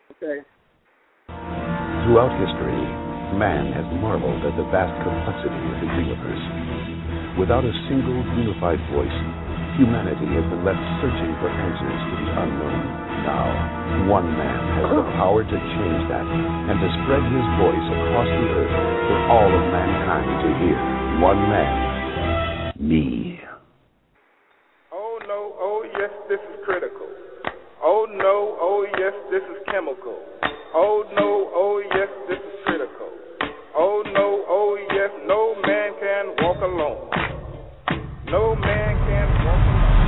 Okay. Throughout history, man has marveled at the vast complexity of the universe. Without a single unified voice, humanity has been left searching for answers to the unknown. Now, one man has the power to change that and to spread his voice across the earth for all of mankind to hear. One man, me. Oh no, oh yes, this is critical. Oh no, oh yes, this is chemical. Oh no, oh yes, this is critical. Oh no, oh yes, no man can walk alone. No man can walk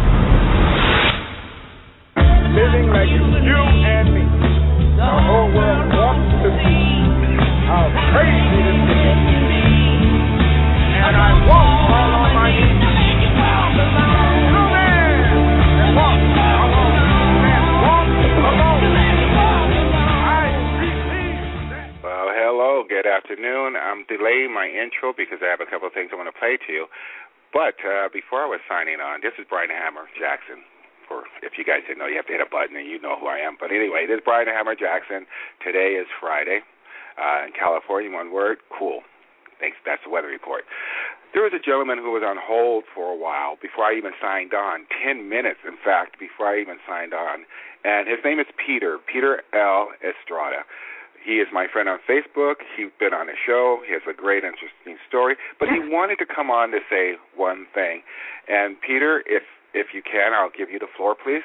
alone. Living like you and me. The whole world wants to see how crazy this is. And I won't fall on my knees. No man can walk alone. Man walk alone. I receive that. Well, hello, good afternoon. I'm delaying my intro because I have a couple of things I want to play to you. But before I was signing on, this is Brian Hammer Jackson. For if you guys didn't know, you have to hit a button and you know who I am. But anyway, this is Brian Hammer Jackson. Today is Friday. In California, one word, cool. Thanks. That's the weather report. There was a gentleman who was on hold for a while before I even signed on, 10 minutes, in fact, before I even signed on. And his name is Peter L. Estrada. He is my friend on Facebook. He's been on a show. He has a great, interesting story. But he wanted to come on to say one thing. And, Peter, if you can, I'll give you the floor, please.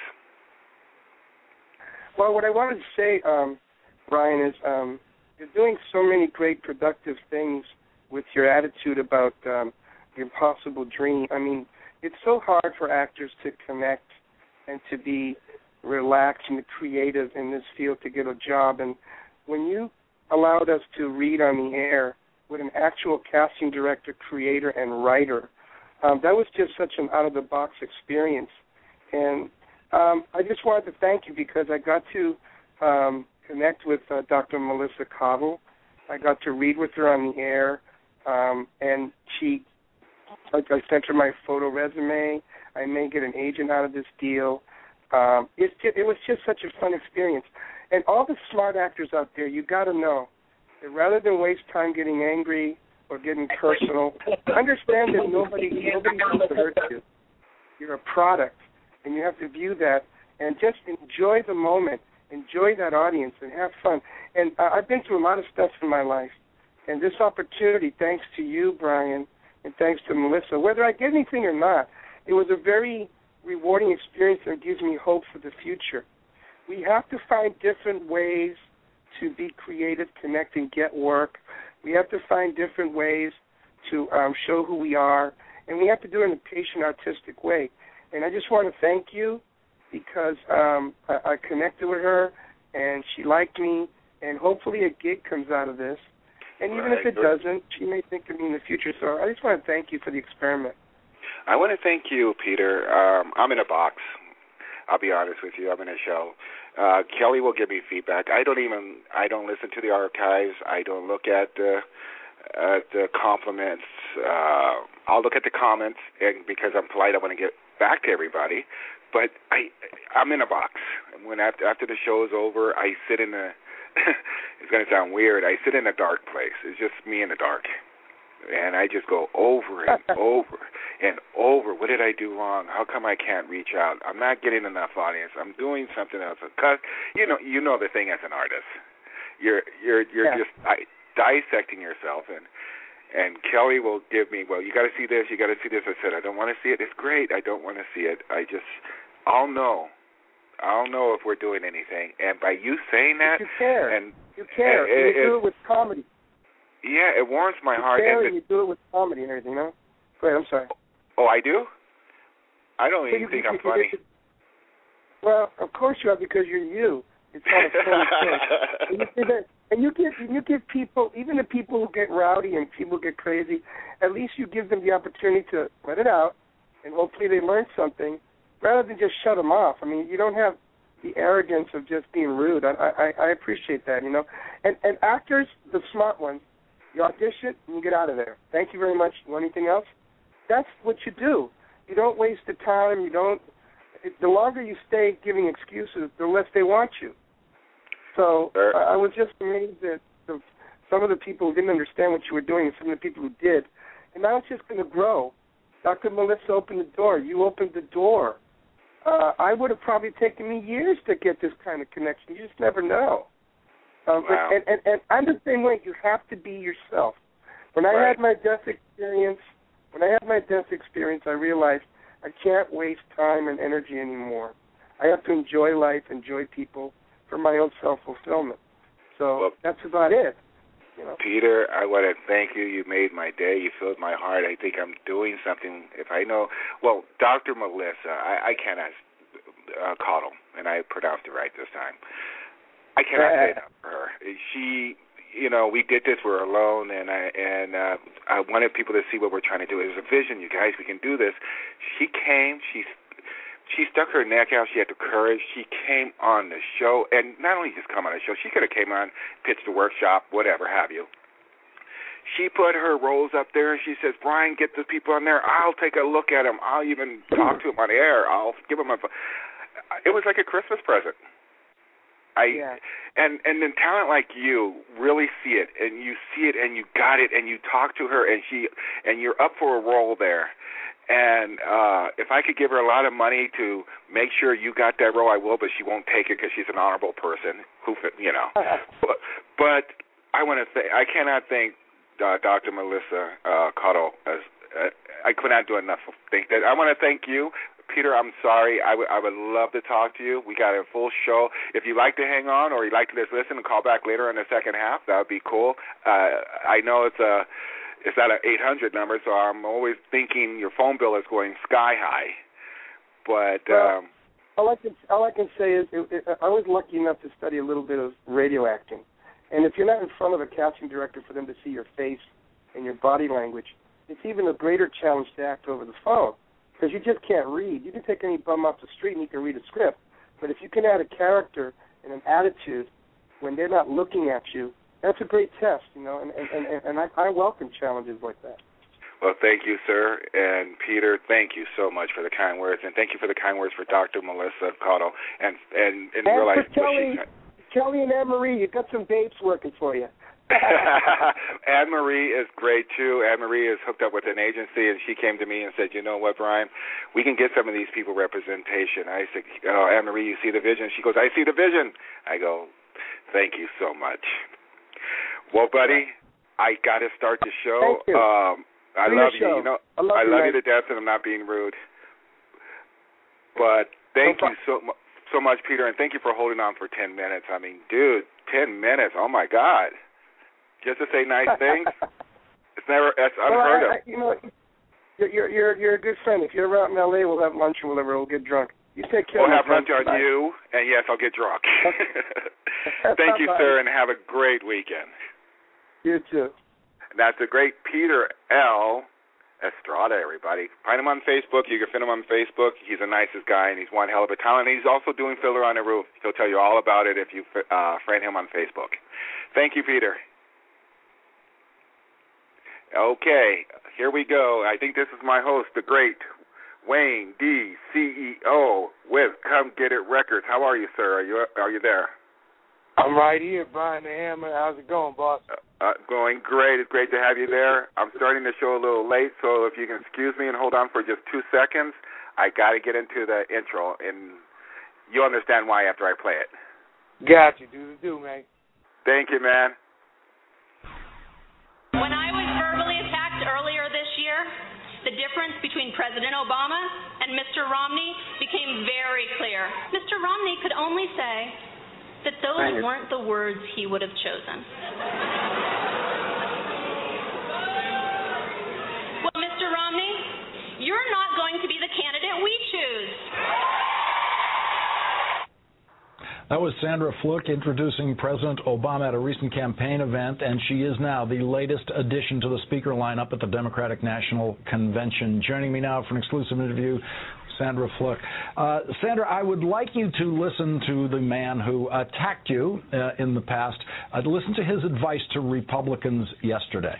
Well, what I wanted to say, Brian, is you're doing so many great productive things with your attitude about the impossible dream. I mean, it's so hard for actors to connect and to be relaxed and creative in this field to get a job. And when you allowed us to read on the air with an actual casting director, creator, and writer, that was just such an out-of-the-box experience. And I just wanted to thank you because I got to connect with Dr. Melissa Cottle. I got to read with her on the air, and I sent her my photo resume. I may get an agent out of this deal. It was just such a fun experience. And all the smart actors out there, you got to know that rather than waste time getting angry or getting personal, understand that nobody wants to hurt you. You're a product, and you have to view that and just enjoy the moment, enjoy that audience, and have fun. And I've been through a lot of stuff in my life, and this opportunity, thanks to you, Brian, and thanks to Melissa, whether I get anything or not, it was a very rewarding experience that gives me hope for the future. We have to find different ways to be creative, connect, and get work. We have to find different ways to show who we are, and we have to do it in a patient, artistic way. And I just want to thank you because I connected with her, and she liked me, and hopefully a gig comes out of this. And even if it doesn't, she may think of me in the future. So I just want to thank you for the experiment. I want to thank you, Peter. I'm in a box. I'll be honest with you. I'm in a show. Kelly will give me feedback. I don't listen to the archives. I don't look at the compliments. I'll look at the comments, and because I'm polite, I want to get back to everybody. But I'm in a box. When after the show is over, I sit in a. It's going to sound weird. I sit in a dark place. It's just me in the dark. And I just go over and over and over. What did I do wrong? How come I can't reach out? I'm not getting enough audience. I'm doing something else. Cause you know the thing as an artist. You're just dissecting yourself, and Kelly will give me, well, you got to see this, you got to see this. I said, I don't want to see it. It's great. I don't want to see it. I'll know if we're doing anything. And by you saying that, you care. And you care. You do it with comedy. Yeah, it warms my heart. You do it with comedy and everything, you know? Go ahead, I'm sorry. Oh, I do? I don't even think I'm funny. Well, of course you are, because you're you. It's not a funny thing. And you give people, even the people who get rowdy and people who get crazy, at least you give them the opportunity to let it out, and hopefully they learn something, rather than just shut them off. I mean, you don't have the arrogance of just being rude. I appreciate that, you know. And actors, the smart ones, you audition and you get out of there. Thank you very much. You want anything else? That's what you do. You don't waste the time. The longer you stay giving excuses, the less they want you. So I was just amazed at some of the people who didn't understand what you were doing and some of the people who did. And now it's just going to grow. Dr. Melissa opened the door. You opened the door. I would have probably taken me years to get this kind of connection. You just never know. Wow. And I'm the same way. You have to be yourself. When I had my death experience, I realized I can't waste time and energy anymore. I have to enjoy life, enjoy people for my own self-fulfillment. So that's about it. You know. Peter, I want to thank you. You made my day. You filled my heart. I think I'm doing something. If I know, well, Dr. Melissa, I cannot Cottle, and I pronounced it right this time. I cannot say that for her. She, you know, we did this. We're alone, and I wanted people to see what we're trying to do. It was a vision, you guys. We can do this. She came. She stuck her neck out. She had the courage. She came on the show, and not only just come on the show, she could have came on, pitched a workshop, whatever have you. She put her roles up there, and she says, Brian, get the people on there. I'll take a look at them. I'll even talk to them on air. I'll give them a – it was like a Christmas present. And then talent like you really see it, and you see it, and you got it, and you talk to her, and you're up for a role there. And if I could give her a lot of money to make sure you got that role, I will, but she won't take it because she's an honorable person who, you know. But I want to say, I cannot thank Dr. Melissa Cottle. I could not do enough to thank that. I want to thank you. Peter, I'm sorry. I would love to talk to you. We got a full show. If you'd like to hang on or you'd like to just listen and call back later in the second half, that would be cool. I know it's not an 800 number, so I'm always thinking your phone bill is going sky high. But all I can say is I was lucky enough to study a little bit of radio acting. And if you're not in front of a casting director for them to see your face and your body language, it's even a greater challenge to act over the phone because you just can't read. You can take any bum off the street and you can read a script. But if you can add a character and an attitude when they're not looking at you, that's a great test, you know, and I welcome challenges like that. Well, thank you, sir. And, Peter, thank you so much for the kind words. And thank you for the kind words for Dr. Melissa Cottle. And realize for Kelly and Anne-Marie, you've got some babes working for you. Anne-Marie is great, too. Anne-Marie is hooked up with an agency, and she came to me and said, you know what, Brian, we can get some of these people representation. I said, oh, Anne-Marie, you see the vision? She goes, I see the vision. I go, thank you so much. Well, buddy, I got to start the show. Thank you. I love you. You know, I love you to death, and I'm not being rude. But thank you so much, Peter, and thank you for holding on for 10 minutes. I mean, dude, 10 minutes. Oh my God, just to say nice things. It's unheard of. You know, you're a good friend. If you're around in L.A., we'll have lunch or whatever. We'll get drunk. You take care. We'll have lunch on you, and yes, I'll get drunk. Thank you, sir, and have a great weekend. You too. That's the great Peter L. Estrada, everybody. Find him on Facebook. You can find him on Facebook. He's the nicest guy, and he's one hell of a talent. And he's also doing Fiddler on the Roof. He'll tell you all about it if you friend him on Facebook. Thank you, Peter. Okay, here we go. I think this is my host, the great Wayne D. CEO with Come Get It Records. How are you, sir? Are you there? I'm right here, Brian the Hammer. How's it going, boss? Going great. It's great to have you there. I'm starting the show a little late, so if you can excuse me and hold on for just 2 seconds, I got to get into the intro, and you'll understand why after I play it. Got you. Do, man. Thank you, man. When I was verbally attacked earlier this year, the difference between President Obama and Mr. Romney became very clear. Mr. Romney could only say that those weren't the words he would have chosen. Well, Mr. Romney, you're not going to be the candidate we choose. That was Sandra Fluke introducing President Obama at a recent campaign event, and she is now the latest addition to the speaker lineup at the Democratic National Convention. Joining me now for an exclusive interview, Sandra Fluke. Sandra, I would like you to listen to the man who attacked you in the past. Listen to his advice to Republicans yesterday.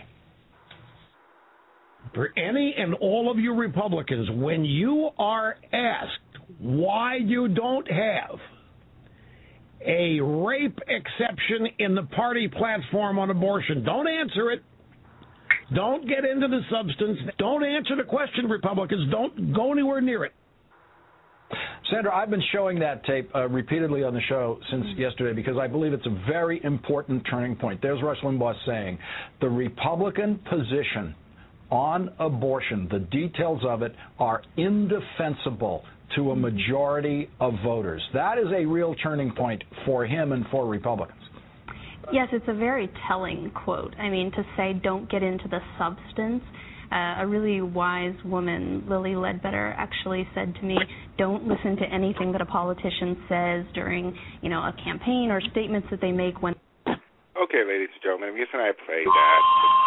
For any and all of you Republicans, when you are asked why you don't have a rape exception in the party platform on abortion? Don't answer it. Don't get into the substance. Don't answer the question, Republicans. Don't go anywhere near it. Sandra, I've been showing that tape repeatedly on the show since yesterday because I believe it's a very important turning point. There's Rush Limbaugh saying the Republican position on abortion, the details of it are indefensible to a majority of voters. That is a real turning point for him and for Republicans. Yes, it's a very telling quote. I mean, to say don't get into the substance. A really wise woman, Lily Ledbetter, actually said to me, don't listen to anything that a politician says during, a campaign or statements that they make when... Okay, ladies and gentlemen, the reason I play that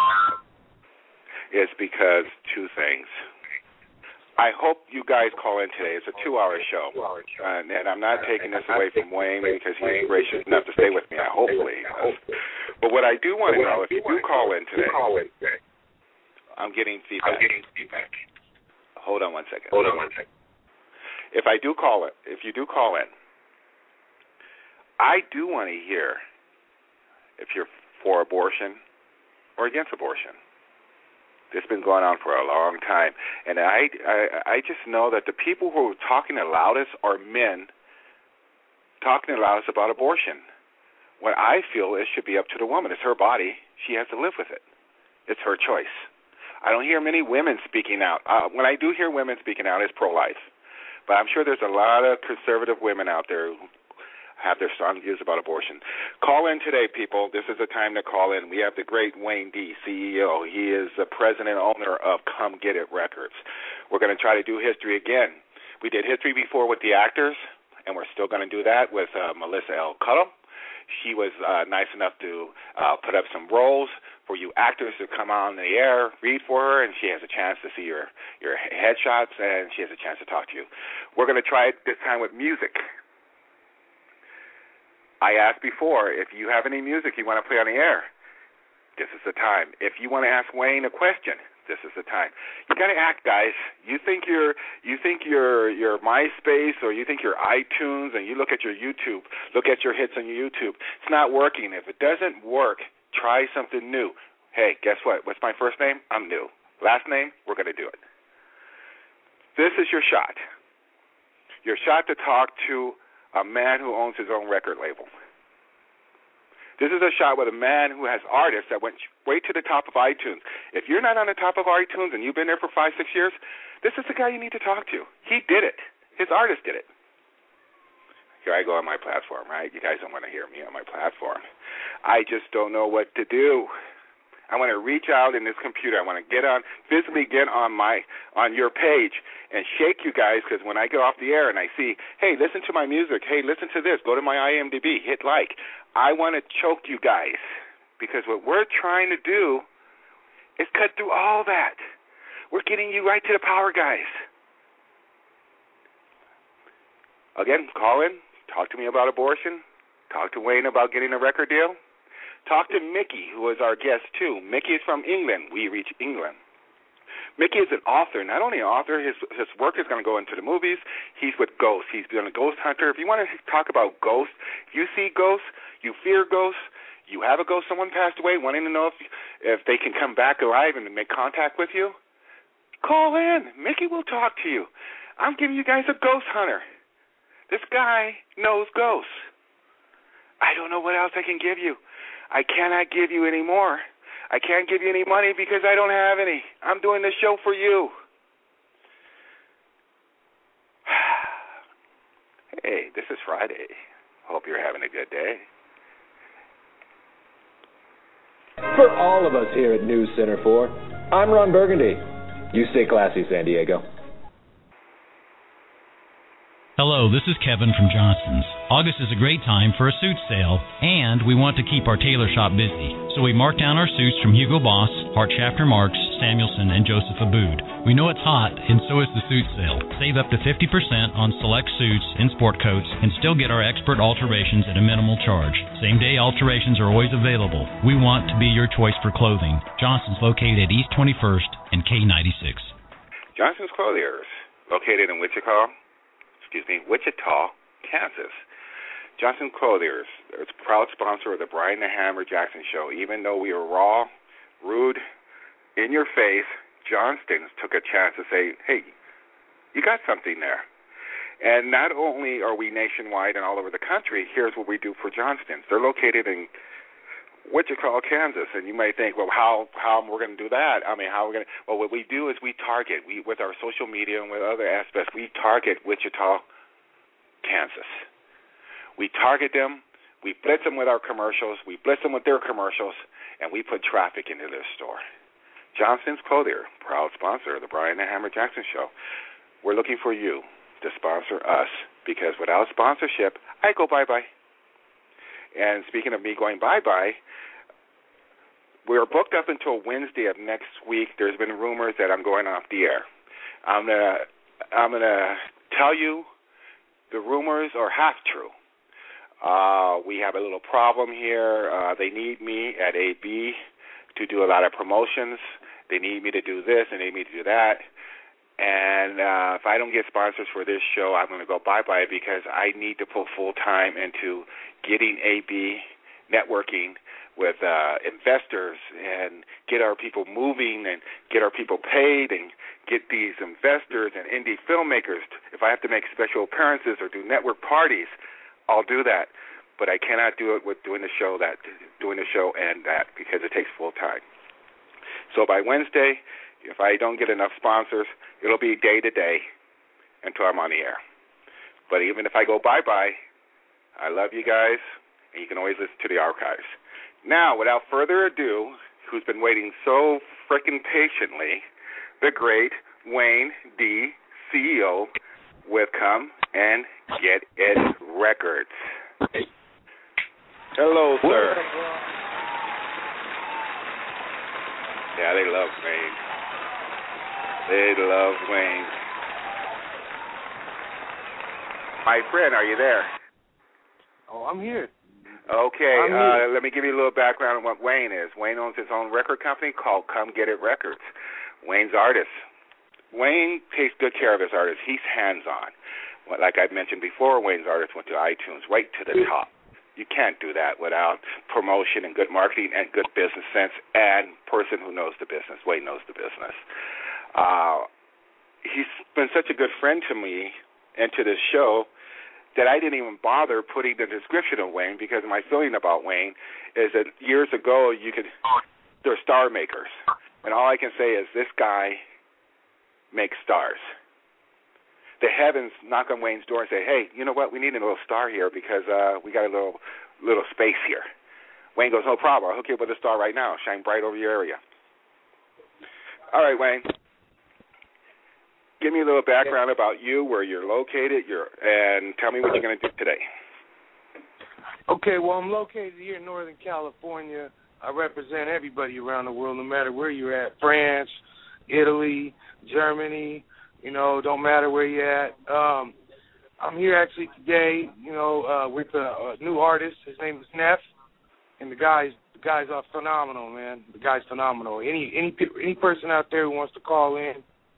is because two things. I hope you guys call in today. It's a 2-hour show, and I'm not taking this away from Wayne because he's gracious enough to stay with me, hopefully. But what I do want to know, if you do call in today, I'm getting feedback. Hold on one second. If you do call in, I do want to hear if you're for abortion or against abortion. This has been going on for a long time, and I just know that the people who are talking the loudest are men talking the loudest about abortion. What I feel it should be up to the woman. It's her body. She has to live with it. It's her choice. I don't hear many women speaking out. When I do hear women speaking out, it's pro-life. But I'm sure there's a lot of conservative women out there who have their strong views about abortion. Call in today, people. This is the time to call in. We have the great Wayne D., CEO. He is the president and owner of Come Get It Records. We're going to try to do history again. We did history before with the actors, and we're still going to do that with Melissa L. Cuttle. She was nice enough to put up some roles for you actors to come on the air, read for her, and she has a chance to see your headshots, and she has a chance to talk to you. We're going to try it this time with music. I asked before, if you have any music you want to play on the air, this is the time. If you want to ask Wayne a question, this is the time. You got to act, guys. You think your MySpace or you think your iTunes and you look at your YouTube, look at your hits on your YouTube. It's not working. If it doesn't work, try something new. Hey, guess what? What's my first name? I'm new. Last name? We're going to do it. This is your shot. Your shot to talk to a man who owns his own record label. This is a shot with a man who has artists that went way to the top of iTunes. If you're not on the top of iTunes and you've been there for 5-6 years, this is the guy you need to talk to. He did it. His artist did it. Here I go on my platform, right? You guys don't want to hear me on my platform. I just don't know what to do. I want to reach out in this computer. I want to physically get on your page and shake you guys, because when I go off the air and I see, hey, listen to my music, hey, listen to this, go to my IMDb, hit like. I want to choke you guys, because what we're trying to do is cut through all that. We're getting you right to the power, guys. Again, call in. Talk to me about abortion. Talk to Wayne about getting a record deal. Talk to Mickey, who is our guest, too. Mickey is from England. We reach England. Mickey is an author. Not only an author, his work is going to go into the movies. He's with ghosts. He's been a ghost hunter. If you want to talk about ghosts, if you see ghosts, you fear ghosts, you have a ghost, someone passed away, wanting to know if they can come back alive and make contact with you, call in. Mickey will talk to you. I'm giving you guys a ghost hunter. This guy knows ghosts. I don't know what else I can give you. I cannot give you any more. I can't give you any money because I don't have any. I'm doing this show for you. Hey, this is Friday. Hope you're having a good day. For all of us here at News Center 4, I'm Ron Burgundy. You stay classy, San Diego. Hello, this is Kevin from Johnson's. August is a great time for a suit sale, and we want to keep our tailor shop busy. So we mark down our suits from Hugo Boss, Hart Schafter Marks, Samuelson, and Joseph Abood. We know it's hot, and so is the suit sale. Save up to 50% on select suits and sport coats, and still get our expert alterations at a minimal charge. Same-day alterations are always available. We want to be your choice for clothing. Johnson's located at East 21st and K96. Johnson's Clothiers, located in Wichita, Kansas. Johnston's Clothiers is a proud sponsor of the Brian the Hammer Jackson Show. Even though we are raw, rude, in your face, Johnston's took a chance to say, hey, you got something there. And not only are we nationwide and all over the country, here's what we do for Johnston's. They're located in Wichita, Kansas, and you may think, well, how we're going to do that? I mean, how we're going to? Well, what we do is we target. With our social media and with other aspects, we target Wichita, Kansas. We target them. We blitz them with our commercials. We blitz them with their commercials, and we put traffic into their store. Johnston's Clothier, proud sponsor of the Brian the Hammer Jackson Show. We're looking for you to sponsor us, because without sponsorship, I go bye-bye. And speaking of me going bye-bye, we're booked up until Wednesday of next week. There's been rumors that I'm going off the air. I'm gonna tell you the rumors are half true. We have a little problem here. They need me at AB to do a lot of promotions. They need me to do this and they need me to do that. And if I don't get sponsors for this show, I'm going to go bye-bye, because I need to put full time into getting AB networking with investors and get our people moving and get our people paid and get these investors and indie filmmakers. If I have to make special appearances or do network parties, I'll do that. But I cannot do it with doing the show and that, because it takes full time. So by Wednesday, if I don't get enough sponsors, it'll be day to day until I'm on the air. But even if I go bye-bye, I love you guys, and you can always listen to the archives. Now, without further ado, who's been waiting so frickin' patiently, the great Wayne D., CEO with Come and Get It Records. Hello, sir. Yeah, they love Wayne. They love Wayne. My friend, are you there? Oh, I'm here. Okay, let me give you a little background on what Wayne is. Wayne owns his own record company called Come Get It Records. Wayne's artist. Wayne takes good care of his artists. He's hands-on. Like I mentioned before, Wayne's artist went to iTunes, right to the top. You can't do that without promotion and good marketing and good business sense and person who knows the business. Wayne knows the business. He's been such a good friend to me and to this show that I didn't even bother putting the description of Wayne, because my feeling about Wayne is that years ago they're star makers. And all I can say is this guy makes stars. The heavens knock on Wayne's door and say, hey, you know what, we need a little star here because we got a little space here. Wayne goes, no problem, I'll hook you up with a star right now. Shine bright over your area. All right, Wayne. Give me a little background about you, where you're located, and tell me what you're going to do today. Okay, well, I'm located here in Northern California. I represent everybody around the world, no matter where you're at. France, Italy, Germany, don't matter where you're at. I'm here actually today, with a new artist. His name is Neff, and the guys are phenomenal, man. The guy's phenomenal. Any person out there who wants to call in,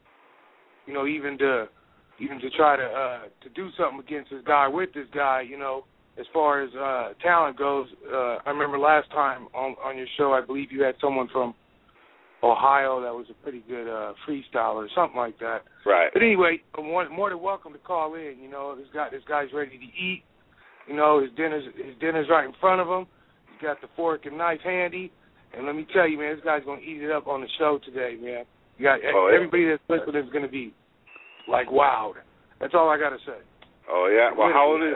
even to try to do something against this guy, with this guy, as far as talent goes. I remember last time on your show, I believe you had someone from Ohio that was a pretty good freestyler or something like that. Right. But anyway, I'm more than welcome to call in. This guy's ready to eat. His dinner's right in front of him. He's got the fork and knife handy. And let me tell you, man, this guy's gonna eat it up on the show today, man. You got everybody that's listening is gonna be like wowed. That's all I gotta say. Oh yeah. Well, how old is he?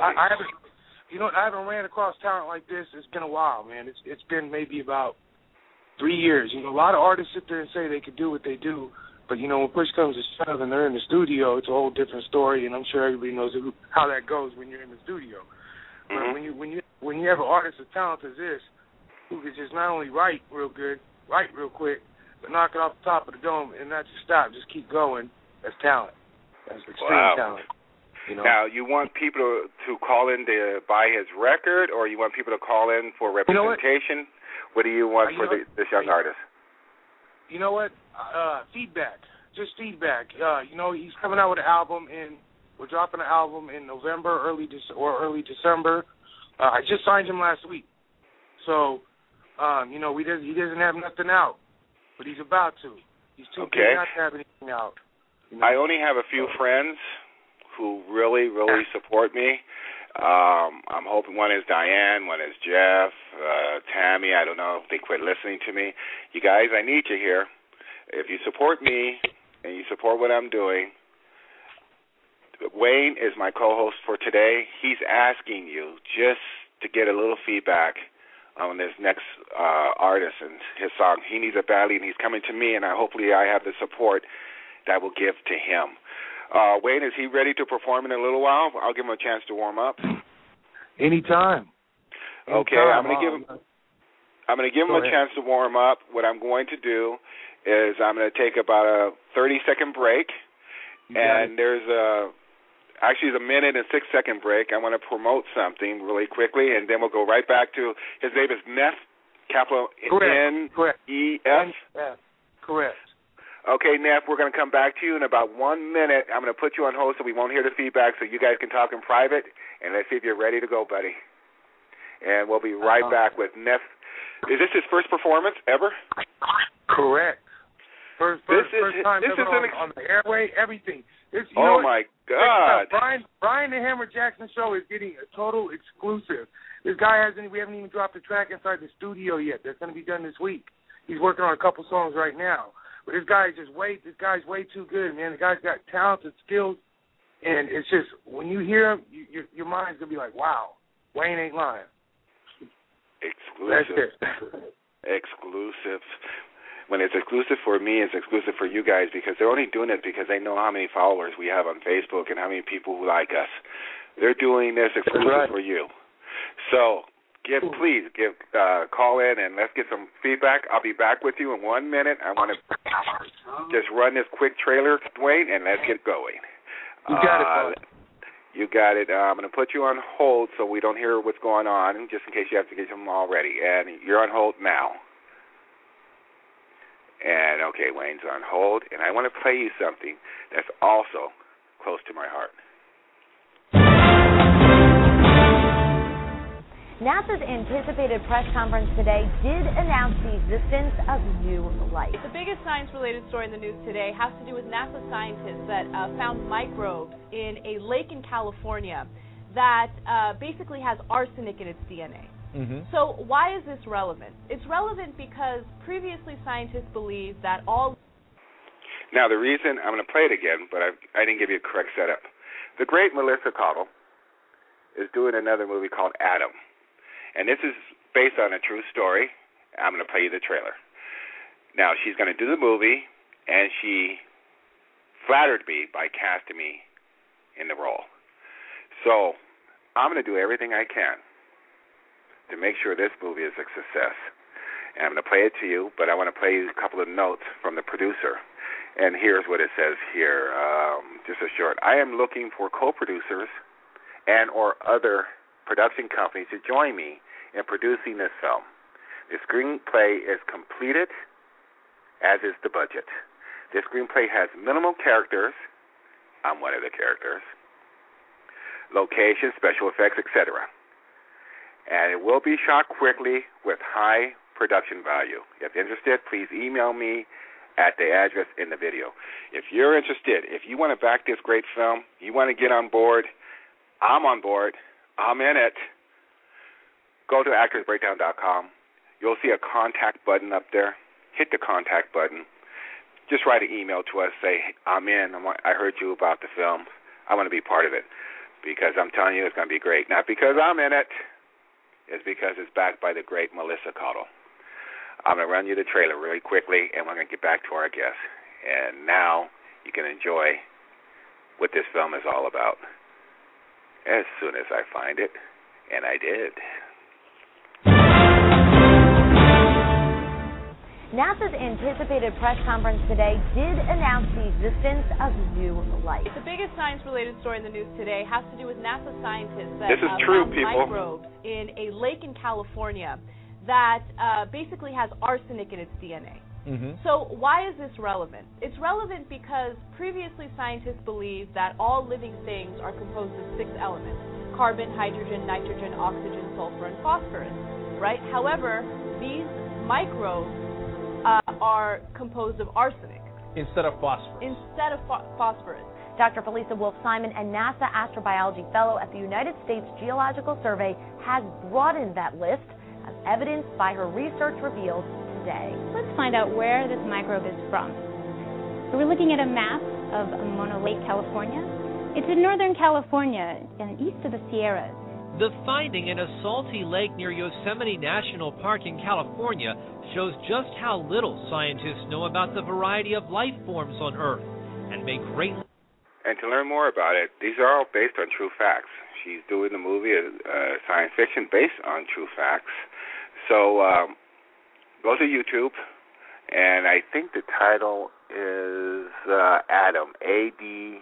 I haven't ran across talent like this. It's been a while, man. It's been maybe about 3 years. A lot of artists sit there and say they could do what they do, but when push comes to shove and they're in the studio, it's a whole different story. And I'm sure everybody knows how that goes when you're in the studio. Mm-hmm. But when you have an artist as talented as this, who could just not only write real quick, but knock it off the top of the dome and not just stop, just keep going, that's talent. That's extreme talent. Now, you want people to call in to buy his record, or you want people to call in for representation? What do you want for this young artist? You know what? Feedback. Just feedback. He's coming out with an album, and we're dropping an album in November, early December. I just signed him last week. So, he doesn't have nothing out, but he's about to. He's too big not to have anything out. I only have a few friends who really, really support me. I'm hoping one is Diane, one is Jeff, Tammy. I don't know if they quit listening to me. You guys, I need you here. If you support me and you support what I'm doing, Wayne is my co-host for today. He's asking you just to get a little feedback on this next artist and his song. He needs it badly, and he's coming to me, and hopefully I have the support that will give to him. Wayne, is he ready to perform in a little while? I'll give him a chance to warm up. Anytime. Okay, I'm going to give him a chance to warm up. What I'm going to do is I'm going to take about a 30-second break, and there's actually it's a minute and 6-second break. I want to promote something really quickly, and then we'll go right back to his name is Neff, capital N-E-F. Correct. Okay, Neff, we're going to come back to you in about 1 minute. I'm going to put you on hold so we won't hear the feedback so you guys can talk in private, and let's see if you're ready to go, buddy. And we'll be right back with Neff. Is this his first performance ever? Correct. First time ever on the airway, everything. My God. Brian the Hammer Jackson show is getting a total exclusive. This guy we haven't even dropped a track inside the studio yet. That's going to be done this week. He's working on a couple songs right now. But this guy's way too good, man. The guy's got talent and skills, and it's just, when you hear him, your mind's going to be like, wow, Wayne ain't lying. Exclusive. That's it. Exclusive. When it's exclusive for me, it's exclusive for you guys because they're only doing it because they know how many followers we have on Facebook and how many people who like us. They're doing this exclusive for you. So please call in and let's get some feedback. I'll be back with you in 1 minute. I want to just run this quick trailer, Dwayne, and let's get going. You got it, bud. You got it. I'm going to put you on hold so we don't hear what's going on, just in case you have to get them all ready. And you're on hold now. And, okay, Wayne's on hold. And I want to play you something that's also close to my heart. NASA's anticipated press conference today did announce the existence of new life. The biggest science-related story in the news today has to do with NASA scientists that found microbes in a lake in California that basically has arsenic in its DNA. Mm-hmm. So why is this relevant? It's relevant because previously scientists believed that all... Now, the reason, I'm going to play it again, but I didn't give you a correct setup. The great Melissa Cottle is doing another movie called Adam. And this is based on a true story. I'm going to play you the trailer. Now, she's going to do the movie, and she flattered me by casting me in the role. So I'm going to do everything I can to make sure this movie is a success. And I'm going to play it to you, but I want to play you a couple of notes from the producer. And here's what it says here, just a short. I am looking for co-producers and or other production companies to join me in producing this film. The screenplay is completed, as is the budget. The screenplay has minimal characters. I'm one of the characters. Location, special effects, etc. And it will be shot quickly with high production value. If interested, please email me at the address in the video. If you're interested, if you want to back this great film, you want to get on board, I'm on board, I'm in it, go to actorsbreakdown.com. You'll see a contact button up there. Hit the contact button. Just write an email to us. Say, I'm in. I heard you about the film. I want to be part of it because I'm telling you it's going to be great. Not because I'm in it. It's because it's backed by the great Melissa Cottle. I'm going to run you the trailer really quickly, and we're going to get back to our guest. And now you can enjoy what this film is all about as soon as I find it, and I did. NASA's anticipated press conference today did announce the existence of new life. The biggest science-related story in the news today has to do with NASA scientists that this is true, found people. microbes in a lake in California that basically has arsenic in its DNA. Mm-hmm. So why is this relevant? It's relevant because previously scientists believed that all living things are composed of 6 elements: carbon, hydrogen, nitrogen, oxygen, sulfur, and phosphorus, right? However, these microbes are composed of arsenic. Instead of phosphorus. Phosphorus. Dr. Felisa Wolf-Simon, a NASA astrobiology fellow at the United States Geological Survey, has broadened that list, as evidenced by her research revealed today. Let's find out where this microbe is from. So we're looking at a map of Mono Lake, California. It's in Northern California and east of the Sierras. The finding in a salty lake near Yosemite National Park in California shows just how little scientists know about the variety of life forms on Earth, and may greatly. And to learn more about it, these are all based on true facts. She's doing the movie science fiction based on true facts. So go to YouTube, and I think the title is Adam, A-D-A-M,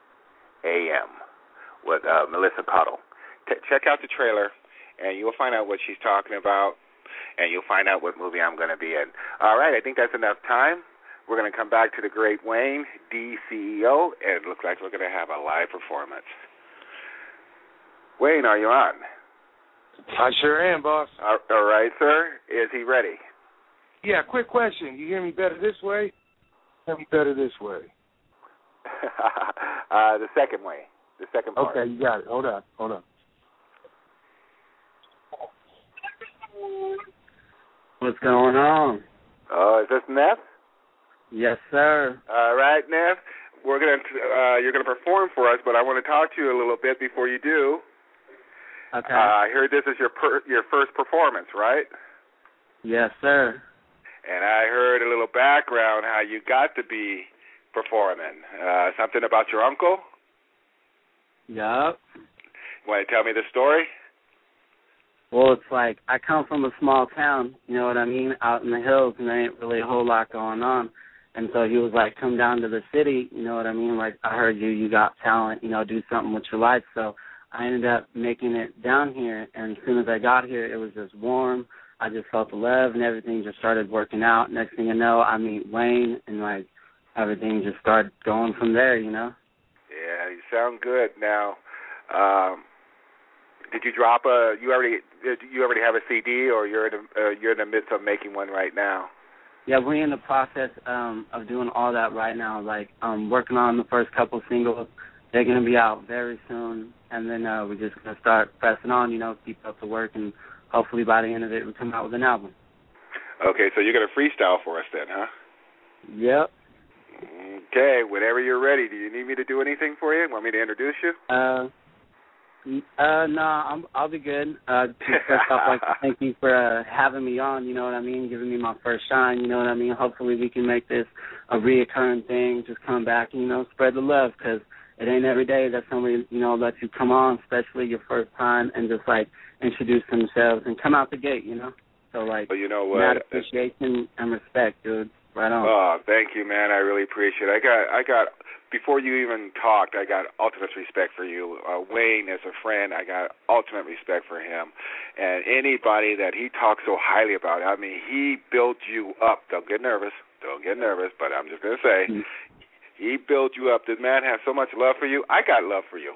with Melissa Puddle. Check out the trailer, and you'll find out what she's talking about, and you'll find out what movie I'm going to be in. All right, I think that's enough time. We're going to come back to the great Wayne, DCEO, and it looks like we're going to have a live performance. Wayne, are you on? I sure am, boss. All right, sir. Is he ready? Yeah, quick question. You hear me better this way? Hear me better this way? The second way. The second part. Okay, you got it. Hold on. What's going on? Oh, is this Neff? Yes, sir. All right, Neff. You're gonna perform for us, but I want to talk to you a little bit before you do. Okay. I heard this is your first performance, right? Yes, sir. And I heard a little background how you got to be performing. Something about your uncle? Yup. You want to tell me the story? Well, it's like I come from a small town, you know what I mean, out in the hills, and there ain't really a whole lot going on. And so he was like, come down to the city, you know what I mean, like I heard you got talent, you know, do something with your life. So I ended up making it down here, and as soon as I got here, it was just warm. I just felt the love, and everything just started working out. Next thing you know, I meet Wayne, and like everything just started going from there, you know. Yeah, you sound good. Now, did you drop you already have a CD, or you're in the midst of making one right now? Yeah, we're in the process of doing all that right now. Like, working on the first couple singles. They're going to be out very soon, and then we're just going to start pressing on, you know, keep up the work, and hopefully by the end of it, we come out with an album. Okay, so you're going to freestyle for us then, huh? Yep. Okay, whenever you're ready. Do you need me to do anything for you? Want me to introduce you? No, I'll be good. First off, I'd like to thank you for having me on, you know what I mean, giving me my first shine, you know what I mean. Hopefully we can make this a reoccurring thing, just come back and, you know, spread the love, because it ain't every day that somebody, you know, lets you come on, especially your first time, and just, like, introduce themselves and come out the gate, you know. So, like, well, you know what? Mad appreciation and respect, dude. Right on. Oh, thank you, man. I really appreciate it. I got before you even talked, I got ultimate respect for you. Wayne is a friend. I got ultimate respect for him. And anybody that he talks so highly about, I mean, he built you up. Don't get nervous, but I'm just going to say, he built you up. This man has so much love for you. I got love for you.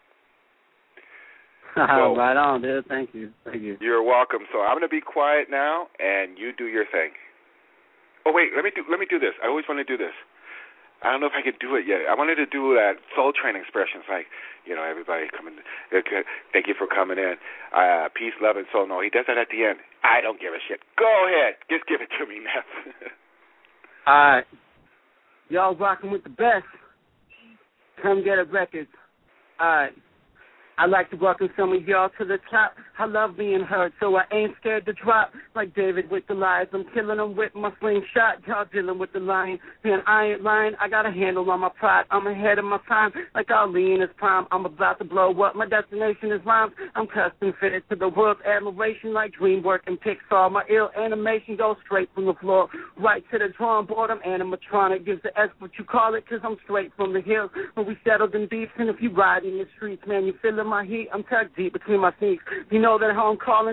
So, right on, dude. Thank you. You're welcome. So I'm going to be quiet now, and you do your thing. Oh, wait, let me do this. I always want to do this. I don't know if I could do it yet. I wanted to do that Soul Train expressions, like, you know, everybody coming. Thank you for coming in. Peace, love, and soul. No, he does that at the end. I don't give a shit. Go ahead. Just give it to me, Neff. All right. Y'all rocking with the best. Come get a record. All right. I'd like to welcome some of y'all to the top. I love being heard, so I ain't scared to drop. Like David with the lies, I'm killing them with my slingshot. Y'all dealing with the lion. Man, I ain't lying. I got a handle on my pride. I'm ahead of my time, like Ali in his prime. I'm about to blow up. My destination is rhymes. I'm custom fitted to the world's admiration, like DreamWorks and Pixar. My ill animation goes straight from the floor right to the drawing board. I'm animatronic. Gives the S what you call it, because I'm straight from the hills. When we settled in beefs, and if you ride in the streets, man, you feeling my heat. I'm tucked deep between my sneaks. You know that how I'm calling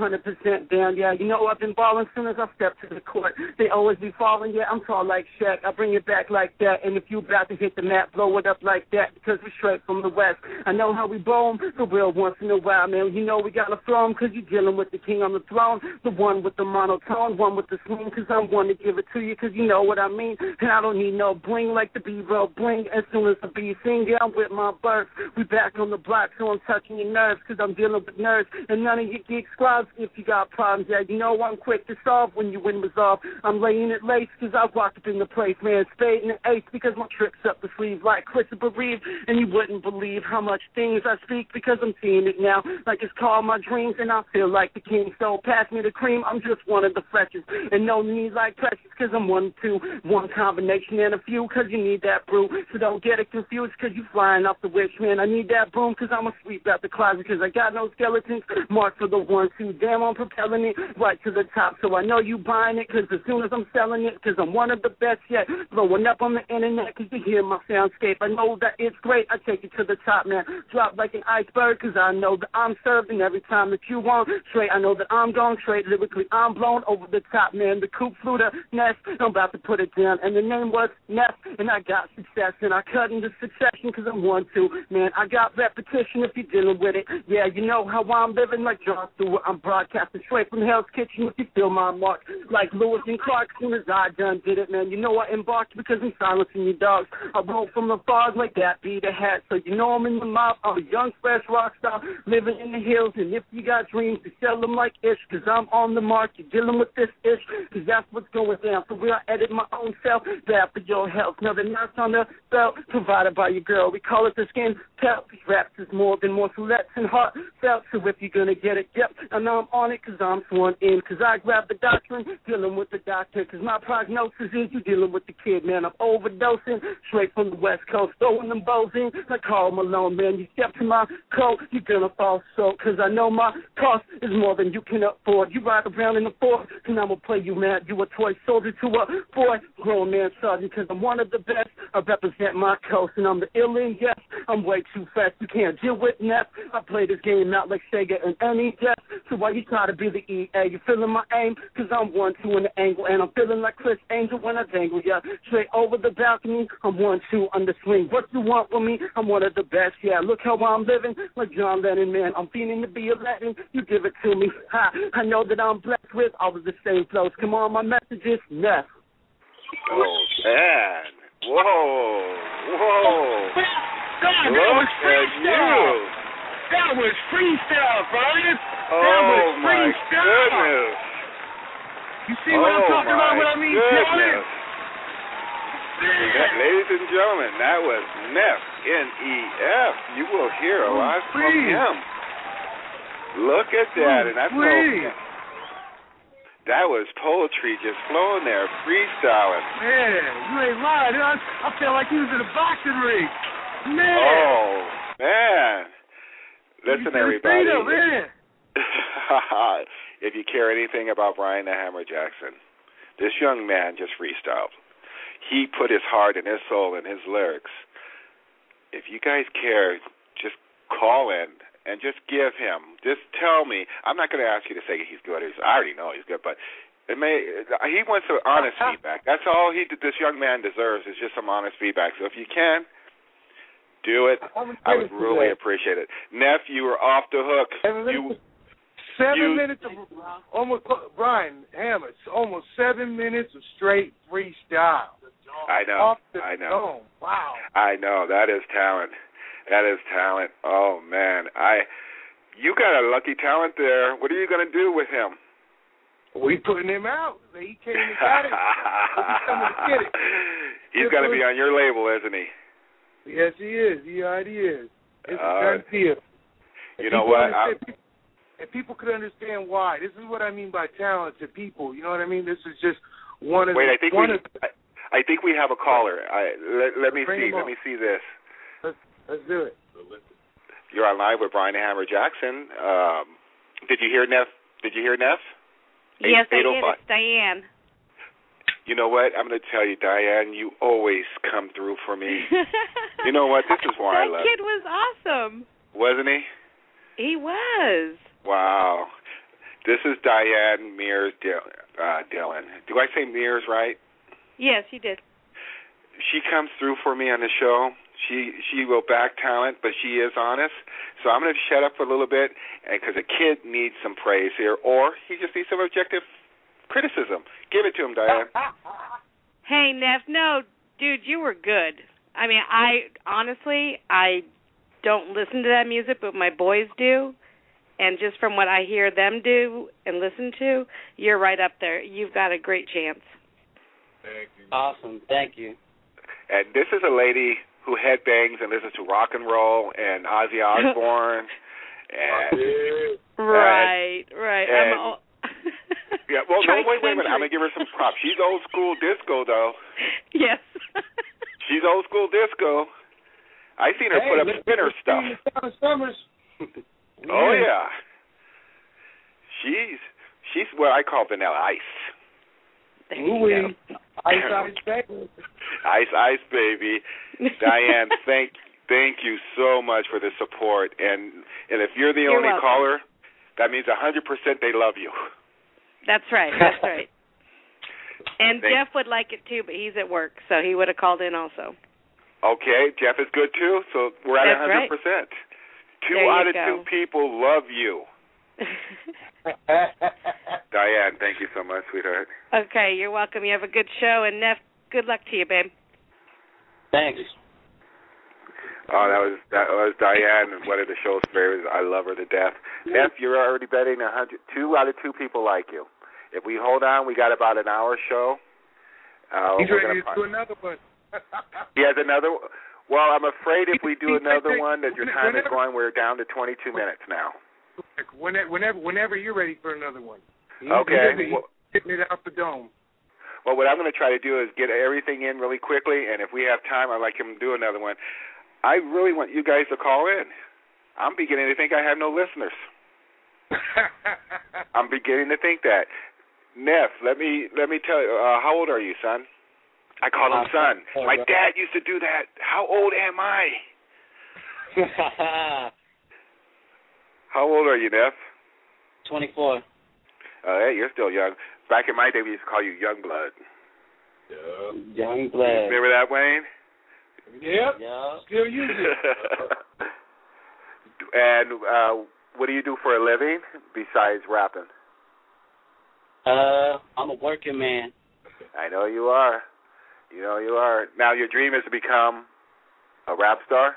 100% down. Yeah, you know I've been balling soon as I step to the court. They always be falling. Yeah, I'm tall like Shaq. I bring it back like that. And if you about to hit the map, blow it up like that because we straight from the west. I know how we boom the real once in a while, man. You know we got to throw 'em because you're dealing with the king on the throne, the one with the monotone, one with the swing because I'm one to give it to you because you know what I mean. And I don't need no bling like the B-roll bling. As soon as the B sing, yeah, I'm with my birds. We back on the block, so I'm touching your nerves because I'm dealing with nerves. And none of you geek squads, if you got problems, yeah, you know I'm quick to solve when you win resolve. I'm laying it lace because I walked up in the place, man, spade and ace because my trick's up the sleeve like Christopher Reeve. And you wouldn't believe how much things I speak because I'm seeing it now like it's called my dreams. And I feel like the king, so pass me the cream. I'm just one of the freshest. And no need like precious because I'm 1, 2, one combination and a few because you need that brew. So don't get it confused because you flying off the wish, man. I need that broom because I'm going to sweep out the closet because I got no skeletons. Mark for the 1, 2, damn, I'm propelling it right to the top. So I know you buying it because as soon as I'm selling it, because I'm one of the best yet, blowing up on the internet because you hear my soundscape. I know that it's great. I take it to the top, man. Drop like an iceberg because I know that I'm served, and every time that you want straight, I know that I'm going straight. Lyrically, I'm blown over the top, man. The coupe flew the nest. I'm about to put it down, and the name was Neff, and I got success, and I cut into succession because I'm 1, 2, man. I got repetition if you're dealing with it. Yeah, you know how I'm living like John Stewart. I'm broadcasting straight from Hell's Kitchen if you feel my mark. Like Lewis and Clark, as soon as I done did it, man. You know I embarked because I'm silencing your dogs. I roll from the fog like that be the hat. So you know I'm in the mob. I'm a young, fresh rock star living in the hills. And if you got dreams, you sell them like ish because I'm on the mark. You're dealing with this ish because that's what's going down. So we'll edit my own self. Bad for your health. Now the nurse on the belt provided by your girl. We call it the skin pelt. These raps is more than more selects and heartfelt. So if you're going to get it, yep, I know I'm on it because I'm sworn in. Because I grab the doctrine, dealing with the doctor. Because my prognosis is you dealing with the kid, man. I'm overdosing straight from the West Coast. Throwing them bows in like Karl Malone, man. You step to my coat, you're going to fall so. Because I know my cost is more than you can afford. You ride around in the Ford, and I'm going to play you, man. You a toy soldier to a boy, grown man sergeant. Because I'm one of the best. I represent my coast, and I'm the illin', yes. I'm way too fast. You can't deal with Neff. I play this game out like Sega and NES. So why you try to be the EA? You feeling my aim? Because I'm 1, 2 in the angle, and I'm feeling like Chris Angel when I dangle, yeah. Straight over the balcony, I'm 1, 2 on the swing. What you want from me? I'm one of the best, yeah. Look how I'm living, like John Lennon, man. I'm feeling to be a legend. You give it to me. Ha! I know that I'm blessed with all of the same flows. Come on, my messages, Neff. Oh, man. Whoa. Whoa. God, that was freestyle. That was freestyle, Brian. That was freestyle. Goodness. You see what I'm talking about? What I mean, goodness. Ladies and gentlemen, that was Neff, N-E-F. You will hear a lot from him. Look at that, and that's that was poetry just flowing there, freestyling. Man, you ain't lying. I felt like he was in a boxing ring. Man. Oh, man. Listen, everybody. If you care anything about Brian the Hammer Jackson, this young man just freestyled. He put his heart and his soul in his lyrics. If you guys care, just call in and just give him. Just tell me. I'm not going to ask you to say he's good. I already know he's good, but he wants some honest feedback. That's all this young man deserves is just some honest feedback. So if you can, do it. I would really appreciate it. Neff, you were off the hook. 7 minutes of almost Brian Hammer. Almost 7 minutes of straight freestyle. I know. Dome. Wow. I know. That is talent. Oh man, you got a lucky talent there. What are you going to do with him? We putting him out. He came and got it. Get it. He's going to be on your label, isn't he? Yes, he is. He already is. It's a done deal. You know what? If people could understand why, this is what I mean by talented people. You know what I mean? This is just one of. Wait, I think we have a caller. Let me see. Let me see this. Let's do it. You're on live with Brian Hammer Jackson. Did you hear Neff? Yes, I did. It's Diane. You know what? I'm going to tell you, Diane, you always come through for me. You know what? This is why I love you. That kid was awesome. Wasn't he? He was. Wow. This is Diane Mears Dillon. Do I say Mears right? Yes, you did. She comes through for me on the show. She will back talent, but she is honest. So I'm going to shut up for a little bit because a kid needs some praise here, or he just needs some objective criticism. Give it to him, Diane. Hey, Neff, no, dude, you were good. I mean, I don't listen to that music, but my boys do. And just from what I hear them do and listen to, you're right up there. You've got a great chance. Thank you. Awesome. Thank you. And this is a lady who headbangs and listens to rock and roll and Ozzy Osbourne. Right. Yeah, well, no, wait a minute. I'm going to give her some props. She's old school disco, though. Yes. She's old school disco. I seen her put up spinner stuff. Oh, yeah. She's what I call vanilla ice. Ooh, Ice, baby. Ice, baby. Diane, thank you so much for the support. And if you're the only caller, that means 100% they love you. That's right. And Jeff would like it too, but he's at work, so he would have called in also. Okay, Jeff is good too, so we're at 100%. Right. 2 out of 2 people love you. Diane, thank you so much, sweetheart. Okay, you're welcome. You have a good show, and Neff, good luck to you, babe. Thanks. Oh, that was Diane, one of the show's favorites. I love her to death. Neff, you're already betting 2 out of 2 people like you. If we hold on, we got about an hour show. He's ready to do another one. He has another. Well, I'm afraid if we do another one that your time is going, we're down to 22 minutes now. Whenever you're ready for another one. Okay. Getting it out the dome. Well, what I'm going to try to do is get everything in really quickly, and if we have time, I'd like him to do another one. I really want you guys to call in. I'm beginning to think I have no listeners. I'm beginning to think that. Neff, let me tell you, how old are you, son? I call him son. My dad used to do that. How old am I? How old are you, Neff? 24. Hey, you're still young. Back in my day, we used to call you Young Blood. Yeah. Young Blood. Remember that, Wayne? Yep. Yeah. Still use it. And what do you do for a living besides rapping? I'm a working man. I know you are. You know you are. Now, your dream is to become a rap star?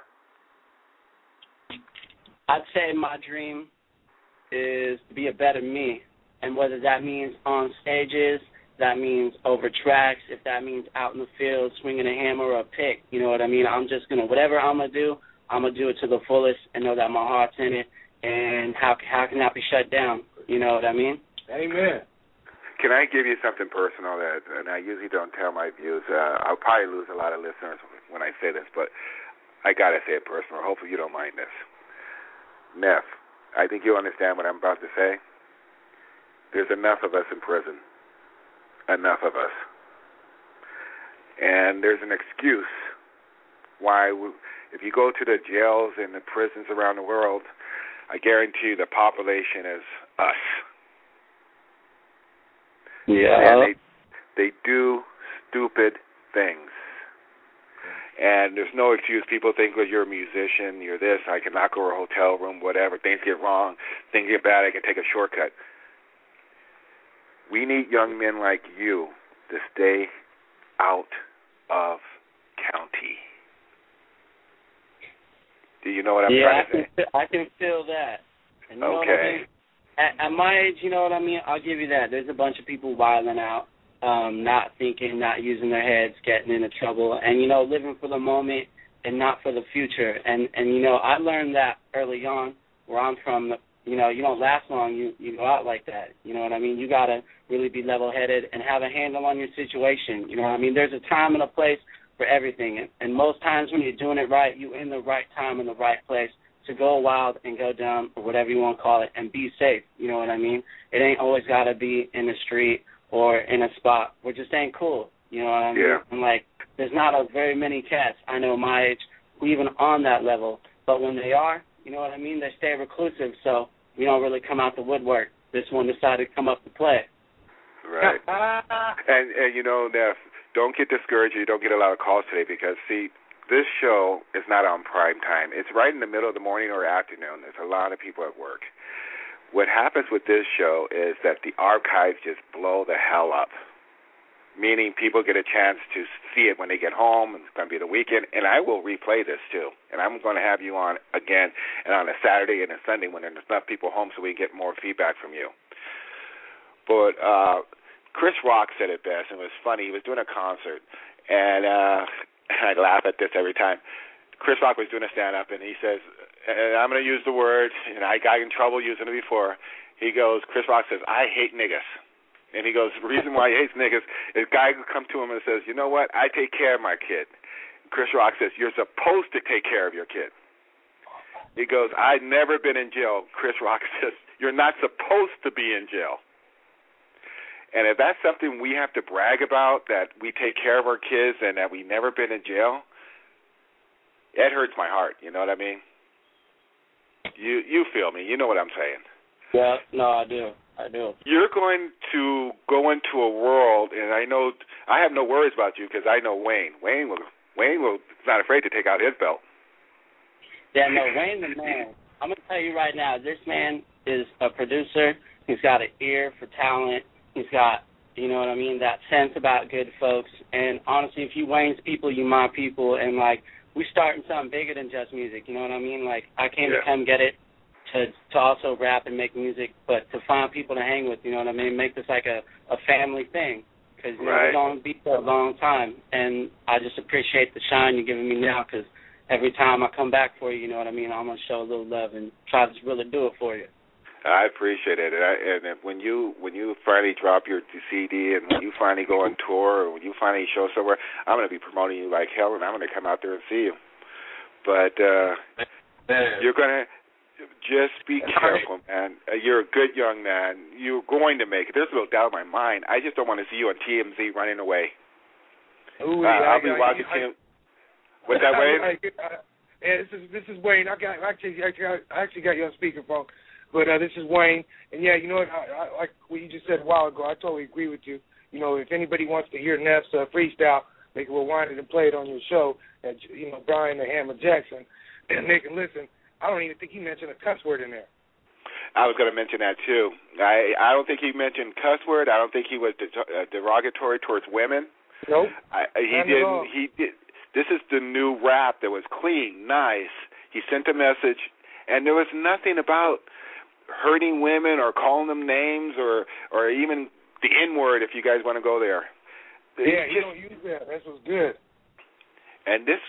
I'd say my dream is to be a better me. And whether that means on stages, that means over tracks, if that means out in the field swinging a hammer or a pick, you know what I mean? I'm just going to, whatever I'm going to do it to the fullest and know that my heart's in it. And how can that be shut down? You know what I mean? Amen. Can I give you something personal that, and I usually don't tell my views. I'll probably lose a lot of listeners when I say this, but I got to say it personal. Hopefully you don't mind this. Neff, I think you understand what I'm about to say. There's enough of us in prison. Enough of us. And there's an excuse why if you go to the jails and the prisons around the world, I guarantee you the population is us. Yeah. And they do stupid things. And there's no excuse. People think, well, you're a musician, you're this, I can knock over a hotel room, whatever. Things get wrong, things get bad, I can take a shortcut. We need young men like you to stay out of county. Do you know what I'm trying to say? I can feel that. And you know what I mean? At my age, you know what I mean? I'll give you that. There's a bunch of people wilding out, not thinking, not using their heads, getting into trouble, and, you know, living for the moment and not for the future. And you know, I learned that early on where I'm from. You know, you don't last long. You go out like that. You know what I mean? You got to really be level-headed and have a handle on your situation. You know what I mean? There's a time and a place for everything. And most times when you're doing it right, you're in the right time and the right place to go wild and go down or whatever you want to call it and be safe. You know what I mean? It ain't always got to be in the street or in a spot. We're just ain't cool. You know what I mean? Yeah. And, like, there's not very many cats I know my age who even on that level. But when they are, you know what I mean? They stay reclusive, so we don't really come out the woodwork. This one decided to come up to play. Right. and you know, Neff, don't get discouraged. You don't get a lot of calls today because, see, this show is not on prime time. It's right in the middle of the morning or afternoon. There's a lot of people at work. What happens with this show is that the archives just blow the hell up, meaning people get a chance to see it when they get home. It's going to be the weekend, and I will replay this too. And I'm going to have you on again and on a Saturday and a Sunday when there's enough people home so we get more feedback from you. But Chris Rock said it best, and it was funny. He was doing a concert, and I laugh at this every time. Chris Rock was doing a stand-up, and he says, and I'm going to use the word, and I got in trouble using it before. He goes, Chris Rock says, I hate niggas. And he goes, the reason why he hates niggas is a guy who comes to him and says, you know what, I take care of my kid. Chris Rock says, you're supposed to take care of your kid. He goes, I've never been in jail. Chris Rock says, you're not supposed to be in jail. And if that's something we have to brag about, that we take care of our kids and that we've never been in jail, it hurts my heart. You know what I mean? You feel me. You know what I'm saying. Yeah, no, I do. You're going to go into a world, and I know I have no worries about you because I know Wayne. Wayne will not afraid to take out his belt. Yeah, no, Wayne the man. I'm going to tell you right now, this man is a producer. He's got an ear for talent. He's got, you know what I mean, that sense about good folks. And honestly, if you Wayne's people, you my people. And, like, we starting something bigger than just music, you know what I mean? Like, I came to come get it to also rap and make music, but to find people to hang with, you know what I mean? Make this like a family thing. Because, you know, we're going to be for a long time. And I just appreciate the shine you're giving me now because every time I come back for you, you know what I mean, I'm going to show a little love and try to really do it for you. I appreciate it, and when you finally drop your CD, and when you finally go on tour, or when you finally show somewhere, I'm going to be promoting you like hell, and I'm going to come out there and see you. But you're going to just be careful, man. You're a good young man. You're going to make it. There's no doubt in my mind. I just don't want to see you on TMZ running away. Ooh, I'll be watching him. What's that, Wayne? This is Wayne. I actually got you on speakerphone. But this is Wayne, and yeah, you know what, I like what you just said a while ago, I totally agree with you. You know, if anybody wants to hear Neff's freestyle, they can rewind it and play it on your show at, you know, Brian the Hammer Jackson, and they can listen. I don't even think he mentioned a cuss word in there. I was going to mention that, too. I don't think he mentioned cuss word. I don't think he was derogatory towards women. Nope. He didn't. He did. This is the new rap that was clean, nice. He sent a message, and there was nothing about hurting women or calling them names or even the N-word if you guys want to go there. Yeah, you don't use that. That's what's good. And this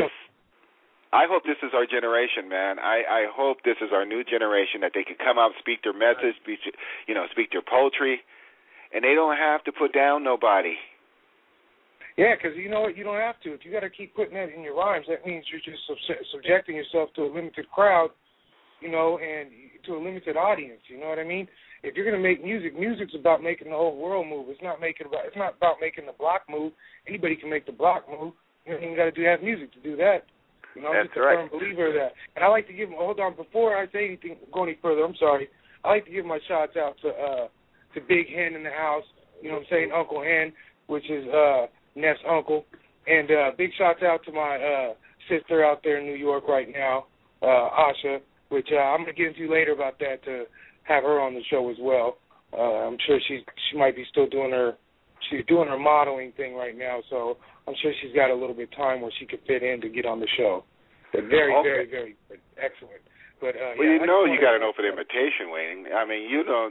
I hope this is our generation, man. I hope this is our new generation, that they can come out, speak their message, speak their poetry, and they don't have to put down nobody. Yeah, because you know what? You don't have to. If you got to keep putting that in your rhymes, that means you're just subjecting yourself to a limited crowd, you know, and to a limited audience. You know what I mean? If you're going to make music, music's about making the whole world move. It's not about making the block move. Anybody can make the block move. You don't even got to have music to do that. You know, I'm just a firm believer of that. And I like to give them, hold on, before I say anything, go any further, I'm sorry, I like to give my shots out to Big Hen in the house, you know what I'm saying, Uncle Hen, which is Neff's uncle. And big shots out to my sister out there in New York right now, Asha, which I'm going to get into later about that to have her on the show as well. I'm sure she might be still doing her modeling thing right now, so I'm sure she's got a little bit of time where she could fit in to get on the show. But very good. Excellent. But well, yeah, you got an open invitation, Wayne. I mean, you know,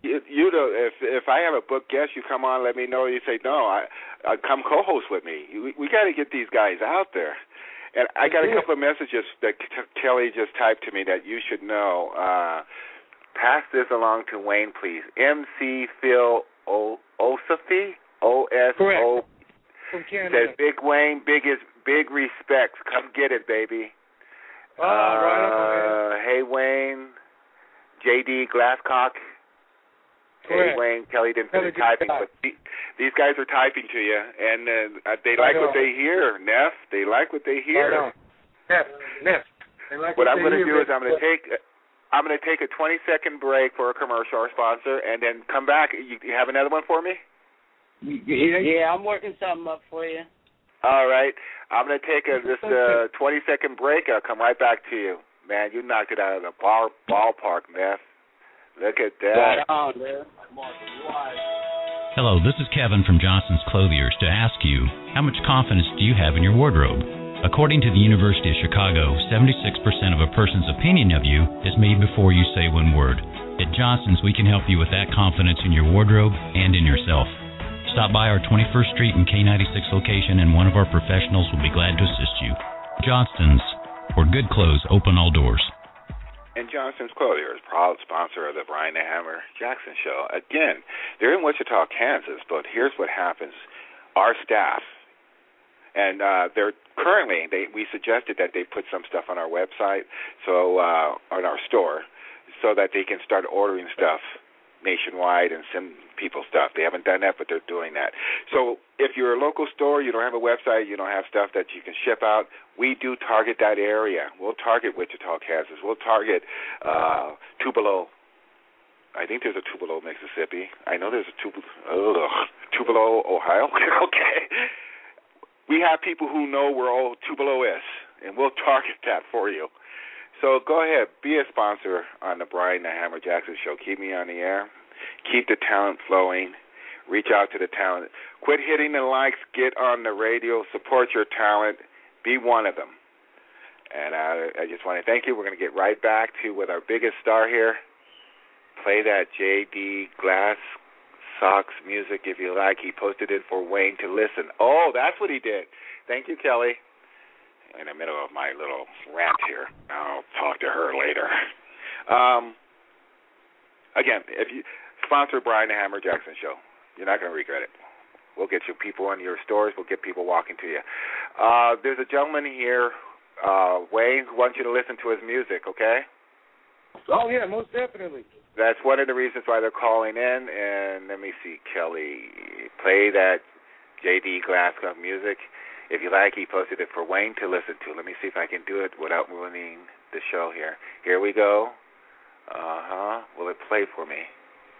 if I have a book guest, you come on, let me know. You say no, I come co-host with me. We got to get these guys out there. And I got a couple of messages that Kelly just typed to me that you should know. Pass this along to Wayne, please. MC Phil Osophy, O-S-O. From Canada. Says Big Wayne, big respects. Come get it, baby. Right. Hey, Wayne. J.D. Glasscock. Hey, Wayne. Kelly didn't finish typing, but these guys are typing to you, and they like what they hear, Neff. They like what they hear. Neff. what I'm going to do is I'm going to take a 20-second break for a commercial or sponsor, and then come back. You have another one for me? Yeah, I'm working something up for you. All right. I'm going to take this 20-second break. I'll come right back to you. Man, you knocked it out of the ballpark, Neff. Look at that. Hello, this is Kevin from Johnson's Clothiers to ask you, how much confidence do you have in your wardrobe? According to the University of Chicago, 76% of a person's opinion of you is made before you say one word. At Johnson's, we can help you with that confidence in your wardrobe and in yourself. Stop by our 21st Street and K96 location, and one of our professionals will be glad to assist you. Johnson's, where good clothes open all doors. And Johnson's Clothiers, proud sponsor of the Brian the Hammer Jackson Show. Again, they're in Wichita, Kansas, but here's what happens. Our staff, and they're currently, we suggested that they put some stuff on our website, so on our store, so that they can start ordering stuff nationwide and send people stuff. They haven't done that, but they're doing that. So if you're a local store, you don't have a website, you don't have stuff that you can ship out, we do target that area. We'll target Wichita, Kansas. We'll target Tupelo. I think there's a Tupelo, Mississippi. I know there's a Tupelo, Ohio. Okay. We have people who know where old Tupelo is, and we'll target that for you. So go ahead, be a sponsor on the Brian the Hammer Jackson Show. Keep me on the air. Keep the talent flowing. Reach out to the talent. Quit hitting the likes. Get on the radio. Support your talent. Be one of them. And I just want to thank you. We're going to get right back to with our biggest star here. Play that J.D. Glass Socks music if you like. He posted it for Wayne to listen. Oh, that's what he did. Thank you, Kelly. In the middle of my little rant here. I'll talk to her later. Again, if you sponsor Brian the Hammer Jackson Show, you're not going to regret it. We'll get you people in your stores. We'll get people walking to you. There's a gentleman here, Wayne, who wants you to listen to his music, okay? Oh, yeah, most definitely. That's one of the reasons why they're calling in. And let me see, Kelly, play that J.D. Glasgow music. If you like, he posted it for Wayne to listen to. Let me see if I can do it without ruining the show here. Here we go. Will it play for me?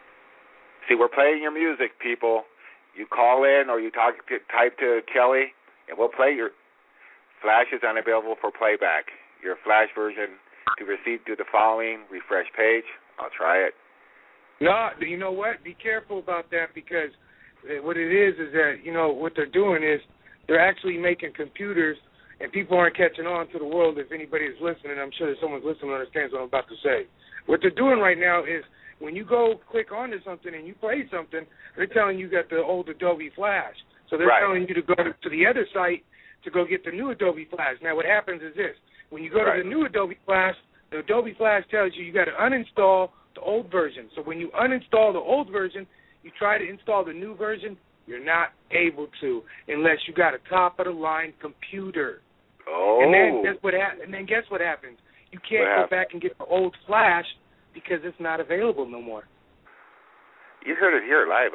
See, we're playing your music, people. You call in or you type to Kelly, and we'll play your flash is unavailable for playback. Your flash version to receive to the following refresh page. I'll try it. No, you know what? Be careful about that because what it is that, what they're doing is they're actually making computers, and people aren't catching on to the world. If anybody is listening, I'm sure that someone's listening and understands what I'm about to say. What they're doing right now is when you go click onto something and you play something, they're telling you got the old Adobe Flash. So they're telling you to go to the other site to go get the new Adobe Flash. Now what happens is this. When you go to the new Adobe Flash, the Adobe Flash tells you got to uninstall the old version. So when you uninstall the old version, you try to install the new version, you're not able to unless you got a top-of-the-line computer. Oh. And then guess what happens? You can't go back and get the old Flash because it's not available no more. You heard it here live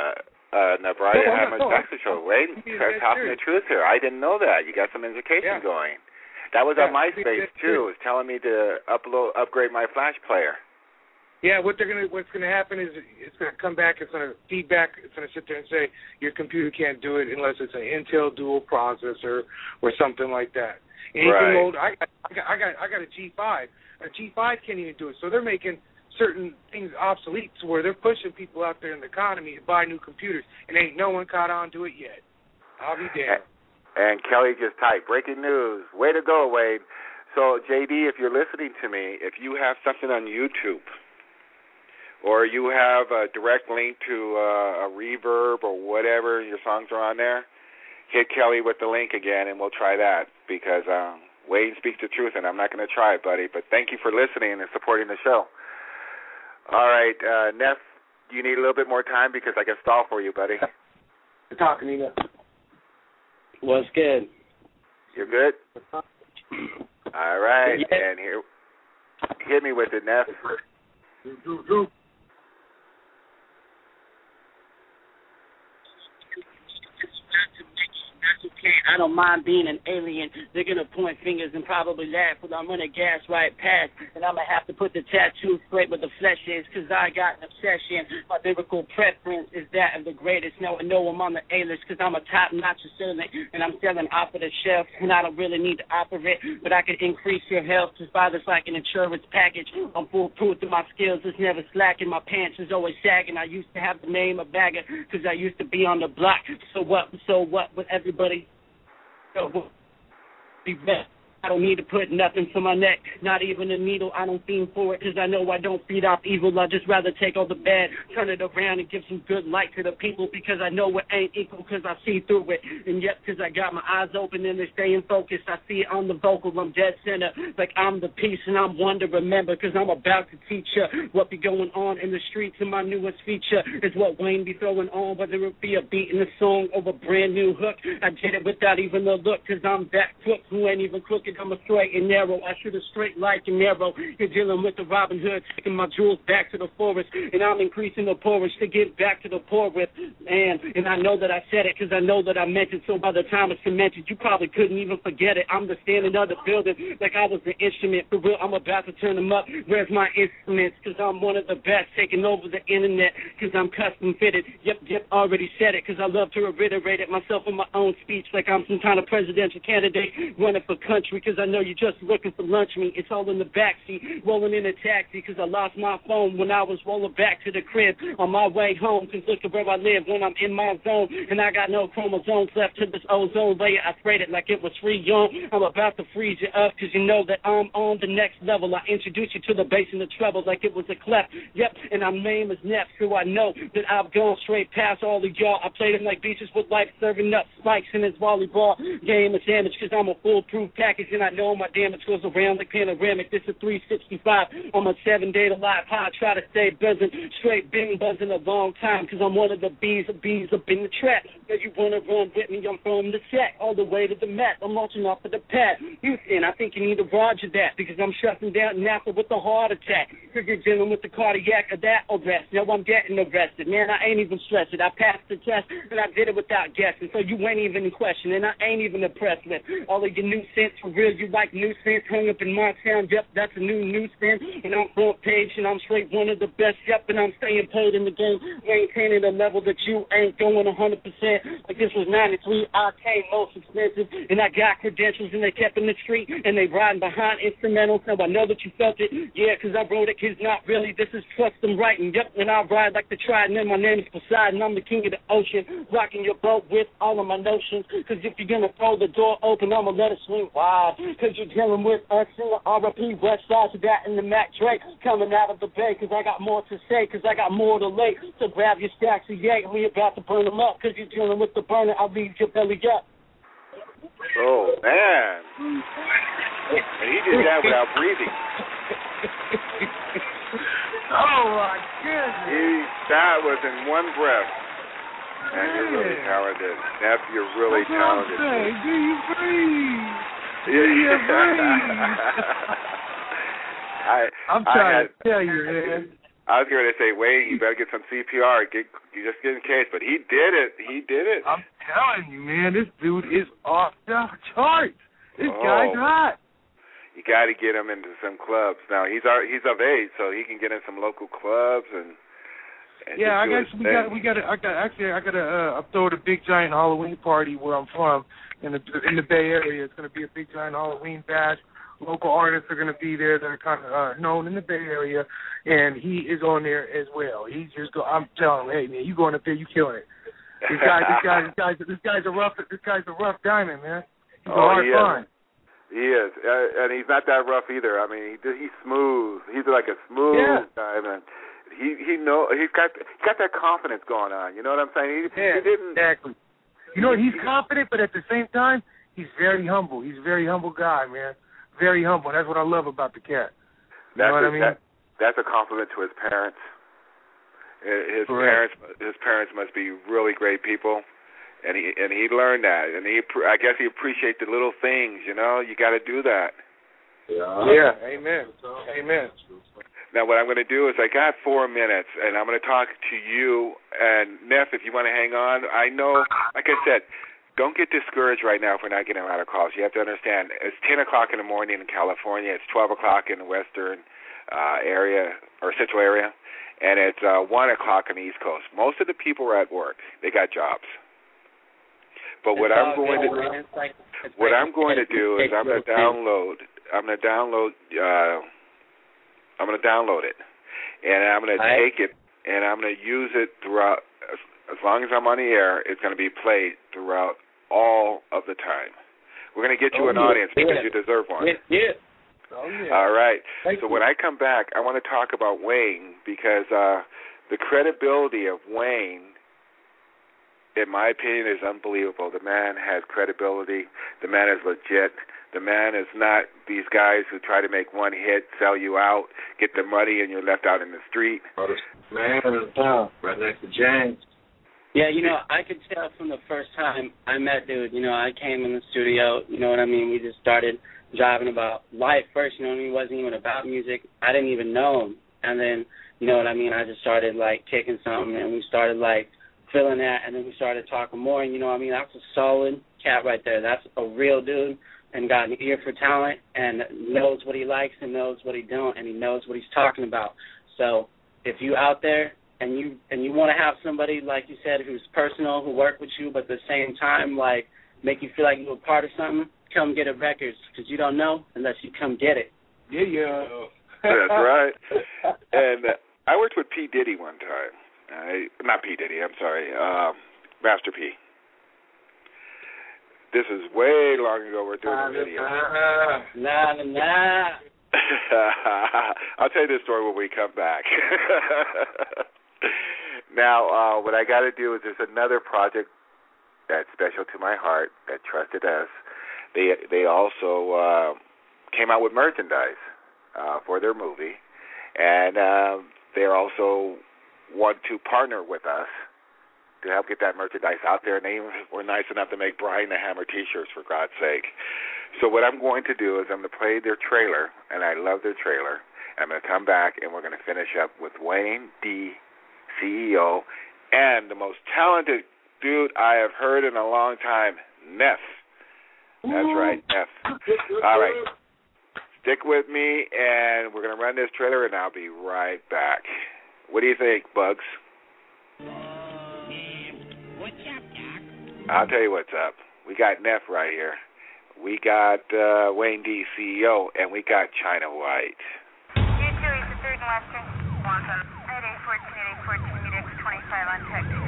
on the Brian Hammer Jackson Show. Wayne, start talking the truth here. I didn't know that. You got some education going. That was on MySpace, too. It was telling me to upgrade my Flash player. Yeah, what's gonna happen is it's gonna come back. It's gonna feedback. It's gonna sit there and say your computer can't do it unless it's an Intel dual processor or something like that. Anything old, I got a G5. A G5 can't even do it. So they're making certain things obsolete to where they're pushing people out there in the economy to buy new computers, and ain't no one caught on to it yet. I'll be damned. And Kelly just typed, breaking news. Way to go, Wade. So, JD, if you're listening to me, if you have something on YouTube or you have a direct link to a Reverb or whatever, your songs are on there, hit Kelly with the link again, and we'll try that because Wade speaks the truth, and I'm not going to try it, buddy. But thank you for listening and supporting the show. All right, Neff, do you need a little bit more time because I can stall for you, buddy? You're talking, Nina. What's good? You're good? All right, and here, hit me with it, Neff. I don't mind being an alien. They're going to point fingers and probably laugh, but I'm going to gas right past. And I'm going to have to put the tattoo straight where the flesh is, because I got an obsession. My lyrical preference is that of the greatest. Now I know I'm on the A-list because I'm a top-notch assailant, and I'm selling off of the shelf, and I don't really need to operate, but I can increase your health just by this like an insurance package. I'm foolproof to my skills. It's never slacking. My pants is always sagging. I used to have the name of Bagger because I used to be on the block. So what with everybody? Be best. I don't need to put nothing for my neck, not even a needle. I don't fiend for it because I know I don't feed off evil. I'd just rather take all the bad, turn it around and give some good light to the people because I know it ain't equal because I see through it. And yet because I got my eyes open and they're staying focused, I see it on the vocal. I'm dead center like I'm the peace and I'm one to remember because I'm about to teach you what be going on in the streets. And my newest feature is what Wayne be throwing on, whether it be a beat in the song or a brand new hook. I did it without even a look because I'm that crook who ain't even crooked. I'm a straight and narrow. I shoot a straight like and narrow. You're dealing with the Robin Hood, taking my jewels back to the forest, and I'm increasing the porridge to get back to the poor with. And I know that I said it because I know that I meant it. So by the time it's cemented, you probably couldn't even forget it. I'm the standing of the building like I was the instrument. For real, I'm about to turn them up. Where's my instruments? Because I'm one of the best, taking over the internet because I'm custom fitted. Yep, already said it because I love to reiterate it myself in my own speech like I'm some kind of presidential candidate running for country because I know you're just looking for lunch meat. It's all in the backseat, rolling in a taxi because I lost my phone when I was rolling back to the crib on my way home because look at where I live when I'm in my zone and I got no chromosomes left to this ozone layer. I sprayed it like it was free young. I'm about to freeze you up because you know that I'm on the next level. I introduce you to the bass and the treble like it was a clef. Yep, and I'm name is Neff, so I know that I've gone straight past all of y'all. I played them like beaches with life, serving up spikes in his volleyball game of damage because I'm a foolproof package and I know my damage goes around like panoramic. This is 365 on my 7-day to live high. I try to stay buzzing, straight been buzzing a long time because I'm one of the bees up in the trap. If you want to run with me, I'm from the set all the way to the mat. I'm launching off of the pad. Houston, I think you need to roger that because I'm shutting down NASA with a heart attack because you're dealing with the cardiac or that arrest. Now I'm getting arrested. Man, I ain't even stressed it. I passed the test and I did it without guessing. So you ain't even in question and I ain't even impressed with all of your new sense. For real, you like new sense hung up in my town. Yep, that's a new newsstand. And I'm front page and I'm straight one of the best. Yep, and I'm staying paid in the game, maintaining a level that you ain't going 100%. Like this was 93, I came most expensive, and I got credentials, and they kept in the street, and they riding behind instrumentals. Now I know that you felt it, yeah, because I wrote it, because not really, this is custom writing. Yep, and I ride like the Trident, and my name is Poseidon, I'm the king of the ocean, rocking your boat with all of my notions, because if you're going to throw the door open, I'm going to let it swing wide, because you're dealing with us in the RP West Side, to that and the Mac Drake, coming out of the bay, because I got more to say, because I got more to lay, so grab your stacks of yay, and we about to burn them up, because you're dealing with the burner, I'll leave your belly up. Oh, man. And he did that without breathing. Oh, my goodness. That was in one breath. And you're really talented. Neff, you're really talented. Do you breathe? Do you breathe? I'm trying to tell you, man. I was going to say, wait, you better get some CPR. You just get in case. But he did it. He did it. I'm telling you, man, this dude is off the charts. This guy's hot. You got to get him into some clubs. Now, he's of age, so he can get in some local clubs and yeah, I guess I got to throw the big giant Halloween party where I'm from in the Bay Area. It's going to be a big giant Halloween bash. Local artists are going to be there that are kind of known in the Bay Area, and he is on there as well. I'm telling him, hey man, you going up there, you killing it. This guy's a rough diamond, man. He's a hard find. He is, and he's not that rough either. I mean, he's smooth. He's like a smooth diamond. He's got that confidence going on. You know what I'm saying? He didn't exactly. You know, he's confident, but at the same time, he's very humble. He's a very humble guy, man. Very humble. That's what I love about the cat. You know what I mean? That's a compliment to his parents. His parents must be really great people, and he learned that, and I guess he appreciates the little things. You know, you got to do that. Yeah. Amen. Now, what I'm going to do is I got 4 minutes, and I'm going to talk to you. And, Neff, if you want to hang on, I know, like I said, don't get discouraged right now if we're not getting a lot of calls. You have to understand, it's 10 o'clock in the morning in California. It's 12 o'clock in the western area or central area, and it's 1 o'clock on the East Coast. Most of the people are at work. They got jobs. But what I'm going to do is I'm going to download it, and I'm going to take it, and I'm going to use it throughout. As long as I'm on the air, it's going to be played throughout all of the time. We're going to get you an audience because you deserve one. Yeah. All right. So when I come back, I want to talk about Wayne because the credibility of Wayne, in my opinion, is unbelievable. The man has credibility. The man is legit. The man is not these guys who try to make one hit, sell you out, get the money, and you're left out in the street. Man, right next to James. Yeah, I could tell from the first time I met dude, I came in the studio, you know what I mean? We just started driving about life first, you know what I mean? It wasn't even about music. I didn't even know him. And then, you know what I mean? I just started, kicking something, and we started, feeling that, and then we started talking more, and, you know what I mean? That's a solid cat right there. That's a real dude and got an ear for talent and knows what he likes and knows what he don't, and he knows what he's talking about. So if you out there, and you want to have somebody, like you said, who's personal, who work with you, but at the same time, make you feel like you're a part of something, come get a records, because you don't know unless you come get it. Yeah. That's right. And I worked with P. Diddy one time. Not P. Diddy, I'm sorry. Master P. This is way long ago. We're doing a video. Nah. I'll tell you this story when we come back. Now, what I got to do is there's another project that's special to my heart that Trusted Us. They also came out with merchandise for their movie, and they also want to partner with us to help get that merchandise out there. And they were nice enough to make Brian the Hammer T-shirts, for God's sake. So what I'm going to do is I'm going to play their trailer, and I love their trailer. I'm going to come back, and we're going to finish up with Wayne D., CEO, and the most talented dude I have heard in a long time, Neff. That's right, Neff. All right. Stick with me, and we're going to run this trailer, and I'll be right back. What do you think, Bugs? What's up, Doc? I'll tell you what's up. We got Neff right here. We got Wayne D., CEO, and we got China White. U2 is the 3rd and Western. Quantum. 814, meet X25 on Tech 2.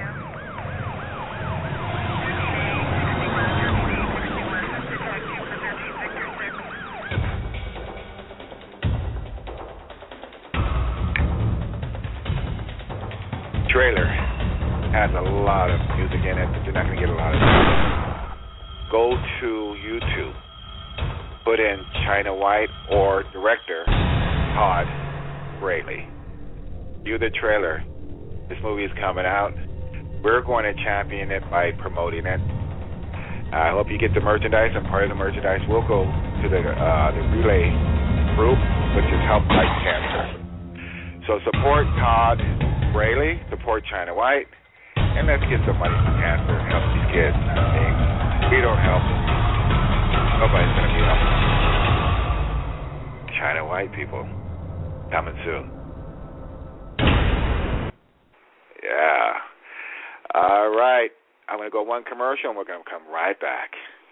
Trailer has a lot of music in it, but you're not going to get a lot of it. Go to YouTube, put in China White or director Todd Braley. View the trailer. This movie is coming out. We're going to champion it by promoting it. I hope you get the merchandise, and part of the merchandise will go to the Relay group, which is Help Fight Cancer. So support Todd Braley, support China White, and let's get some money for cancer and help these kids. I mean, we don't help them. Nobody's going to be helping them. China White people, coming soon. Yeah. All right. I'm going to go one commercial, and we're going to come right back.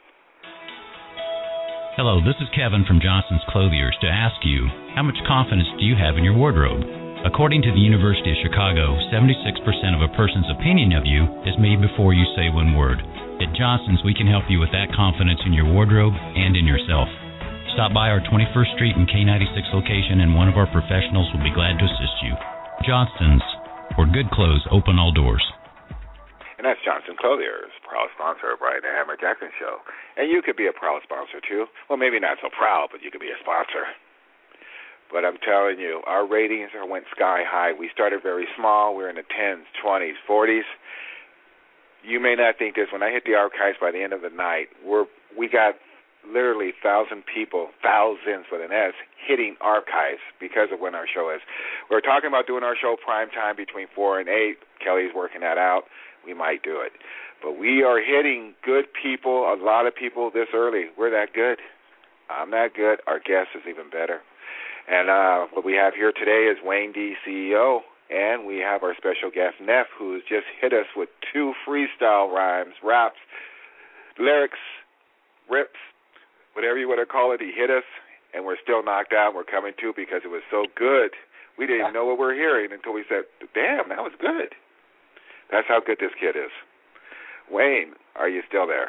Hello, this is Kevin from Johnson's Clothiers to ask you, how much confidence do you have in your wardrobe? According to the University of Chicago, 76% of a person's opinion of you is made before you say one word. At Johnson's, we can help you with that confidence in your wardrobe and in yourself. Stop by our 21st Street and K96 location, and one of our professionals will be glad to assist you. Johnson's, where good clothes open all doors. And that's Johnson Clothiers, proud sponsor of Brian the Hammer Jackson Show. And you could be a proud sponsor, too. Well, maybe not so proud, but you could be a sponsor. But I'm telling you, our ratings went sky high. We started very small. We're in the 10s, 20s, 40s. You may not think this. When I hit the archives by the end of the night, we got literally 1,000 people, thousands with an S, hitting archives because of when our show is. We're talking about doing our show prime time between 4 and 8. Kelly's working that out. we might do it. But we are hitting good people, a lot of people this early. We're that good. I'm that good. Our guest is even better. And what we have here today is Wayne D, CEO, and we have our special guest, Neff, who's just hit us with 2 freestyle rhymes, raps, lyrics, rips, whatever you want to call it. He hit us, and we're still knocked out. We're coming to because it was so good. We didn't even know what we were hearing until we said, damn, that was good. That's how good this kid is. Wayne, are you still there?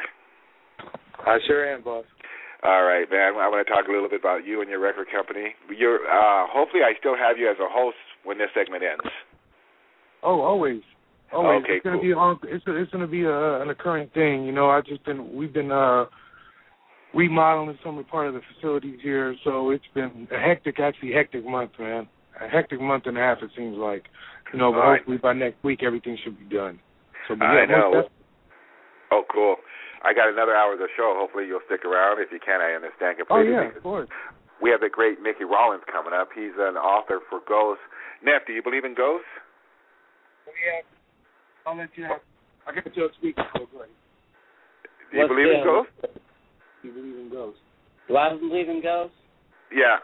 I sure am, boss. All right, man. I want to talk a little bit about you and your record company. Hopefully I still have you as a host when this segment ends. Oh, always. Okay, it's gonna cool. It's going to be an occurring thing. You know, we've been remodeling some part of the facilities here, so it's been a hectic month, man. A hectic month and a half, it seems like. You know, but hopefully by next week everything should be done. So, I know. Oh, cool. I got another hour of the show. Hopefully you'll stick around. If you can, I understand completely. Oh, yeah, of course. We have the great Mickey Rollins coming up. He's an author for Ghosts. Neff, do you believe in ghosts? Yeah. I'll let you have. I got you on speaker. So go ahead. Do you believe in ghosts? Do you believe in ghosts? Do I believe in ghosts? Yeah.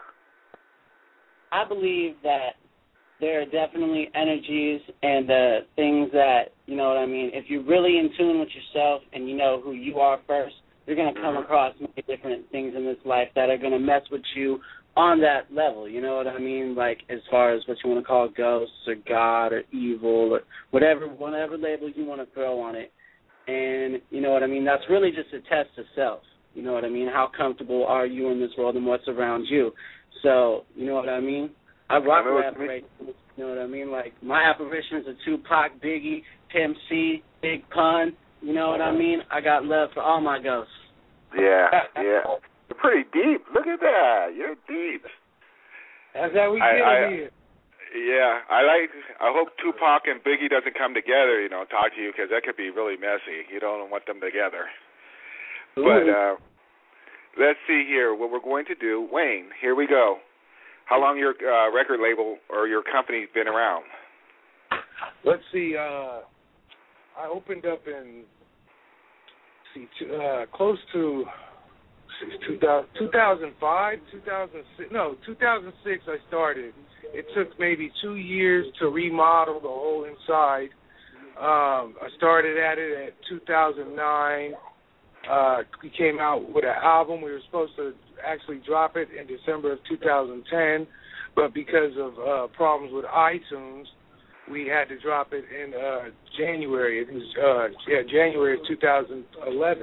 I believe that there are definitely energies and things that, you know what I mean, if you're really in tune with yourself and you know who you are first, you're going to come across many different things in this life that are going to mess with you on that level, you know what I mean, like as far as what you want to call ghosts or God or evil or whatever label you want to throw on it. And, you know what I mean, that's really just a test of self, you know what I mean, how comfortable are you in this world and what's around you. So, you know what I mean? I rock with apparitions, you know what I mean? Like, my apparitions are Tupac, Biggie, Pimp C, Big Pun, you know what I mean? I got love for all my ghosts. Yeah. You're pretty deep. Look at that. You're deep. That's how we get it here. Yeah. I hope Tupac and Biggie doesn't come together, you know, talk to you, because that could be really messy. You don't want them together. Ooh. But let's see here what we're going to do. Wayne, here we go. How long your record label or your company's been around? Let's see. I opened up in close to 2005, 2006. No, 2006 I started. It took maybe 2 years to remodel the whole inside. I started at it at 2009. We came out with an album. We were supposed to actually drop it in December of 2010, but because of problems with iTunes, we had to drop it in January. It was January of 2011.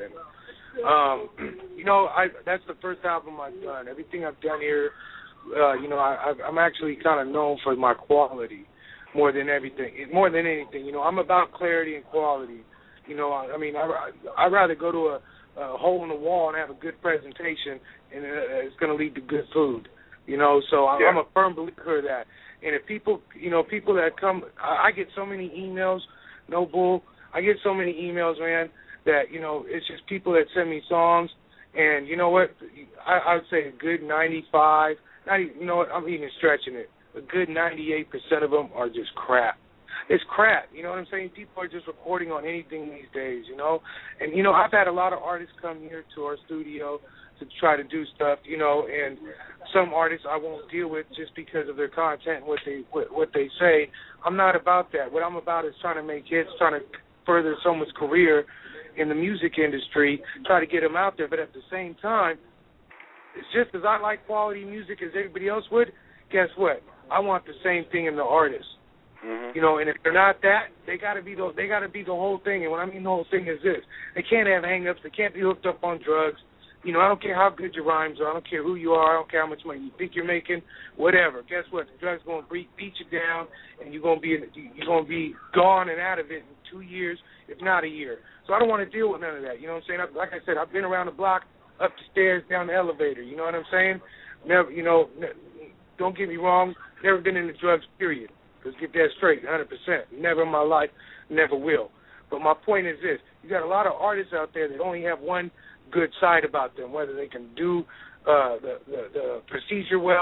You know, that's the first album I've done. Everything I've done here, you know, I'm actually kind of known for my quality more than anything. You know, I'm about clarity and quality. You know, I mean, I'd rather go to a hole in the wall and have a good presentation, and it's going to lead to good food. You know, so I'm a firm believer of that. And if people that come, I get so many emails, no bull. I get so many emails, man, that, you know, it's just people that send me songs, and you know what? I would say a good 95, you know what? I'm even stretching it. A good 98% of them are just crap. It's crap, you know what I'm saying? People are just recording on anything these days, you know? And, you know, I've had a lot of artists come here to our studio to try to do stuff, you know, and some artists I won't deal with just because of their content and what they say. I'm not about that. What I'm about is trying to make hits, trying to further someone's career in the music industry, try to get them out there. But at the same time, it's just as I like quality music as everybody else would, guess what? I want the same thing in the artist. You know, and if they're not that, they got to be the whole thing. And what I mean the whole thing is this: they can't have hang-ups. They can't be hooked up on drugs. You know, I don't care how good your rhymes are. I don't care who you are. I don't care how much money you think you're making. Whatever. Guess what? The drugs going to beat you down, and you're going to be gone and out of it in 2 years, if not a year. So I don't want to deal with none of that. You know what I'm saying? Like I said, I've been around the block, up the stairs, down the elevator. You know what I'm saying? Never. You know, don't get me wrong. Never been into drugs. Period. Let's get that straight, 100%. Never in my life, never will. But my point is this: you got a lot of artists out there that only have one good side about them, whether they can do the procedure well,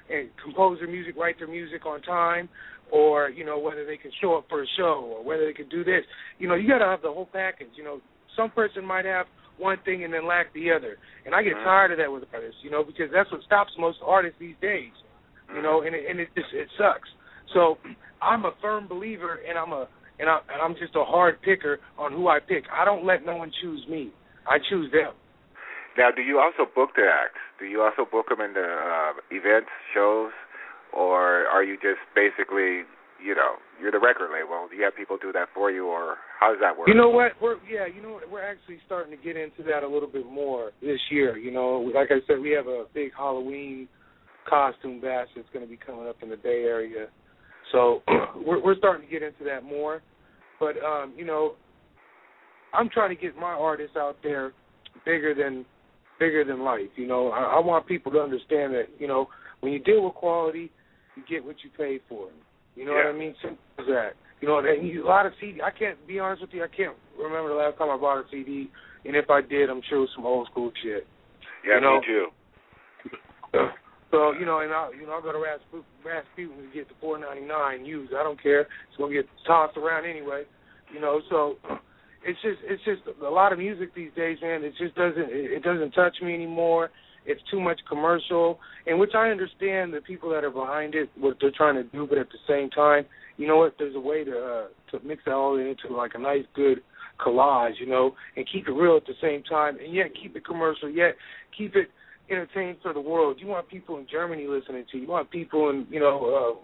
and compose their music, write their music on time, or, you know, whether they can show up for a show or whether they can do this. You know, you got to have the whole package. You know, some person might have one thing and then lack the other. And I get tired of that with artists, you know, because that's what stops most artists these days, you know, and it sucks. So I'm a firm believer, and I'm just a hard picker on who I pick. I don't let no one choose me. I choose them. Now, do you also book the acts? Do you also book them in the events, shows, or are you just basically, you know, you're the record label? Do you have people do that for you, or how does that work? You know what? We're actually starting to get into that a little bit more this year. You know, like I said, we have a big Halloween costume bash that's going to be coming up in the Bay Area. So we're starting to get into that more. But, you know, I'm trying to get my artists out there bigger than life. You know, I want people to understand that, you know, when you deal with quality, you get what you pay for. You know what I mean? Simple as that. You know, a lot of CD, I can't be honest with you, I can't remember the last time I bought a CD, and if I did, I'm sure it was some old school shit. Yeah, you know? Me too. So, you know, and I'll go to Rasputin and get the $4.99 used. I don't care. It's gonna get tossed around anyway. You know, so it's just a lot of music these days, man. It just doesn't touch me anymore. It's too much commercial, and which I understand the people that are behind it, what they're trying to do, but at the same time, you know what? There's a way to mix that all into like a nice, good collage, you know, and keep it real at the same time, and yet keep it commercial, yet keep it entertaining for the world. You want people in Germany listening to you. You want people in, you know,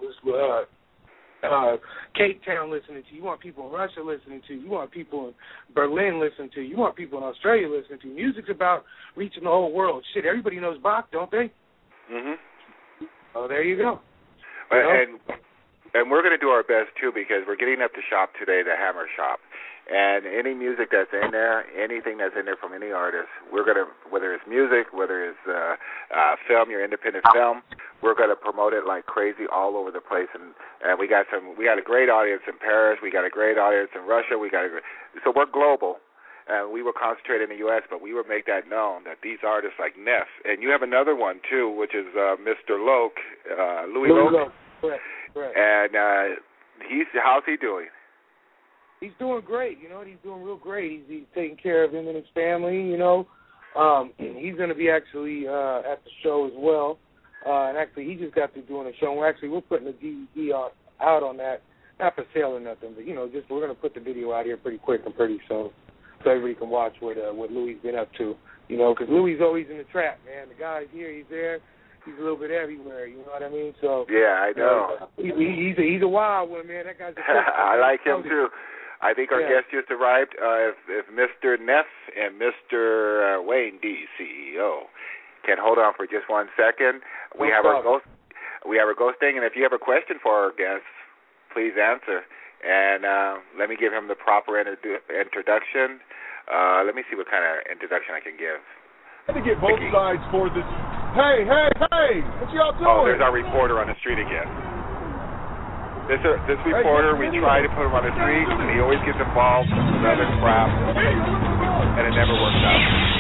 Cape Town listening to you. You want people in Russia listening to you. You want people in Berlin listening to you. You want people in Australia listening to you. Music's about reaching the whole world. Shit, everybody knows Bach, don't they? Mhm. Oh, there you go. And we're going to do our best too, because we're getting up the shop today, the Hammer Shop. And any music that's in there, anything that's in there from any artist, we're going to, whether it's music, whether it's film, your independent film, we're going to promote it like crazy all over the place. And we got a great audience in Paris, we got a great audience in Russia, so we're global. We will concentrate in the U.S., but we will make that known that these artists like Neff, and you have another one too, which is Mr. Loke, Louis Loke. Correct. And how's he doing? He's doing great. You know, he's doing real great. He's taking care of him and his family. You know, he's going to be actually at the show as well. And actually, he just got through doing a show. We're putting a DVD out on that, not for sale or nothing, but you know, just we're going to put the video out here pretty quick and pretty soon, so everybody can watch what Louis been up to. You know, because Louis always in the trap, man. The guy's here, he's there. He's a little bit everywhere, you know what I mean? So yeah, I know. He's a wild one, man. That guy's I like him too. I think our guest just arrived. If Mr. Neff and Mr. Wayne D, CEO, can hold on for just 1 second. We have our ghost thing, and if you have a question for our guests, please answer. And let me give him the proper introduction. Let me see what kind of introduction I can give. Let me get both sides for this. Hey, what y'all doing? Oh, there's our reporter on the street again. This reporter, we try to put him on the street, and he always gets involved with other crap, and it never works out.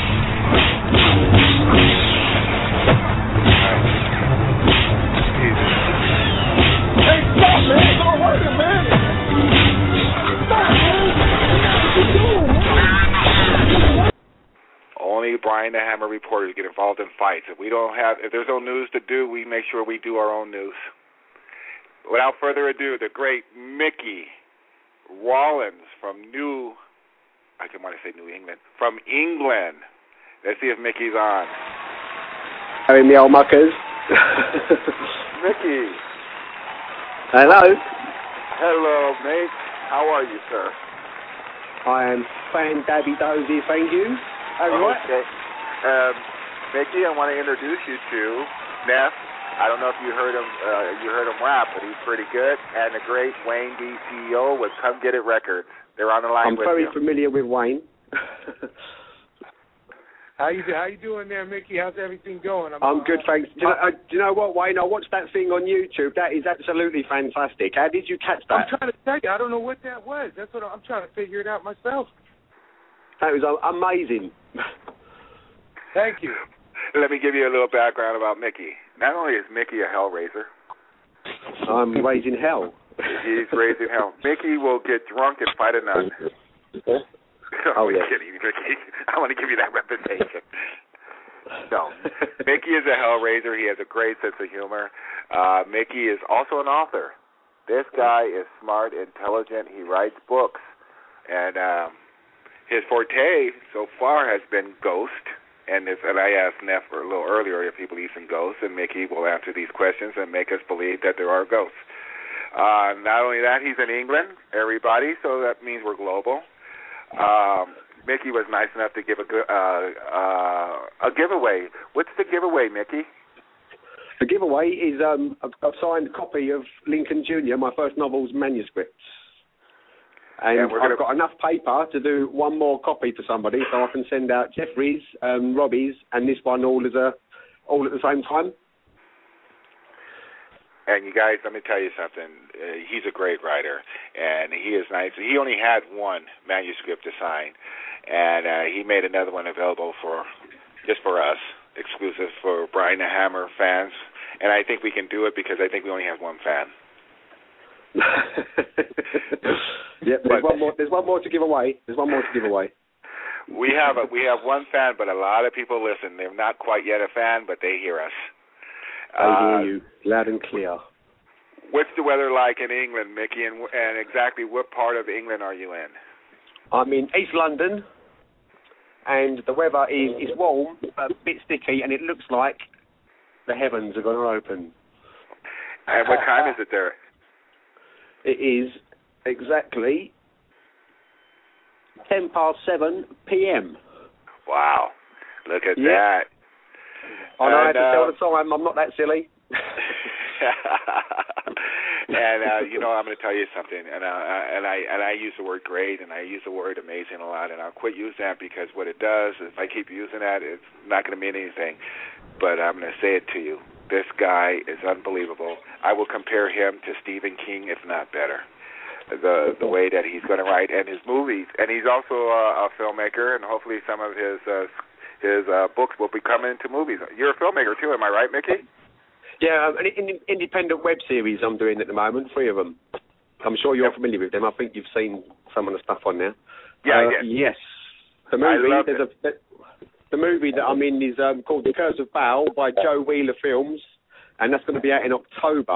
Jesus. Hey, stop, man. It's not working, man. Stop, man. What you doing, man? Only Brian the Hammer reporters get involved in fights. If there's no news to do, we make sure we do our own news. Without further ado, the great Mickey Rollins from New England. From England. Let's see if Mickey's on. Howdy, me old muckers. Mickey. Hello. Hello, mate. How are you, sir? I am fan-dabby-dozy, thank you. Okay. Mickey, I want to introduce you to Neff. I don't know if you heard him rap, but he's pretty good. And the great Wayne D, CEO with Come Get It Records. They're on the line with you. I'm very familiar with Wayne. How you doing there, Mickey? How's everything going? I'm good, thanks. Do you know what, Wayne? I watched that thing on YouTube. That is absolutely fantastic. How did you catch that? I'm trying to tell you. I don't know what that was. That's what I'm trying to figure it out myself. That was amazing. Thank you. Let me give you a little background about Mickey. Not only is Mickey a hellraiser, I'm raising hell. He's raising hell. Mickey will get drunk and fight a nun. Oh, yeah. Kidding, Mickey. I want to give you that reputation. No. Mickey is a hellraiser. He has a great sense of humor. Mickey is also an author. This guy is smart, intelligent. He writes books. And his forte so far has been ghost. And I asked Neff a little earlier if he believes in ghosts, and Mickey will answer these questions and make us believe that there are ghosts. Not only that, he's in England, everybody, so that means we're global. Mickey was nice enough to give a giveaway. What's the giveaway, Mickey? The giveaway is a signed copy of Lincoln Jr., my first novel's manuscript. And I've got enough paper to do one more copy to somebody, so I can send out Jeffrey's, Robbie's, and this one all at the same time. And you guys, let me tell you something. He's a great writer, and he is nice. He only had one manuscript to sign, and he made another one available just for us, exclusive for Brian the Hammer fans. And I think we can do it because I think we only have one fan. Yep, there's one more to give away. We have one fan, but a lot of people listen. They're not quite yet a fan, but they hear us. I hear you loud and clear. What's the weather like in England, Mickey, and exactly what part of England are you in? I'm in East London, and the weather is warm, a bit sticky, and it looks like the heavens are going to open. And what time is it there? It is exactly 10:07 p.m. Wow. Look at that. I know how to tell the time. I'm not that silly. And I'm going to tell you something. And I use the word great, and I use the word amazing a lot, and I'll quit using that because what it does, if I keep using that, it's not going to mean anything. But I'm going to say it to you. This guy is unbelievable. I will compare him to Stephen King, if not better. The way that he's going to write and his movies, and he's also a filmmaker, and hopefully some of his books will be coming into movies. You're a filmmaker too, am I right, Mickey? Yeah, an independent web series I'm doing at the moment, 3 of them. I'm sure you're familiar with them. I think you've seen some of the stuff on there. Yeah, I did. Yes. The movie that I'm in is called The Curse of Baal by Joe Wheeler Films, and that's going to be out in October.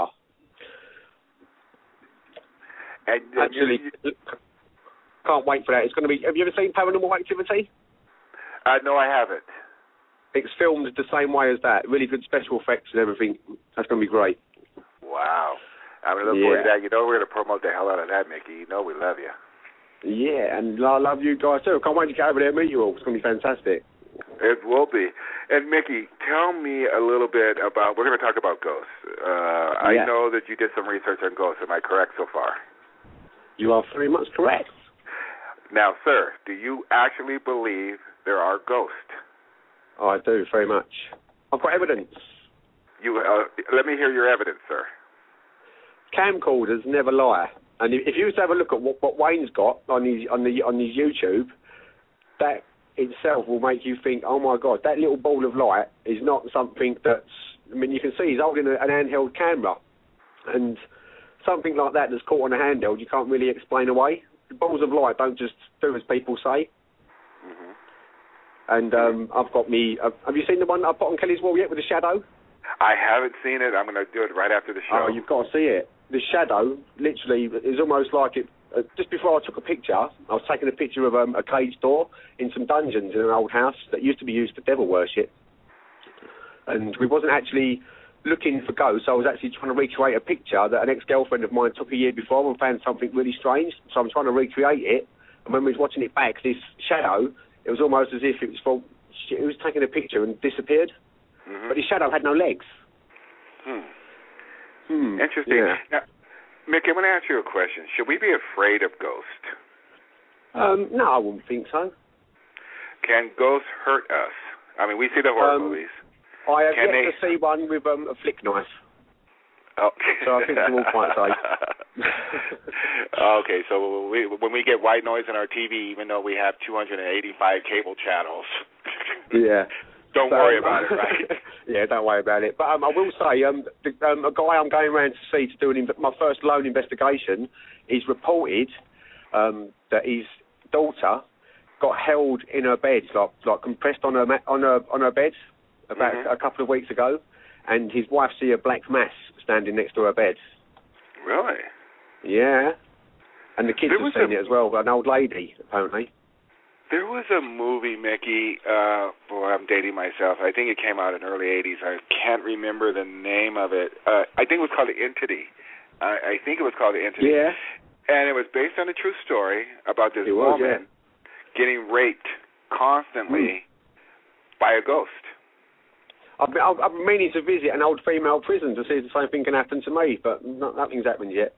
And actually, can't wait for that. It's going to be. Have you ever seen Paranormal Activity? No, I haven't. It's filmed the same way as that. Really good special effects and everything. That's going to be great. Wow. I'm going to look forward to that. We're going to promote the hell out of that, Mickey. You know we love you. Yeah, and I love you guys too. Can't wait to get over there and meet you all. It's going to be fantastic. It will be. And Mickey, tell me a little bit about. We're going to talk about ghosts. I know that you did some research on ghosts. Am I correct so far? You are very much correct. Now, sir, do you actually believe there are ghosts? Oh, I do, very much. I've got evidence. Let me hear your evidence, sir. Camcorders never lie. And if you was to have a look at what Wayne's got on his YouTube, that itself will make you think, oh my God, that little ball of light is not something that's. I mean, you can see he's holding an handheld camera, and something like that that's caught on a handheld, you can't really explain away. Balls of light don't just do as people say. Mm-hmm. And I've got me. Have you seen the one I put on Kelly's wall yet with the shadow? I haven't seen it. I'm going to do it right after the show. Oh, you've got to see it. The shadow, literally, is almost like it. Just before I took a picture, I was taking a picture of a cage door in some dungeons in an old house that used to be used for devil worship. And we wasn't actually looking for ghosts. I was actually trying to recreate a picture that an ex-girlfriend of mine took a year before and found something really strange. So I'm trying to recreate it. And when we was watching it back, this shadow, it was almost as if it was taking a picture and disappeared. Mm-hmm. But the shadow had no legs. Interesting. Yeah. Now, Mickey, I'm going to ask you a question. Should we be afraid of ghosts? No, I wouldn't think so. Can ghosts hurt us? I mean, we see the horror movies. I have yet to see one with a flick knife. Oh. So I think they're all quite safe. Okay, so when we get white noise on our TV, even though we have 285 cable channels. Yeah. Don't worry about it, right? Yeah, don't worry about it. But I will say, a guy I'm going around to see to do my first loan investigation, he's reported that his daughter got held in her bed, like compressed on her bed about a couple of weeks ago, and his wife see a black mass standing next to her bed. Really? Yeah. And the kids have seen it as well, an old lady, apparently. There was a movie, Mickey, boy, I'm dating myself. I think it came out in the early 80s. I can't remember the name of it. I think it was called The Entity. I think it was called The Entity. Yeah. And it was based on a true story about this woman getting raped constantly by a ghost. I've been meaning to visit an old female prison to see if the same thing can happen to me, but nothing's happened yet.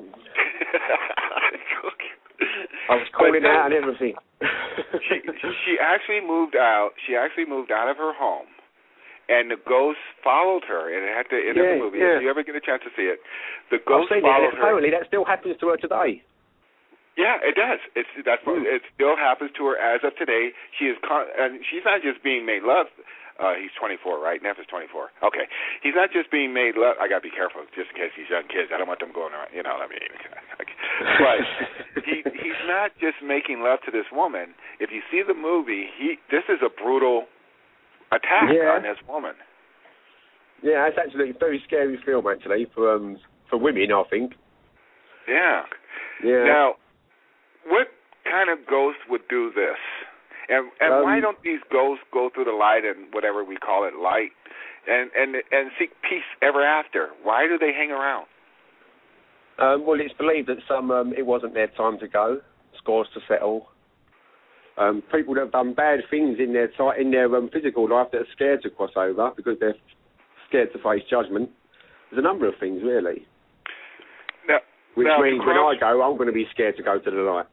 I was calling out and everything. she actually moved out. She actually moved out of her home, and the ghost followed her. And it had to end the movie. If you ever get a chance to see it, the ghost followed her. Apparently, that still happens to her today. Yeah, it does. It still happens to her as of today. She is, and she's not just being made love. He's 24, right? Neff is 24. Okay. He's not just being made love. I got to be careful just in case these young kids. I don't want them going around, But he's not just making love to this woman. If you see the movie, this is a brutal attack on this woman. Yeah, it's actually a very scary film, actually, for women, I think. Yeah. Yeah. Now, what kind of ghost would do this? And why don't these ghosts go through the light and whatever we call it, light, and seek peace ever after? Why do they hang around? Well, it's believed that it wasn't their time to go, scores to settle. People that have done bad things in their physical life that are scared to cross over because they're scared to face judgment. There's a number of things, really. Which means when I go, I'm going to be scared to go to the light.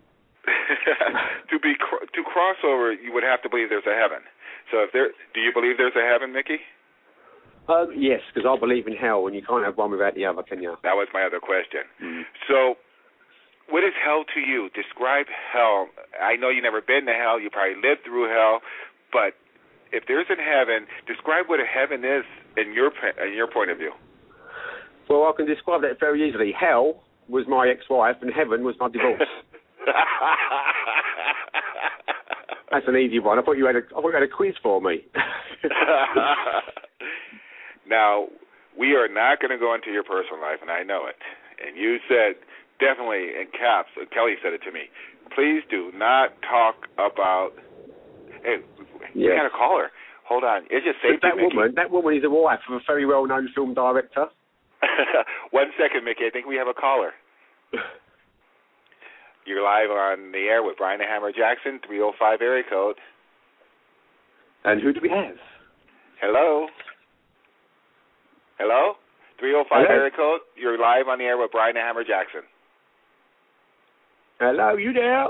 To cross over, you would have to believe there's a heaven. So do you believe there's a heaven, Mickey? Yes, because I believe in hell, and you can't have one without the other, can you? That was my other question. So, what is hell to you? Describe hell. I know you've never been to hell. You probably lived through hell, but if there's a heaven, describe what a heaven is in your point of view. Well, I can describe that very easily. Hell was my ex-wife, and heaven was my divorce. That's an easy one. I thought you had a quiz for me. Now, we are not going to go into your personal life, and I know it. And you said, definitely in caps, Kelly said it to me, please do not talk about... Hey, we got a caller. Hold on. It just saved you, Mickey. That woman is a wife of a very well-known film director. 1 second, Mickey. I think we have a caller. You're live on the air with Brian the Hammer Jackson, 305 area code. And who do we have? Hello? Hello? 305 area code. You're live on the air with Brian the Hammer Jackson. Hello, you there?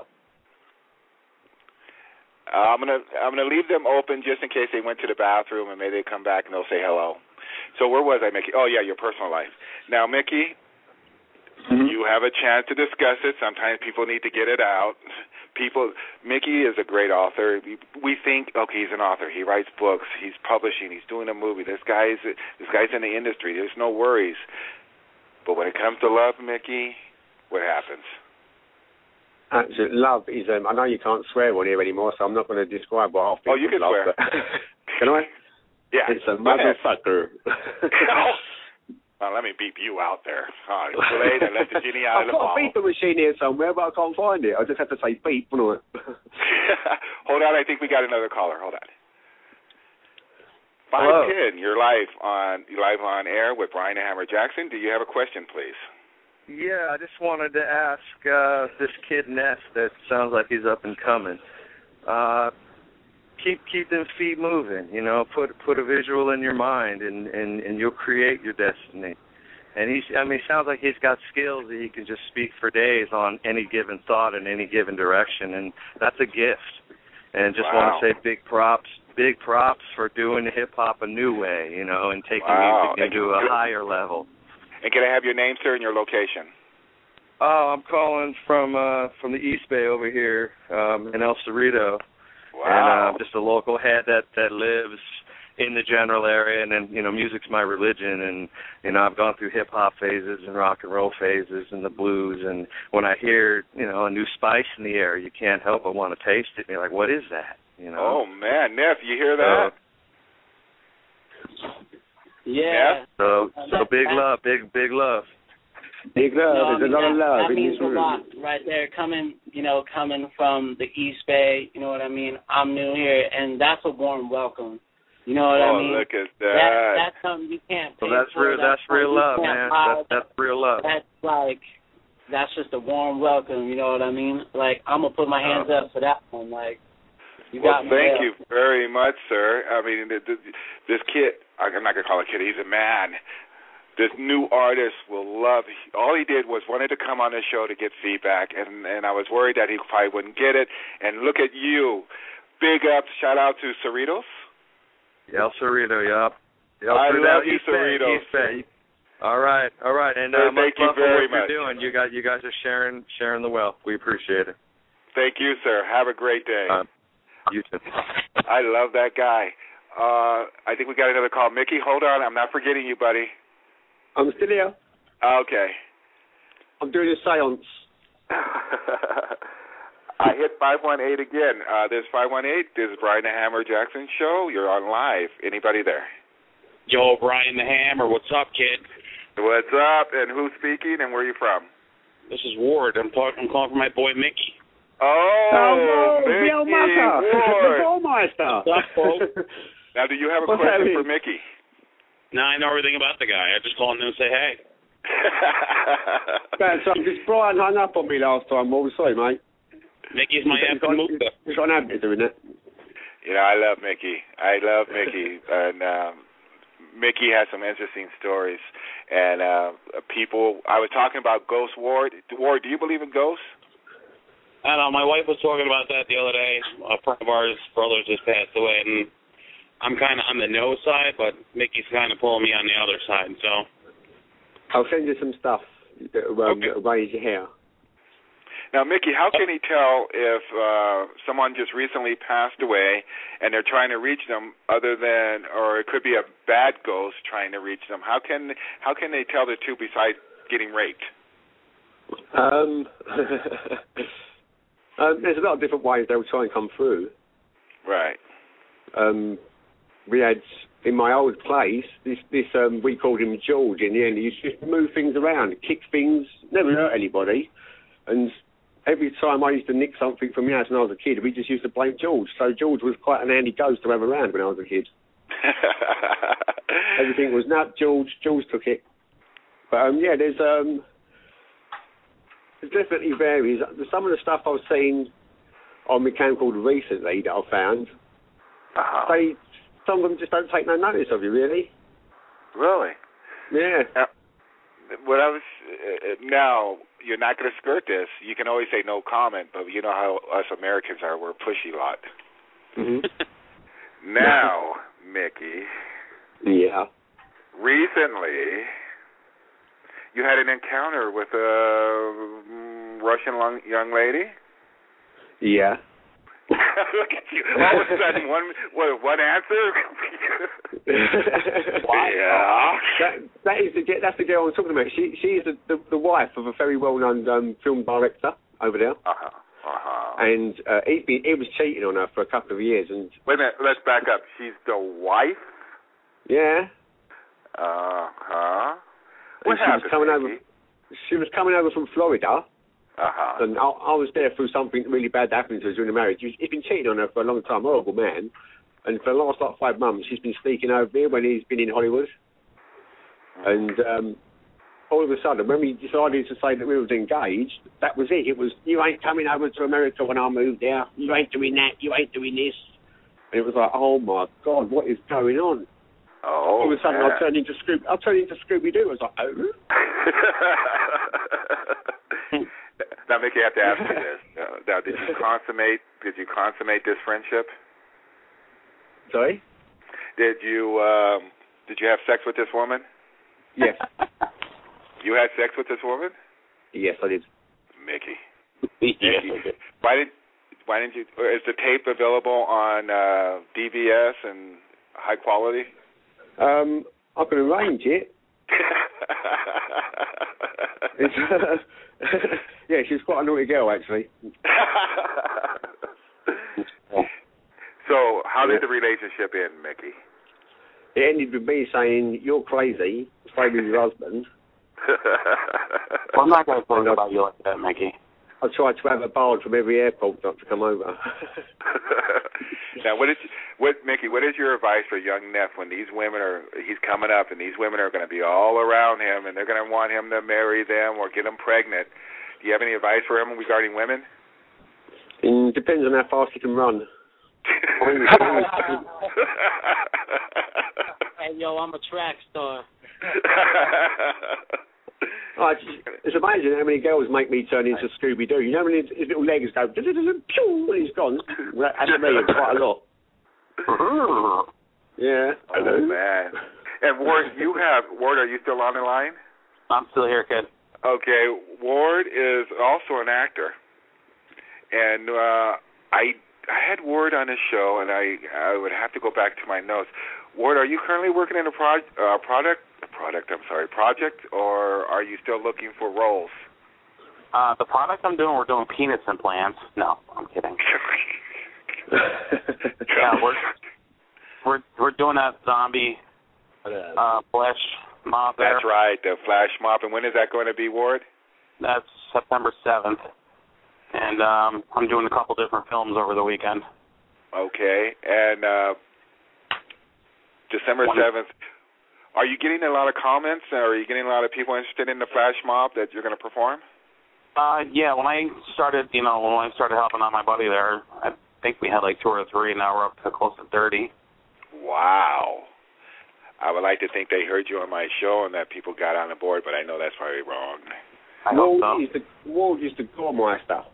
I'm gonna leave them open just in case they went to the bathroom, and maybe they come back and they'll say hello. So where was I, Mickey? Oh yeah, your personal life. Now, Mickey, you have a chance to discuss it. Sometimes people need to get it out. Mickey is a great author. We think, okay, he's an author. He writes books. He's publishing. He's doing a movie. This guy's in the industry. There's no worries. But when it comes to love, Mickey, what happens? Absolute love is. I know you can't swear on here anymore, so I'm not going to describe what I think. Oh, you can love, swear. Can I? Yeah. It's a motherfucker. Let me beep you out there. Oh, it's too late. I let the genie out of the bottle. I've got a beeper machine here somewhere, but I can't find it. I just have to say beep, wouldn't I? Hold on. I think we got another caller. Hold on. 510. You're live on air with Brian the Hammer Jackson. Do you have a question, please? Yeah, I just wanted to ask this kid Ness that sounds like he's up and coming. Keep them feet moving, put a visual in your mind and you'll create your destiny. And he sounds like he's got skills that he can just speak for days on any given thought in any given direction, and that's a gift. And just want to say big props for doing hip hop a new way, and taking music into a higher level. And can I have your name, sir, and your location? Oh, I'm calling from the East Bay over here in El Cerrito. Wow. And just a local head that lives in the general area, and then, you know, music's my religion, and, you know, I've gone through hip-hop phases and rock and roll phases and the blues, and when I hear, you know, a new spice in the air, you can't help but want to taste it, and you're like, what is that, you know? Oh, man, Neff, you hear that? Yeah. So big love, big love. Big love. There's a lot of love that in means this room. a lot right there. Coming from the East Bay, you know what I mean? I'm new here, and that's a warm welcome. You know what I mean? Oh, look at that. That's something you can't pay Well, for. that's real love, man. That's real love. That's just a warm welcome, you know what I mean? Like, I'm going to put my hands up for that one. Like, you got me thank there. you very much, sir. I mean, this kid, I'm not going to call him a kid, he's a man. This new artist will love, all he did was wanted to come on the show to get feedback, and I was worried that he probably wouldn't get it. And look at you. Big up, shout out to Cerritos. El Cerrito, yep. I love you, Cerritos. All right. And thank you very much. You're doing. You guys are sharing the wealth. We appreciate it. Thank you, sir. Have a great day. You too. I love that guy. I think we got another call. Mickey, hold on. I'm not forgetting you, buddy. I'm still here. Okay. I'm doing a seance. I hit 518 again. This is 518. This is Brian the Hammer Jackson Show. You're on live. Anybody there? Yo, Brian the Hammer. What's up, kid? What's up? And who's speaking? And where are you from? This is Ward. I'm calling for my boy Mickey. Oh, Mickey Ward. What's up, folks? Now, do you have a question for Mickey? No, I know everything about the guy. I just called him and say hey. Because Brian hung up on me last time. What was sorry, mate? Mickey's my effing Muka. He's got an habit of doing that. Yeah, I love Mickey. And Mickey has some interesting stories. And people, I was talking about ghosts, Ward. Ward, do you believe in ghosts? I don't know. My wife was talking about that the other day. A friend of ours' brother just passed away, and I'm kind of on the no side, but Mickey's kind of pulling me on the other side. So I'll send you some stuff that will raise your hair. Now, Mickey, how can he tell if someone just recently passed away and they're trying to reach them, or it could be a bad ghost trying to reach them? How can they tell the two besides getting raped? There's a lot of different ways they will try and come through. Right. We had in my old place this we called him George. In the end, he used to move things around, kick things, never hurt anybody, and every time I used to nick something from the house when I was a kid, we just used to blame George. So George was quite an handy ghost to have around when I was a kid. Everything was George took it. But there's definitely varies. Some of the stuff I've seen on Mechanical recently that I've found, some of them just don't take no notice of you, really. Really? Yeah. Now, you're not going to skirt this. You can always say no comment, but you know how us Americans are. We're a pushy lot. Mm-hmm. Now, Mickey. Yeah. Recently, you had an encounter with a Russian young lady? Yeah. Look at you. All of a sudden, one answer? Yeah. That's the girl I'm talking about. She is the wife of a very well-known film director over there. And he was cheating on her for a couple of years. And wait a minute, let's back up. She's the wife? Yeah. What happened? She was coming over from Florida. And I was there through something really bad that happened to her during the marriage. He'd been cheating on her for a long time, horrible man. And for the last 5 months, she's been sneaking over here when he's been in Hollywood. And all of a sudden, when we decided to say that we was engaged, that was it. It was, you ain't coming over to America when I moved there. You ain't doing that. You ain't doing this. And it was like, oh my God, what is going on? All of a sudden, I turned into Scooby-Doo. I was like, oh. Now, Mickey, I have to ask you this. Now, did you consummate this friendship? Sorry? Did you have sex with this woman? Yes. You had sex with this woman? Yes, I did. Mickey. Yes, I did. Why didn't you? Is the tape available on DVS and high quality? I can arrange it. Yeah, she's quite a naughty girl, actually. So, how did the relationship end, Mickey? It ended with me saying, "You're crazy. Stay with your husband." I'm not going to talk about you like that, Mickey. I tried to have a barge from every airport not to come over. Now, Mickey, what is your advice for young Neff when he's coming up and these women are going to be all around him and they're going to want him to marry them or get him pregnant? Do you have any advice for him regarding women? It depends on how fast he can run. Hey, yo, I'm a track star. It's amazing how many girls make me turn into Scooby-Doo. You know when his little legs go, pew, and he's gone? That's me quite a lot. Yeah. Oh, man. And Ward, are you still on the line? I'm still here, kid. Okay. Ward is also an actor. And I had Ward on his show, and I would have to go back to my notes. Ward, are you currently working in a project, or are you still looking for roles? The product I'm doing, we're doing penis implants. No, I'm kidding. Yeah, we're doing that zombie flash mob there. That's right, the flash mob. And when is that going to be, Ward? That's September 7th. And I'm doing a couple different films over the weekend. Okay, and December 7th. Are you getting a lot of comments? Or are you getting a lot of people interested in the flash mob that you're going to perform? Yeah, when I started helping out my buddy there, I think we had like 2 or 3. Now we're up to close to 30. Wow. I would like to think they heard you on my show and that people got on the board, but I know that's probably wrong. I hope so. Ward is the Goremeister.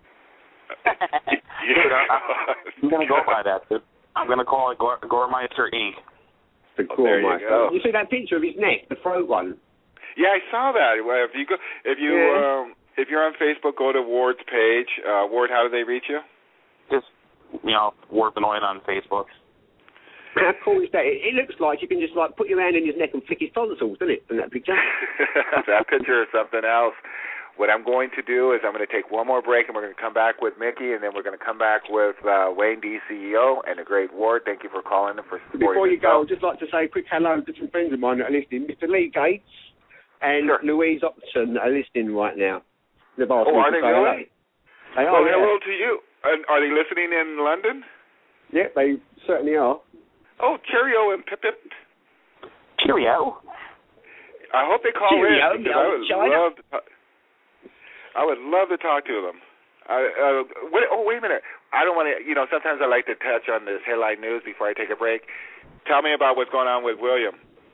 I'm going to go by that, dude. I'm going to call it Goremeister Inc. The Goremeister. You see that picture of his neck, the throat one? Yeah, I saw that. Well, if you're on Facebook, go to Ward's page. Ward, how do they reach you? Just Ward Benoit on Facebook. How cool is that? It looks like you can just put your hand in his neck and flick his tonsils, doesn't it? In that picture. That picture is something else. What I'm going to do is I'm going to take one more break, and we're going to come back with Mickey, and then we're going to come back with Wayne D, CEO, and the great Ward. Thank you for calling and for supporting. Before you go, I'd just like to say a quick hello to some friends of mine that are listening. Mr. Lee Gates and Louise Upton are listening right now. Are they really? They are. Hello to you. And are they listening in London? Yeah, they certainly are. Oh, cheerio and pip-pip. Cheerio. I hope they call in, because I would love to talk to them. Wait a minute. I don't want to, sometimes I like to touch on this headline news before I take a break. Tell me about what's going on with William.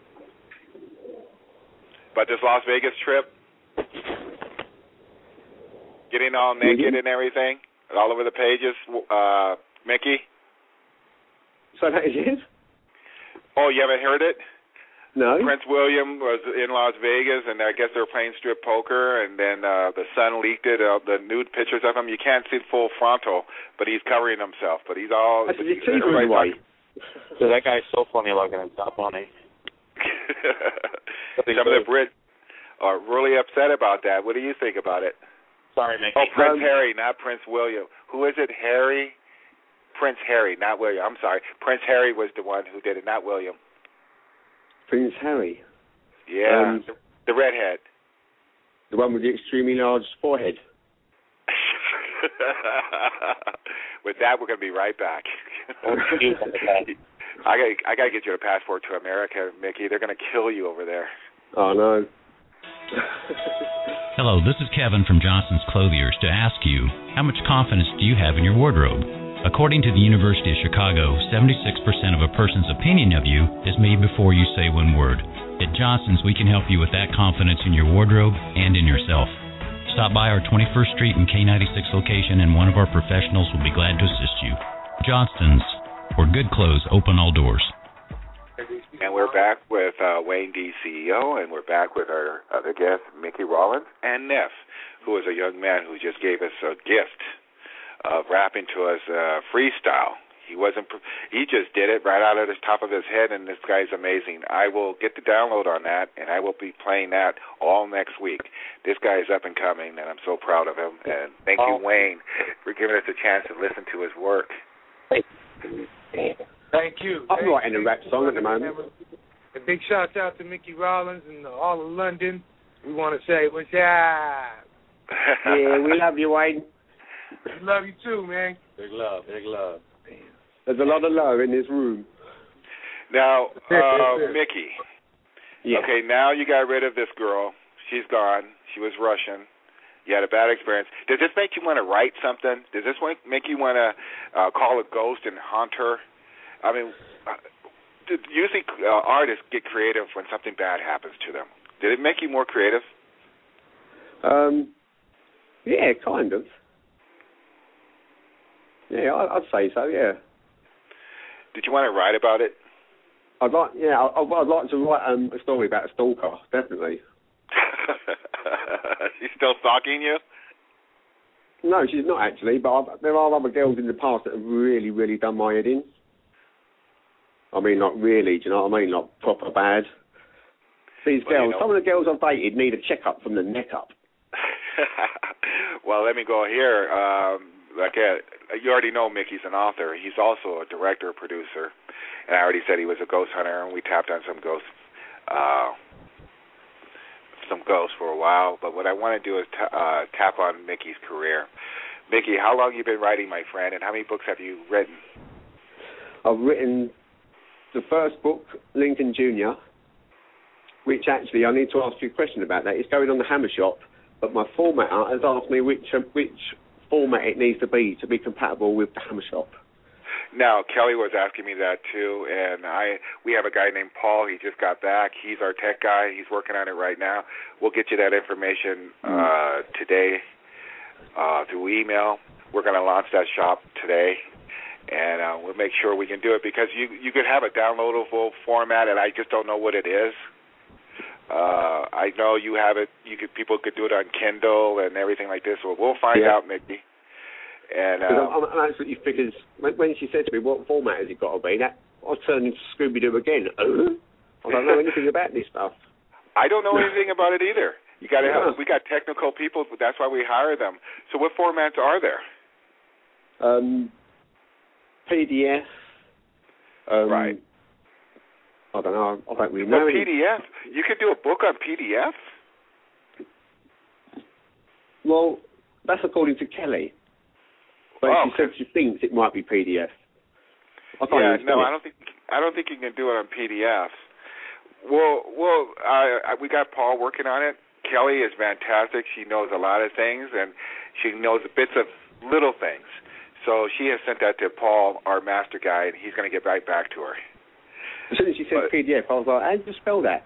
About this Las Vegas trip. Getting all naked and everything. All over the pages. Mickey? So that is it? Oh, you haven't heard it? No. Prince William was in Las Vegas, and I guess they were playing strip poker, and then the Sun leaked it, the nude pictures of him. You can't see full frontal, but he's covering himself. But he's all... That's way. So that guy's so funny looking and so funny. Some of the Brits are really upset about that. What do you think about it? Sorry, Mickey. Oh, Prince Harry, not Prince William. Who is it? Harry? Prince Harry, not William. I'm sorry. Prince Harry was the one who did it, not William. Prince Harry? Yeah, the redhead. The one with the extremely large forehead. With that, we're going to be right back. I got to get you a passport to America, Mickey. They're going to kill you over there. Oh, no. Hello, this is Kevin from Johnson's Clothiers to ask you, how much confidence do you have in your wardrobe? According to the University of Chicago, 76% of a person's opinion of you is made before you say one word. At Johnson's, we can help you with that confidence in your wardrobe and in yourself. Stop by our 21st Street and K96 location, and one of our professionals will be glad to assist you. Johnson's, where good clothes open all doors. And we're back with Wayne D, CEO, and we're back with our other guest, Mickey Rollins, and Neff, who is a young man who just gave us a gift of rapping to us freestyle He just did it right out of the top of his head, and this guy's amazing. I will get the download on that, and I will be playing that all next week. This guy is up and coming, and I'm so proud of him. And thank you, Wayne, for giving us a chance to listen to his work. Thank you. I'm writing a rap song at the moment. A big shout out to Mickey Rollins and all of London. We want to say, what's up? Yeah, we love you, Wayne. We love you too, man. Big love, big love. There's a lot of love in this room. Now, Mickey. Yeah. Okay, now you got rid of this girl. She's gone. She was Russian. You had a bad experience. Does this make you want to write something? Does this make you want to call a ghost and haunt her? I mean, usually artists get creative when something bad happens to them. Did it make you more creative? Yeah, kind of. Yeah, I'd say so, yeah. Did you want to write about it? I'd like to write a story about a stalker, definitely. She's still stalking you? No, she's not actually, but there are other girls in the past that have really, really done my head in. I mean, not really, do you know what I mean? Not proper bad. These girls, some of the girls I've dated need a checkup from the neck up. Well, let me go here. You already know Mickey's an author. He's also a director, producer, and I already said he was a ghost hunter, and we tapped on some ghosts for a while. But what I want to do is tap on Mickey's career. Mickey, how long have you been writing, my friend, and how many books have you written? I've written the first book, Lincoln Jr., which actually I need to ask you a question about that. It's going on the Hammer Shop, but my formatter has asked me which format it needs to be compatible with the Hammer Shop. Now, Kelly was asking me that too, and we have a guy named Paul. He just got back. He's our tech guy. He's working on it right now. We'll get you that information today through email. We're going to launch that shop today, and we'll make sure we can do it because you could have a downloadable format, and I just don't know what it is. I know you have it. People could do it on Kindle and everything like this. So we'll find out, Mickey. And I'm absolutely because when she said to me, "What format has it got to be?" That I turned into Scooby-Doo again. I don't know anything about this stuff. I don't know anything about it either. You got to have. We got technical people. That's why we hire them. So what formats are there? PDF. Right. I don't know. I don't really know. PDF? You could do a book on PDF? Well, that's according to Kelly. But she said she thinks it might be PDF. I don't think you can do it on PDF. Well, we got Paul working on it. Kelly is fantastic. She knows a lot of things, and she knows bits of little things. So she has sent that to Paul, our master guy, and he's going to get right back to her. As soon as she said PDF, I was like, how do you spell that?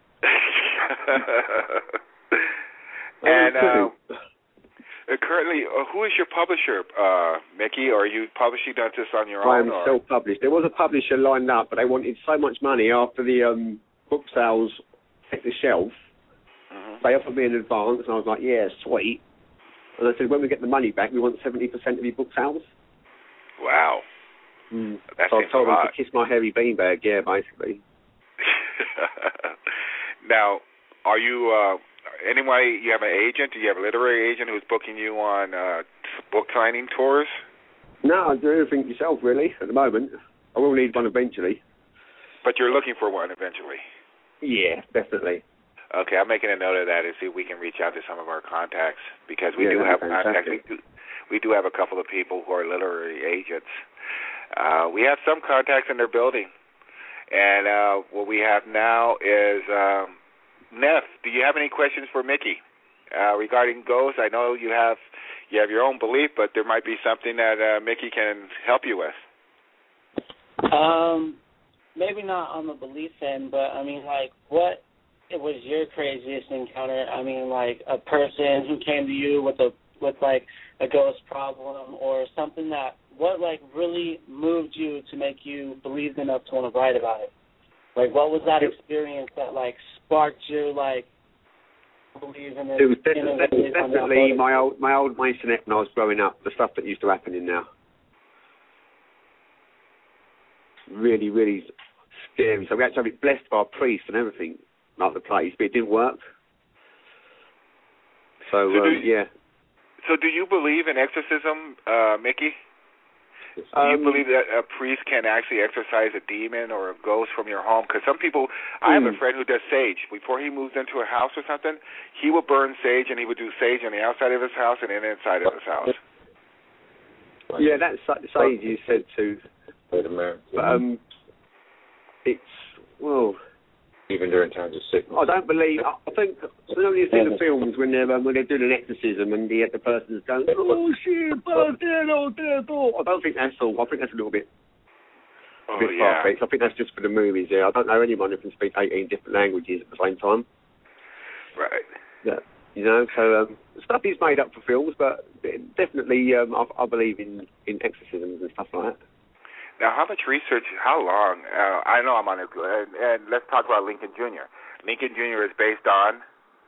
And currently, who is your publisher, Mickey? Or are you publishing this on your own? I'm self-published. There was a publisher lined up, but they wanted so much money after the book sales hit the shelf. They offered me an advance, and I was like, yeah, sweet. And I said, when we get the money back, we want 70% of your book sales. Wow. So I told them to kiss my hairy beanbag, yeah, basically. Now, are you, anyway, you have an agent? Do you have a literary agent who's booking you on book signing tours? No, I do everything yourself, really, at the moment. I will need one eventually. But you're looking for one eventually? Yeah, definitely. Okay, I'm making a note of that and see if we can reach out to some of our contacts, because we do have contacts. We do have a couple of people who are literary agents. We have some contacts in their building. And what we have now is, Neff, do you have any questions for Mickey regarding ghosts? I know you have your own belief, but there might be something that Mickey can help you with. Maybe not on the belief end, but I mean, like, what was your craziest encounter? I mean, like, a person who came to you with a ghost problem or something that, what, like, really moved you to make you believe enough to want to write about it? Like, what was that experience that, like, sparked you, like, believe in it? It was definitely my old masonette when I was growing up, the stuff that used to happen in there. really, really scary. So we had to have it blessed by a priest and everything, like the place, but it didn't work. So yeah. So do you believe in exorcism, Mickey? Do you believe that a priest can actually exorcise a demon or a ghost from your home? Because some people, I have a friend who does sage. Before he moves into a house or something, he will burn sage, and he would do sage on the outside of his house and the inside of his house. Yeah, that's sage is said to. But it's, well... Even during times of sickness. I don't believe... I think, when you see the films when they're doing an exorcism and the person's going, oh, shit, oh, I don't think that's all. I think that's a little bit... far-fetched. I think that's just for the movies, yeah. I don't know anyone who can speak 18 different languages at the same time. Right. Yeah. You know, so stuff is made up for films, but definitely I believe in exorcisms and stuff like that. Now, how much research, how long? I know I'm on it, and let's talk about Lincoln Jr. Lincoln Jr. is based on?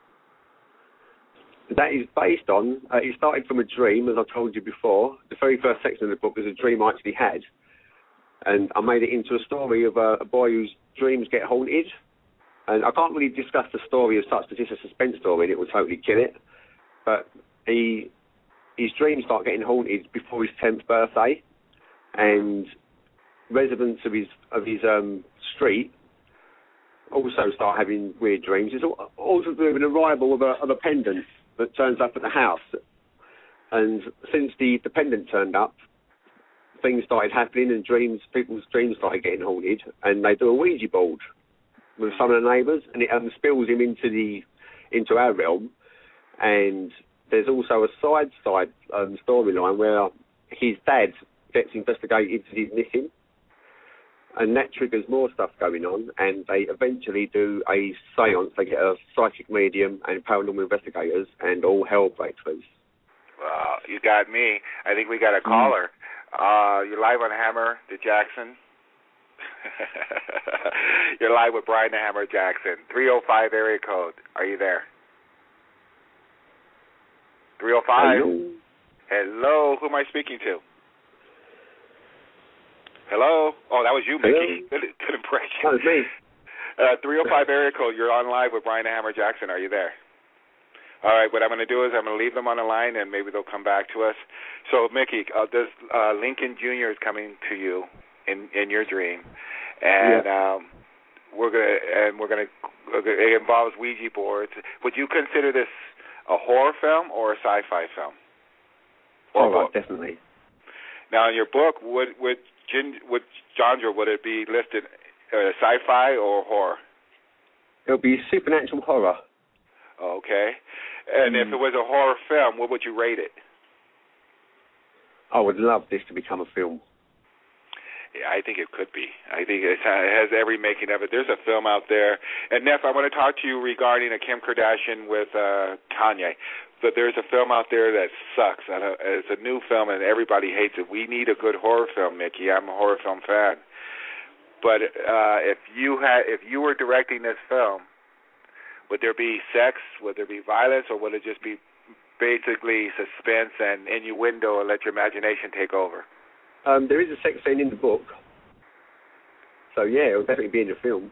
That is based on, it started from a dream, as I told you before. The very first section of the book was a dream I actually had, and I made it into a story of a boy whose dreams get haunted. And I can't really discuss the story as such, because it's a suspense story and it will totally kill it. But his dreams start getting haunted before his 10th birthday, and residents of his street also start having weird dreams. It's also an arrival of a pendant that turns up at the house. And since the pendant turned up, things started happening, and people's dreams started getting haunted, and they do a Ouija board with some of the neighbours, and it spills him into our realm. And there's also a side storyline where his dad gets investigated into his missing, and that triggers more stuff going on, and they eventually do a seance. They get a psychic medium and paranormal investigators, and all hell breaks loose. Well, you got me. I think we got a caller. You're live on Hammer the Jackson. You're live with Brian the Hammer Jackson. 305 area code. Are you there? 305. Hello. Who am I speaking to? Hello? Oh, that was you, Mickey. Good impression. That was me. 305 area code. You're on live with Brian the Hammer Jackson. Are you there? All right. What I'm going to do is I'm going to leave them on the line, and maybe they'll come back to us. So, Mickey, does Lincoln Jr. is coming to you in your dream, and it involves Ouija boards. Would you consider this a horror film or a sci-fi film? Horror, definitely. Now, in your book, what genre would it be listed? Sci-fi or horror? It'll be supernatural horror. Okay. And if it was a horror film, what would you rate it? I would love this to become a film. Yeah, I think it could be. I think it has every making of it. There's a film out there. And, Neff, I want to talk to you regarding a Kim Kardashian with Kanye. But there's a film out there that sucks. It's a new film, and everybody hates it. We need a good horror film, Mickey. I'm a horror film fan. But if you were directing this film, would there be sex? Would there be violence? Or would it just be basically suspense and innuendo and let your imagination take over? There is a sex scene in the book. So, yeah, it'll definitely be in the film.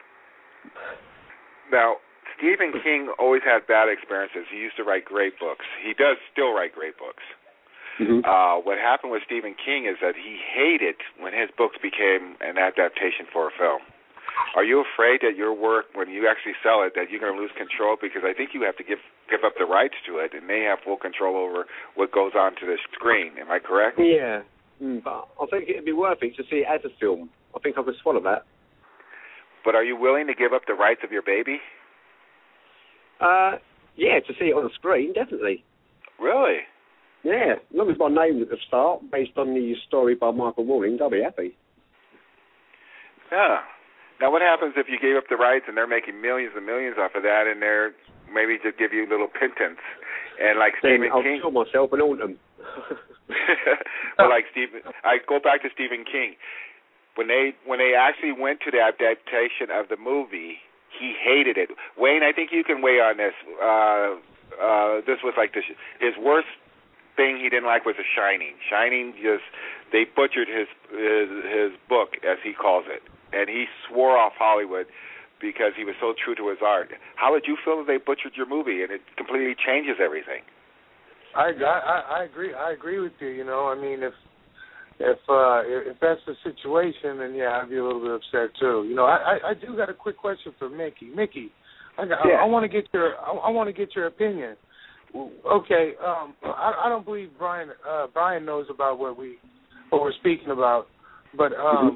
Now, Stephen King always had bad experiences. He used to write great books. He does still write great books. Mm-hmm. What happened with Stephen King is that he hated when his books became an adaptation for a film. Are you afraid that your work, when you actually sell it, that you're going to lose control? Because I think you have to give up the rights to it, and they have full control over what goes onto the screen. Am I correct? Yeah. But I think it would be worth it to see it as a film. I think I could swallow that. But are you willing to give up the rights of your baby? Yeah, to see it on the screen, definitely. Really? Yeah, as long as my name's at the start, based on the story by Michael Rawlings, I'll be happy. Yeah. Now, what happens if you gave up the rights and they're making millions and millions off of that, and they're maybe just give you a little pittance? And like then Stephen King, I'll kill myself and own them. Well, like I go back to Stephen King. When they actually went to the adaptation of the movie, he hated it. Wayne, I think you can weigh on this. This was like his worst thing he didn't like was The Shining. Shining they butchered his book, as he calls it, and he swore off Hollywood because he was so true to his art. How did you feel that they butchered your movie and it completely changes everything? I agree. I agree with you. You know, I mean, if that's the situation, then yeah, I'd be a little bit upset too. You know, I do got a quick question for Mickey. Mickey, I want to get your opinion. Okay, I don't believe Brian knows about what we're speaking about, but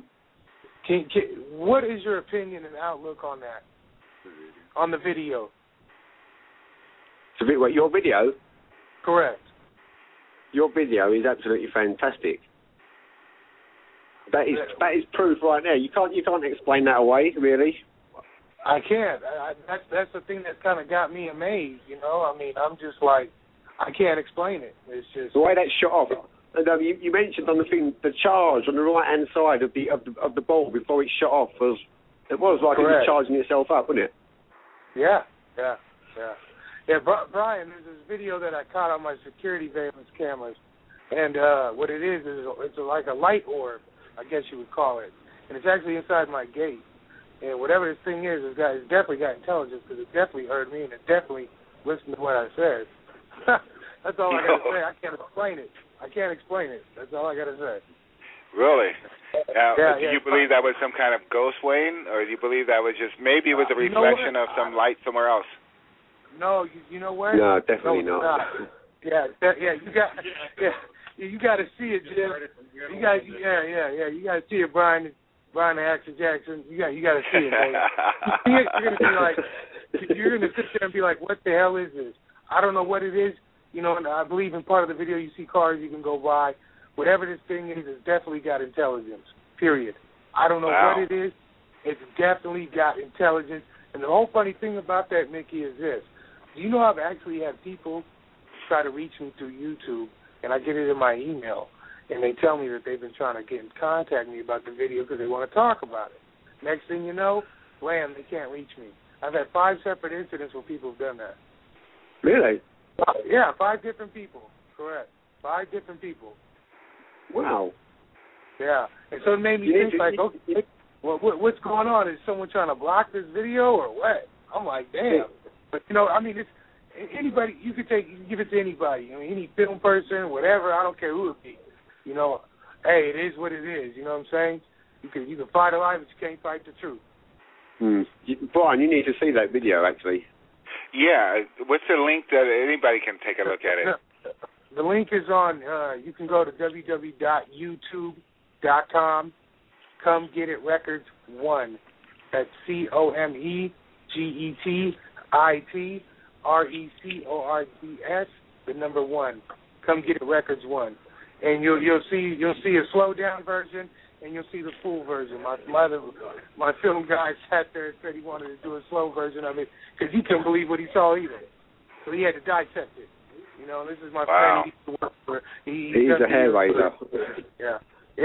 what is your opinion and outlook on that, on the video? What, your video? Correct. Your video is absolutely fantastic. That is proof right there. You can't explain that away, really. I can't. That's the thing that kind of got me amazed. You know, I mean, I'm just like, I can't explain it. It's just the way that's shot off. And you mentioned on the thing the charge on the right hand side of the ball before it shot off was like Correct. It was charging itself up, wasn't it? Yeah. Brian, there's this video that I caught on my security surveillance cameras, and what it is it's like a light orb, I guess you would call it, and it's actually inside my gate. And whatever this thing is, it's definitely got intelligence because it definitely heard me and it definitely listened to what I said. That's all I got to say. I can't explain it. That's all I got to say. Really? Do you believe that was some kind of ghost, Wayne, or do you believe that was just maybe it was a reflection of some light somewhere else? No, you know what? No, definitely not. Yeah, you got to see it, Jim. You got to see it, Brian the Action Jackson. You got to see it, man. You're gonna sit there and be like, what the hell is this? I don't know what it is. You know, and I believe in part of the video you see cars you can go by. Whatever this thing is, it's definitely got intelligence, period. I don't know what it is. It's definitely got intelligence. And the whole funny thing about that, Mickey, is this. Do you know I've actually had people try to reach me through YouTube, and I get it in my email, and they tell me that they've been trying to get in contact with me about the video because they want to talk about it. Next thing you know, blam, they can't reach me. I've had 5 separate incidents where people have done that. Really? Yeah, 5 different people. Correct. 5 different people. Wow. Yeah. And so it made me think, like, okay, well, what's going on? Is someone trying to block this video or what? I'm like, damn. But, you know, I mean, it's anybody, you can give it to anybody. I mean, any film person, whatever, I don't care who it be. You know, hey, it is what it is. You know what I'm saying? You can fight a lie, but you can't fight the truth. Brian, you need to see that video, actually. Yeah. What's the link that anybody can take a look at it? The link is on, you can go to www.youtube.com. Come Get It Records 1. That's COMEGETITRECORDS, the number 1. Come Get It Records 1. And you'll see a slow down version and you'll see the full version. My film guy sat there and said he wanted to do a slow version of it because he couldn't believe what he saw either. So he had to dissect it. You know, this is my friend he used to work for. He's a hair raiser. Yeah.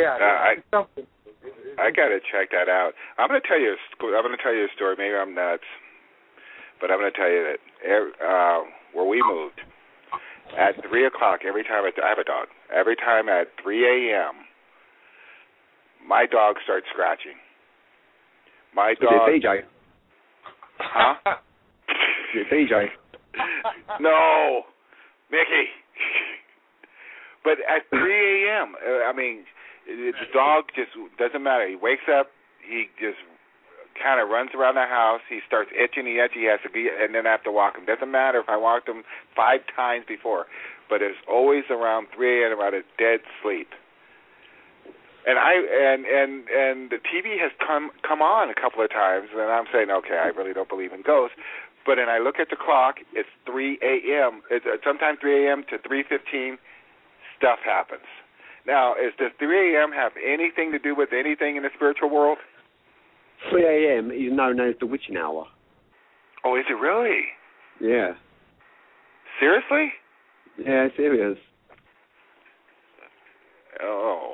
I gotta check that out. I'm gonna tell you a story. Maybe I'm nuts, but I'm gonna tell you that where we moved at 3:00 every time. I have a dog. Every time at 3 a.m., my dog starts scratching. My dog. Is it DJ? Huh? Is it DJ? No, Mickey. But at 3 a.m., I mean, the dog just doesn't matter. He wakes up, he just kind of runs around the house. He starts itching. He has to be, and then I have to walk him. Doesn't matter if I walked him 5 times before, but it's always around 3 a.m. about a dead sleep. And the TV has come on a couple of times, and I'm saying, okay, I really don't believe in ghosts. But then I look at the clock, it's 3 a.m. It's sometimes 3 a.m. to 3:15, stuff happens. Now, does 3 a.m. have anything to do with anything in the spiritual world? 3 a.m. is known as the witching hour. Oh, is it really? Yeah. Seriously? Yeah, serious. Oh.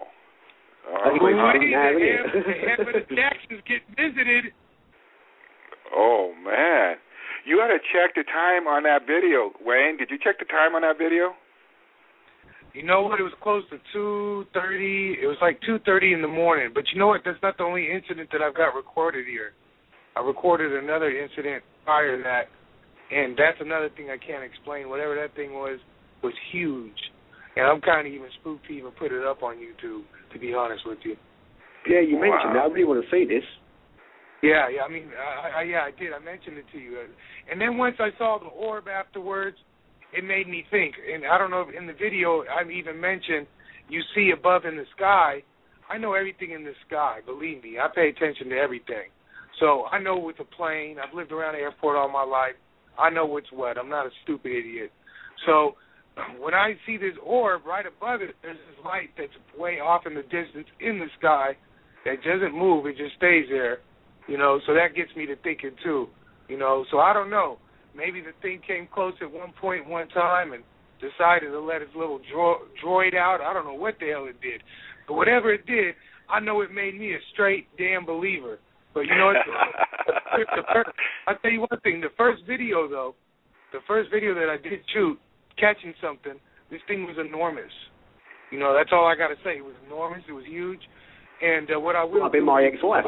The Jacksons get visited. Oh, man. You got to check the time on that video, Wayne. Did you check the time on that video? You know what? It was close to 2:30. It was like 2:30 in the morning. But you know what? That's not the only incident that I've got recorded here. I recorded another incident prior to that, and that's another thing I can't explain. Whatever that thing was huge. And I'm kind of even spooked to even put it up on YouTube, to be honest with you. Yeah, you mentioned that. I really want to see this. Yeah. I mean, I did. I mentioned it to you. And then once I saw the orb afterwards, it made me think. And I don't know if in the video I even mentioned you see above in the sky. I know everything in the sky. Believe me, I pay attention to everything. So I know with a plane. I've lived around the airport all my life. I know what's what. I'm not a stupid idiot. So when I see this orb right above it, there's this light that's way off in the distance in the sky that doesn't move. It just stays there, you know. So that gets me to thinking too, you know. So I don't know. Maybe the thing came close at one point, one time, and decided to let its little droid out. I don't know what the hell it did. But whatever it did, I know it made me a straight damn believer. But you know what? I'll tell you one thing. The first video that I did shoot, catching something, this thing was enormous. You know, that's all I got to say. It was enormous. It was huge. And what I will I've been my ex-wife.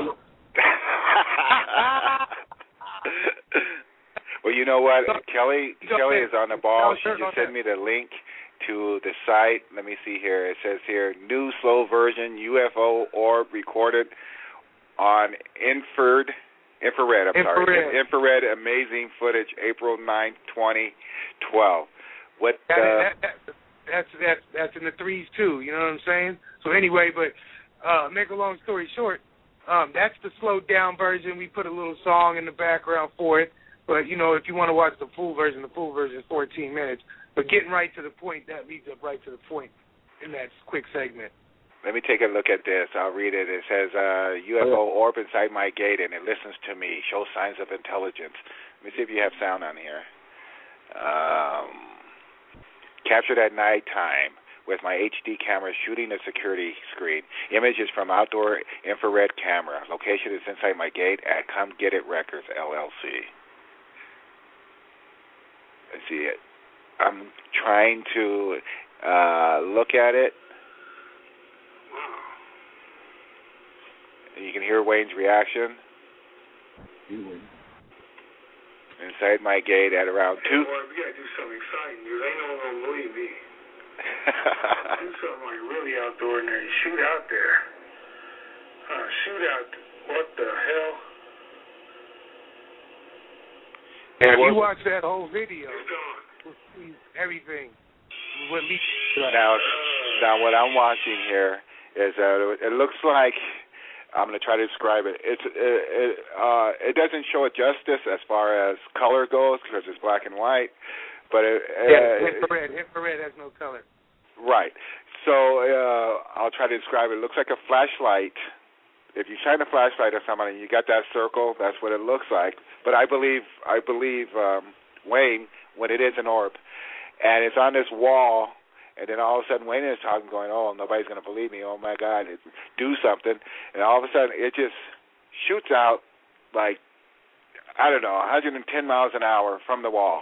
Well, you know what? Kelly is on the ball. She just sent me the link to the site. Let me see here. It says here, new slow version UFO orb recorded on infrared amazing footage, April 9, 2012. What? That's in the threes too. You know what I'm saying? So anyway, but make a long story short, that's the slowed down version. We put a little song in the background for it. But you know, if you want to watch the full version is 14 minutes. But getting right to the point, that leads up right to the point in that quick segment. Let me take a look at this. I'll read it. It says, UFO orb inside my gate, and it listens to me, shows signs of intelligence. Let me see if you have sound on here. Captured at nighttime with my HD camera shooting a security screen. Images from outdoor infrared camera. Location is inside my gate at Come Get It Records, LLC. Let's see it. I'm trying to look at it. You can hear Wayne's reaction. Inside my gate at around 2. Boy, we gotta do something exciting, dude. Ain't no one gonna believe me. Do something like really out the ordinary. Shoot out there. Shoot out. What the hell? And if you watch that whole video, you'll see everything. Now what I'm watching here is it looks like, I'm going to try to describe it. It doesn't show it justice as far as color goes because it's black and white, but infrared has no color. Right. So I'll try to describe it. It looks like a flashlight. If you shine a flashlight at somebody and you got that circle, that's what it looks like. But I believe Wayne when it is an orb, and it's on this wall. And then all of a sudden, Wayne is talking, going, "Oh, nobody's going to believe me. Oh, my God, do something." And all of a sudden, it just shoots out like, I don't know, 110 miles an hour from the wall.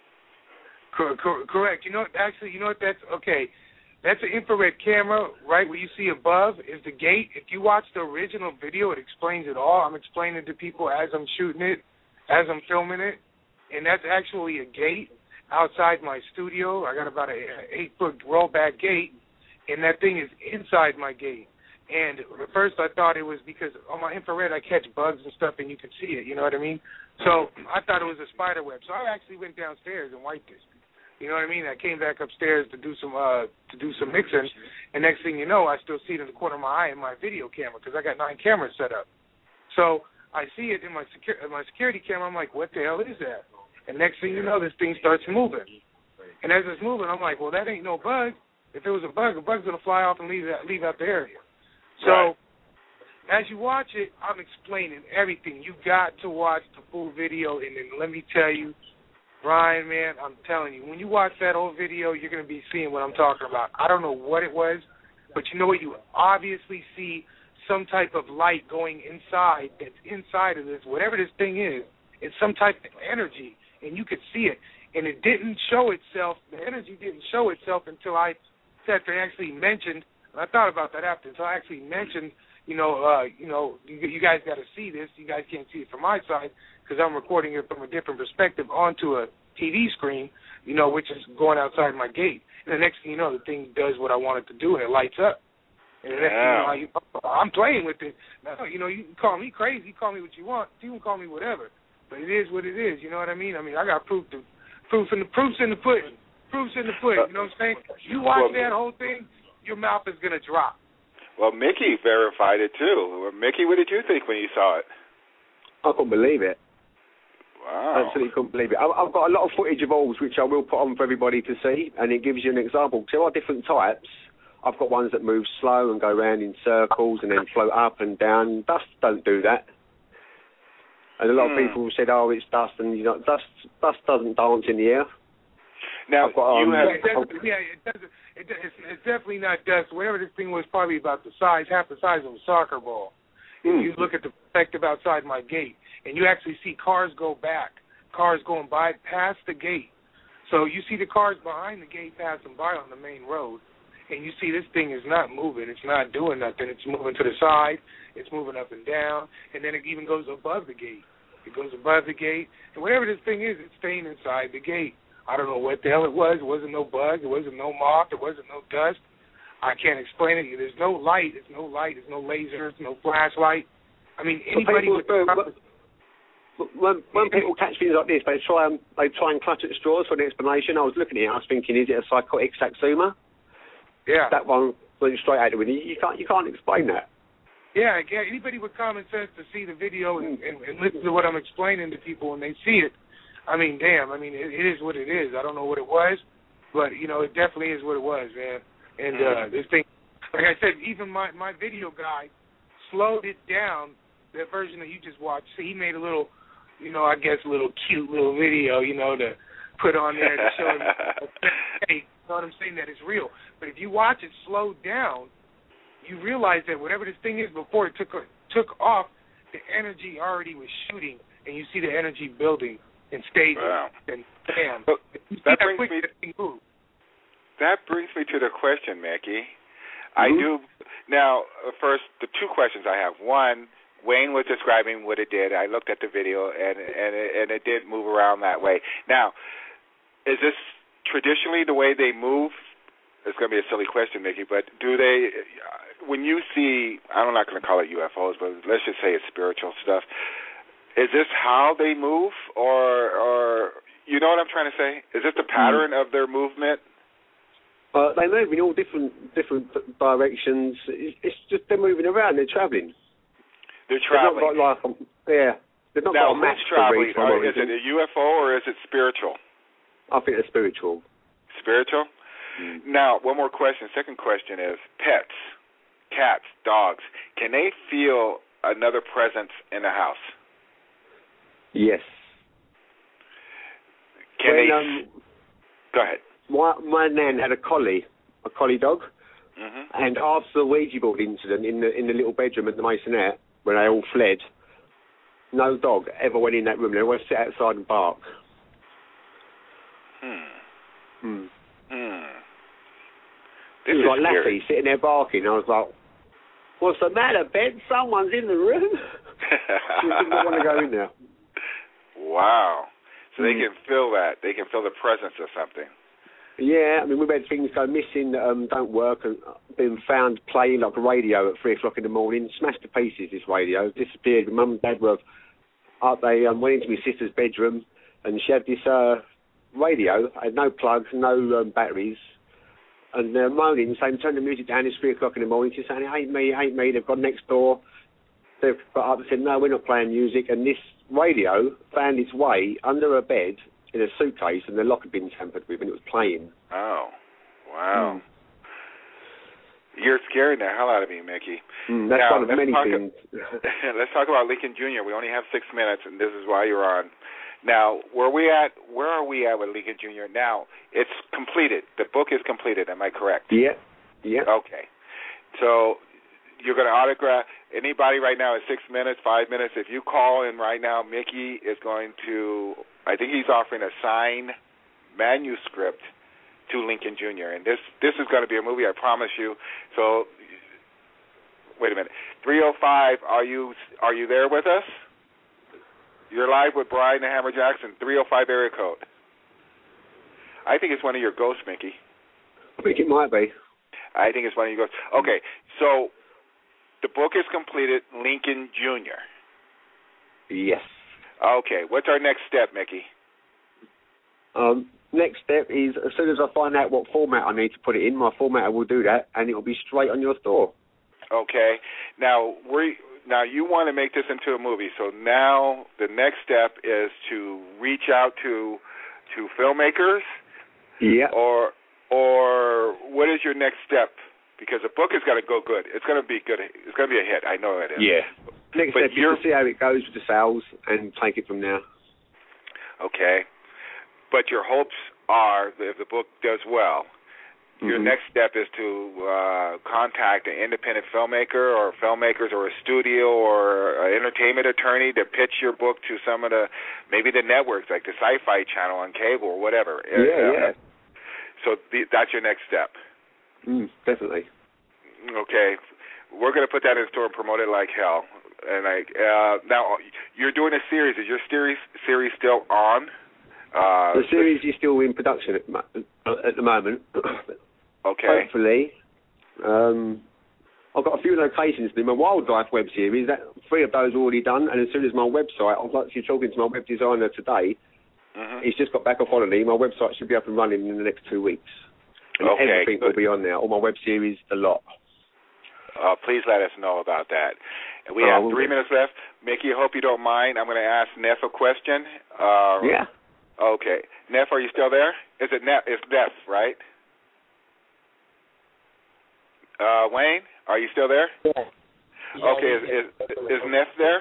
Correct. You know what, that's, okay. That's an infrared camera, right, where you see above is the gate. If you watch the original video, it explains it all. I'm explaining it to people as I'm shooting it, as I'm filming it. And that's actually a gate outside my studio. I got about an 8-foot rollback gate, and that thing is inside my gate. And at first I thought it was because on my infrared I catch bugs and stuff and you can see it, you know what I mean? So I thought it was a spider web. So I actually went downstairs and wiped it. You know what I mean? I came back upstairs to do some mixing, and next thing you know, I still see it in the corner of my eye in my video camera because I got 9 cameras set up. So I see it in my security camera. I'm like, what the hell is that? And next thing you know, this thing starts moving. And as it's moving, I'm like, well, that ain't no bug. If it was a bug's going to fly off and leave out the area. So as you watch it, I'm explaining everything. You got to watch the full video. And then let me tell you, Brian, man, I'm telling you, when you watch that whole video, you're going to be seeing what I'm talking about. I don't know what it was, but you know what? You obviously see some type of light going inside that's inside of this, whatever this thing is. It's some type of energy. And you could see it, and it didn't show itself. The energy didn't show itself until I that they actually mentioned, and I thought about that after, so I actually mentioned, you guys got to see this. You guys can't see it from my side because I'm recording it from a different perspective onto a TV screen, which is going outside my gate. And the next thing you know, the thing does what I want it to do, and it lights up. And the next thing you know, I'm playing with it. Now, you can call me crazy, you call me what you want, you can call me whatever. But it is what it is, you know what I mean? I got proof's in the pudding. Proof's in the pudding, you know what I'm saying? You watch that whole thing, your mouth is going to drop. Well, Mickey verified it, too. Mickey, what did you think when you saw it? I couldn't believe it. Wow. Absolutely couldn't believe it. I've got a lot of footage of orbs which I will put on for everybody to see, and it gives you an example. There are different types. I've got ones that move slow and go around in circles and then float up and down. Dust don't do that. And a lot of people said, "Oh, it's dust," and dust doesn't dance in the air. Now, it's definitely not dust. Whatever this thing was, probably about half the size of a soccer ball. If you look at the perspective outside my gate, and you actually see cars go back, cars going by past the gate. So you see the cars behind the gate passing by on the main road, and you see this thing is not moving. It's not doing nothing. It's moving to the side. It's moving up and down, and then it even goes above the gate. It goes above the gate, and whatever this thing is, it's staying inside the gate. I don't know what the hell it was. It wasn't no bug. It wasn't no moth. It wasn't no dust. I can't explain it. There's no light. There's no light. There's no laser. There's no flashlight. I mean, anybody would... When people catch things like this, they try and clutch at straws for an explanation. I was looking at it, I was thinking, is it a psychotic saxuma? Yeah. That one went straight out the window. You can't explain that. Yeah, anybody with common sense to see the video and listen to what I'm explaining to people when they see it, I mean, damn, it is what it is. I don't know what it was, but, it definitely is what it was, man. And this thing, like I said, even my video guy slowed it down, that version that you just watched. So he made a little, I guess a little cute little video, to put on there to show him, hey, you know what I'm saying, that it's real. But if you watch it slowed down, you realize that whatever this thing is, before it took off, the energy already was shooting, and you see the energy building in stages. Wow. And bam. That brings me to the question, Mickey. I do. Now, first, the two questions I have. One, Wayne was describing what it did. I looked at the video, and it did move around that way. Now, is this traditionally the way they move? It's going to be a silly question, Mickey, but do they, when you see, I'm not going to call it UFOs, but let's just say it's spiritual stuff, is this how they move, or you know what I'm trying to say? Is this the pattern of their movement? They move in all different directions. It's just they're moving around. They're traveling. They're traveling. They're not now, got a map who's traveling? to Is it a UFO or is it spiritual? I think it's spiritual. Spiritual? Now, one more question. Second question is pets, cats, dogs. Can they feel another presence in the house? Yes. Go ahead. My nan had a collie dog, and after the Ouija board incident in the little bedroom at the Masonette, when they all fled, no dog ever went in that room. They always sit outside and bark. It was like Laffy sitting there barking. I was like, "What's the matter, Ben? Someone's in the room." She didn't want to go in there. Wow. So they can feel that. They can feel the presence of something. Yeah, we've had things go missing that don't work and been found playing like a radio at 3 o'clock in the morning, smashed to pieces, this radio, disappeared. Mum and Dad were up, they went into my sister's bedroom and she had this radio, had no plugs, no batteries, and they're moaning, saying, turn the music down, it's 3 o'clock in the morning. She's saying, it ain't me, they've gone next door. They've got up and said, no, we're not playing music, and this radio found its way under her bed in a suitcase, and the lock had been tampered with, and it was playing. Oh, wow. You're scaring the hell out of me, Mickey. That's now, one of many things. Let's talk about Lincoln Jr. We only have 6 minutes, and this is why you're on. Now, where are we at with Lincoln Jr.? Now, it's completed. The book is completed. Am I correct? Yeah. Okay. So you're going to autograph anybody right now at 6 minutes, 5 minutes. If you call in right now, Mickey is going to, I think he's offering a signed manuscript to Lincoln Jr. And this is going to be a movie, I promise you. So, wait a minute. 305, are you there with us? You're live with Brian the Hammer Jackson, 305 area code. I think it's one of your ghosts, Mickey. I think it might be. I think it's one of your ghosts. Okay, so the book is completed, Lincoln Jr. Yes. Okay, what's our next step, Mickey? Next step is, as soon as I find out what format I need to put it in, my formatter will do that, and it will be straight on your store. Okay. Now you want to make this into a movie, so now the next step is to reach out to filmmakers. Yeah. Or what is your next step? Because the book is going to go good. It's going to be good. It's going to be a hit. I know it is. Yeah. Next step is to see how it goes with the sales and take it from there. Okay. But your hopes are that if the book does well, your next step is to contact an independent filmmaker or filmmakers or a studio or an entertainment attorney to pitch your book to some of maybe the networks like the Sci-Fi Channel on cable or whatever. Yeah. So that's your next step. Definitely. Okay. We're going to put that in store and promote it like hell. And now you're doing a series. Is your series still on? The series is still in production at the moment. Okay. Hopefully. I've got a few locations in my wildlife web series. 3 of those are already done, and as soon as my website, I'm actually talking to my web designer today. He's just got back off holiday. My website should be up and running in the next 2 weeks. And everything will be on there. All my web series, a lot. Please let us know about that. And we have 3 minutes left. Mickey, I hope you don't mind. I'm going to ask Neff a question. Yeah. Okay. Neff, are you still there? Is it Neff? It's Neff, right? Wayne, are you still there? Yeah. Okay. Is Neff there?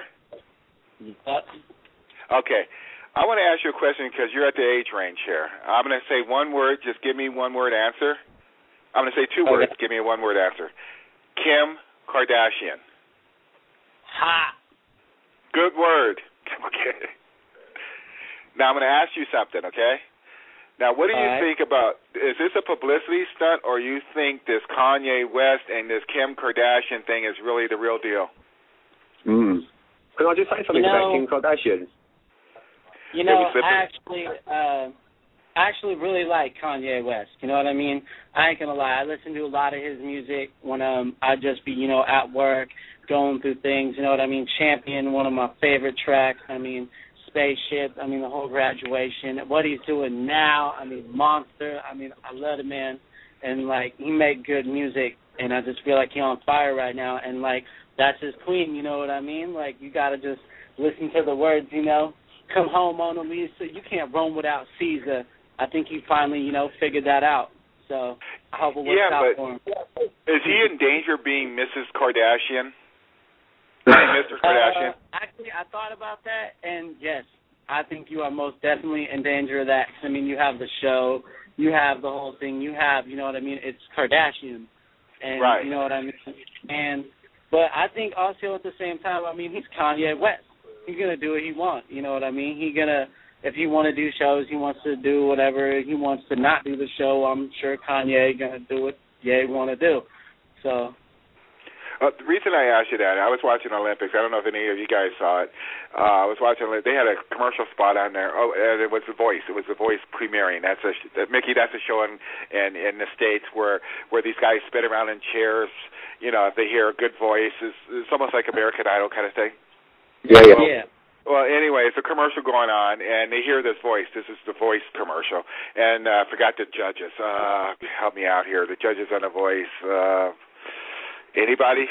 Okay. I want to ask you a question because you're at the age range here. I'm going to say one word. Just give me one word answer. I'm going to say 2 words. Give me a one word answer. Kim Kardashian. Ha. Good word. Okay. Now I'm going to ask you something, okay? Now, what do you think about, is this a publicity stunt, or you think this Kanye West and this Kim Kardashian thing is really the real deal? Can I just say something about Kim Kardashian? I actually really like Kanye West. You know what I mean? I ain't gonna lie. I listen to a lot of his music when I just be, at work, going through things. You know what I mean? Champion, one of my favorite tracks. I mean, Spaceship. I mean, the whole Graduation. What he's doing now. I mean, Monster. I mean, I love the man, and he make good music, and I just feel like he's on fire right now, and that's his queen. You know what I mean? You gotta just listen to the words. Come home, Mona Lisa. You can't roam without Caesar. I think he finally, figured that out. So I hope it works out for him. Is he in danger of being Mrs. Kardashian? Mr. Kardashian? Actually, I thought about that, and yes, I think you are most definitely in danger of that. I mean, you have the show, you have the whole thing, you have, you know what I mean? It's Kardashian, and right. You know what I mean? But I think also at the same time, I mean, he's Kanye West. He's gonna do what he wants. You know what I mean? If he want to do shows, he wants to do whatever. He wants to not do the show. I'm sure Kanye gonna do what he want to do. So. The reason I asked you that, I was watching Olympics. I don't know if any of you guys saw it. I was watching. They had a commercial spot on there. Oh, and it was The Voice. It was The Voice premiering. Mickey. That's a show in the States where these guys spin around in chairs. If they hear a good voice, it's almost like American Idol kind of thing. Yeah. Well, anyway, it's a commercial going on, and they hear this voice. This is The Voice commercial. And I forgot the judges. Help me out here. The judges on The Voice. Anybody?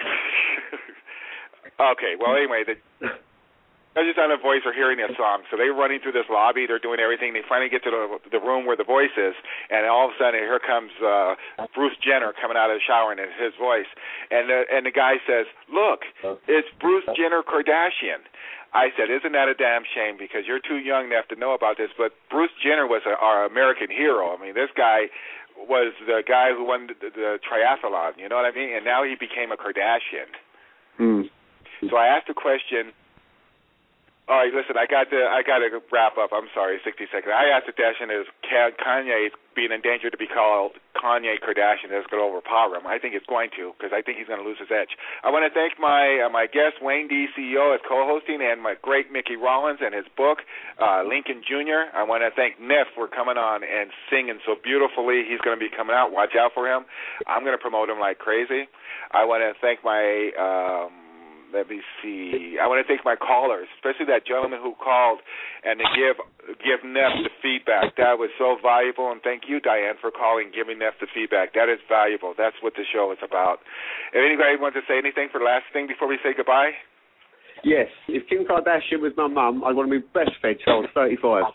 Okay, well, anyway, the judges on The Voice are hearing this song. So they're running through this lobby. They're doing everything. They finally get to the room where The Voice is, and all of a sudden, here comes Bruce Jenner coming out of the shower in his voice. And the guy says, "Look, it's Bruce Jenner Kardashian." I said, "Isn't that a damn shame? Because you're too young enough to know about this." But Bruce Jenner was our American hero. I mean, this guy was the guy who won the triathlon. You know what I mean? And now he became a Kardashian. So I asked the question, All right, listen, I got to wrap up. I'm sorry, 60 seconds. I asked the question, is Kanye being endangered to be called Kanye Kardashian? That's going to overpower him. I think it's going to, because I think he's going to lose his edge. I want to thank my guest, Wayne D, CEO, as co-hosting, and my great Mickey Rollins and his book, Lincoln Jr. I want to thank Neff for coming on and singing so beautifully. He's going to be coming out. Watch out for him. I'm going to promote him like crazy. I want to thank my... let me see. I want to thank my callers, especially that gentleman who called, and to give Neff the feedback. That was so valuable, and thank you, Diane, for calling, giving Neff the feedback. That is valuable. That's what the show is about. If anybody wants to say anything for the last thing before we say goodbye? Yes. If Kim Kardashian was my mum, I'd want to be breastfed till I was 35.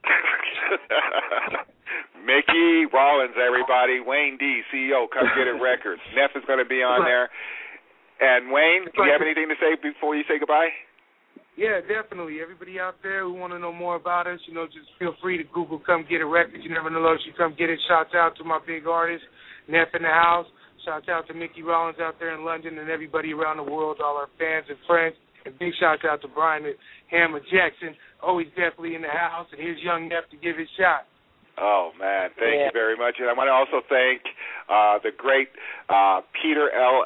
Mickey Rollins, everybody. Wayne D, CEO, Come Get It Records. Neff is going to be on there. And Wayne, do you have anything to say before you say goodbye? Yeah, definitely. Everybody out there who want to know more about us, just feel free to Google Come Get It Records. You never know if you come get it. Shouts out to my big artists, Neff in the house. Shouts out to Mickey Rollins out there in London and everybody around the world, all our fans and friends. And big shouts out to Brian Hammer Jackson, always definitely in the house, and here's young Neff to give his shot. Oh, man, thank you very much. And I want to also thank the great Peter L.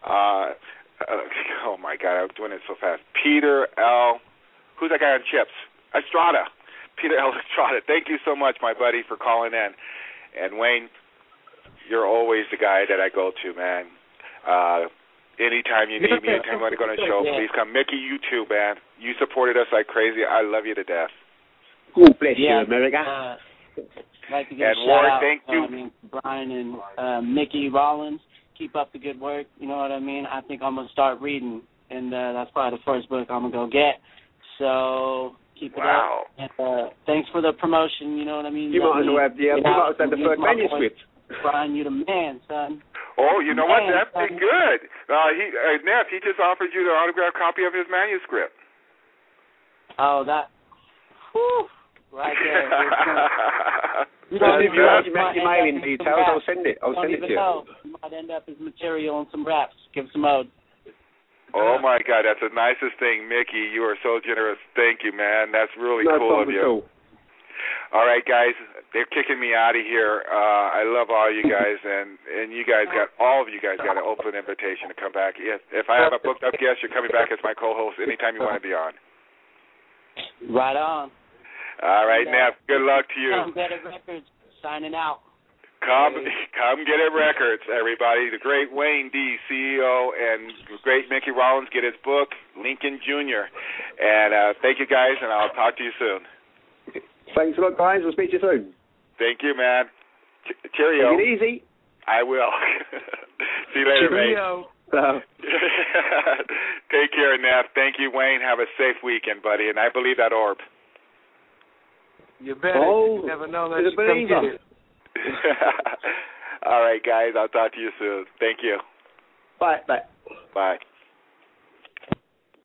Oh, my God, I'm doing it so fast. Peter L. Who's that guy on chips? Estrada. Peter L. Estrada. Thank you so much, my buddy, for calling in. And, Wayne, you're always the guy that I go to, man. Anytime you need me, anytime you want to go on a show, please come. Mickey, you too, man. You supported us like crazy. I love you to death. God bless you, America. Like to give a shout out, thank you. Brian and Mickey Rollins. Keep up the good work. You know what I mean? I think I'm going to start reading, and that's probably the first book I'm going to go get. So keep it up. And, thanks for the promotion. You know what I mean? You might as well have the third manuscript. Brian, you the man, son. Oh, you know what? That'd be good. Neff, he just offered you the autographed copy of his manuscript. Oh, that. Whew. Right there. If you want your mailing details, I'll send it. I'll send it to you. You might end up as material on some raps. Give some out. Oh, my God, that's the nicest thing. Mickey, you are so generous. Thank you, man. That's really cool of you. All right, guys, they're kicking me out of here. I love all you guys, and you guys all of you guys got an open invitation to come back. If I have a booked up guest, you're coming back as my co-host anytime you want to be on. Right on. All right, Neff, good luck to you. Come Get It Records, signing out. Come Get It Records, everybody. The great Wayne D, CEO, and great Mickey Rollins, get his book, Lincoln Jr. And thank you, guys, and I'll talk to you soon. Thanks a lot, guys. We'll speak to you soon. Thank you, man. Cheerio. Take it easy. I will. See you later, Cheerio. mate. Take care, Neff. Thank you, Wayne. Have a safe weekend, buddy. And I believe that orb. You better. You never know that you come get it. All right, guys. I'll talk to you soon. Thank you. Bye. Bye. Bye.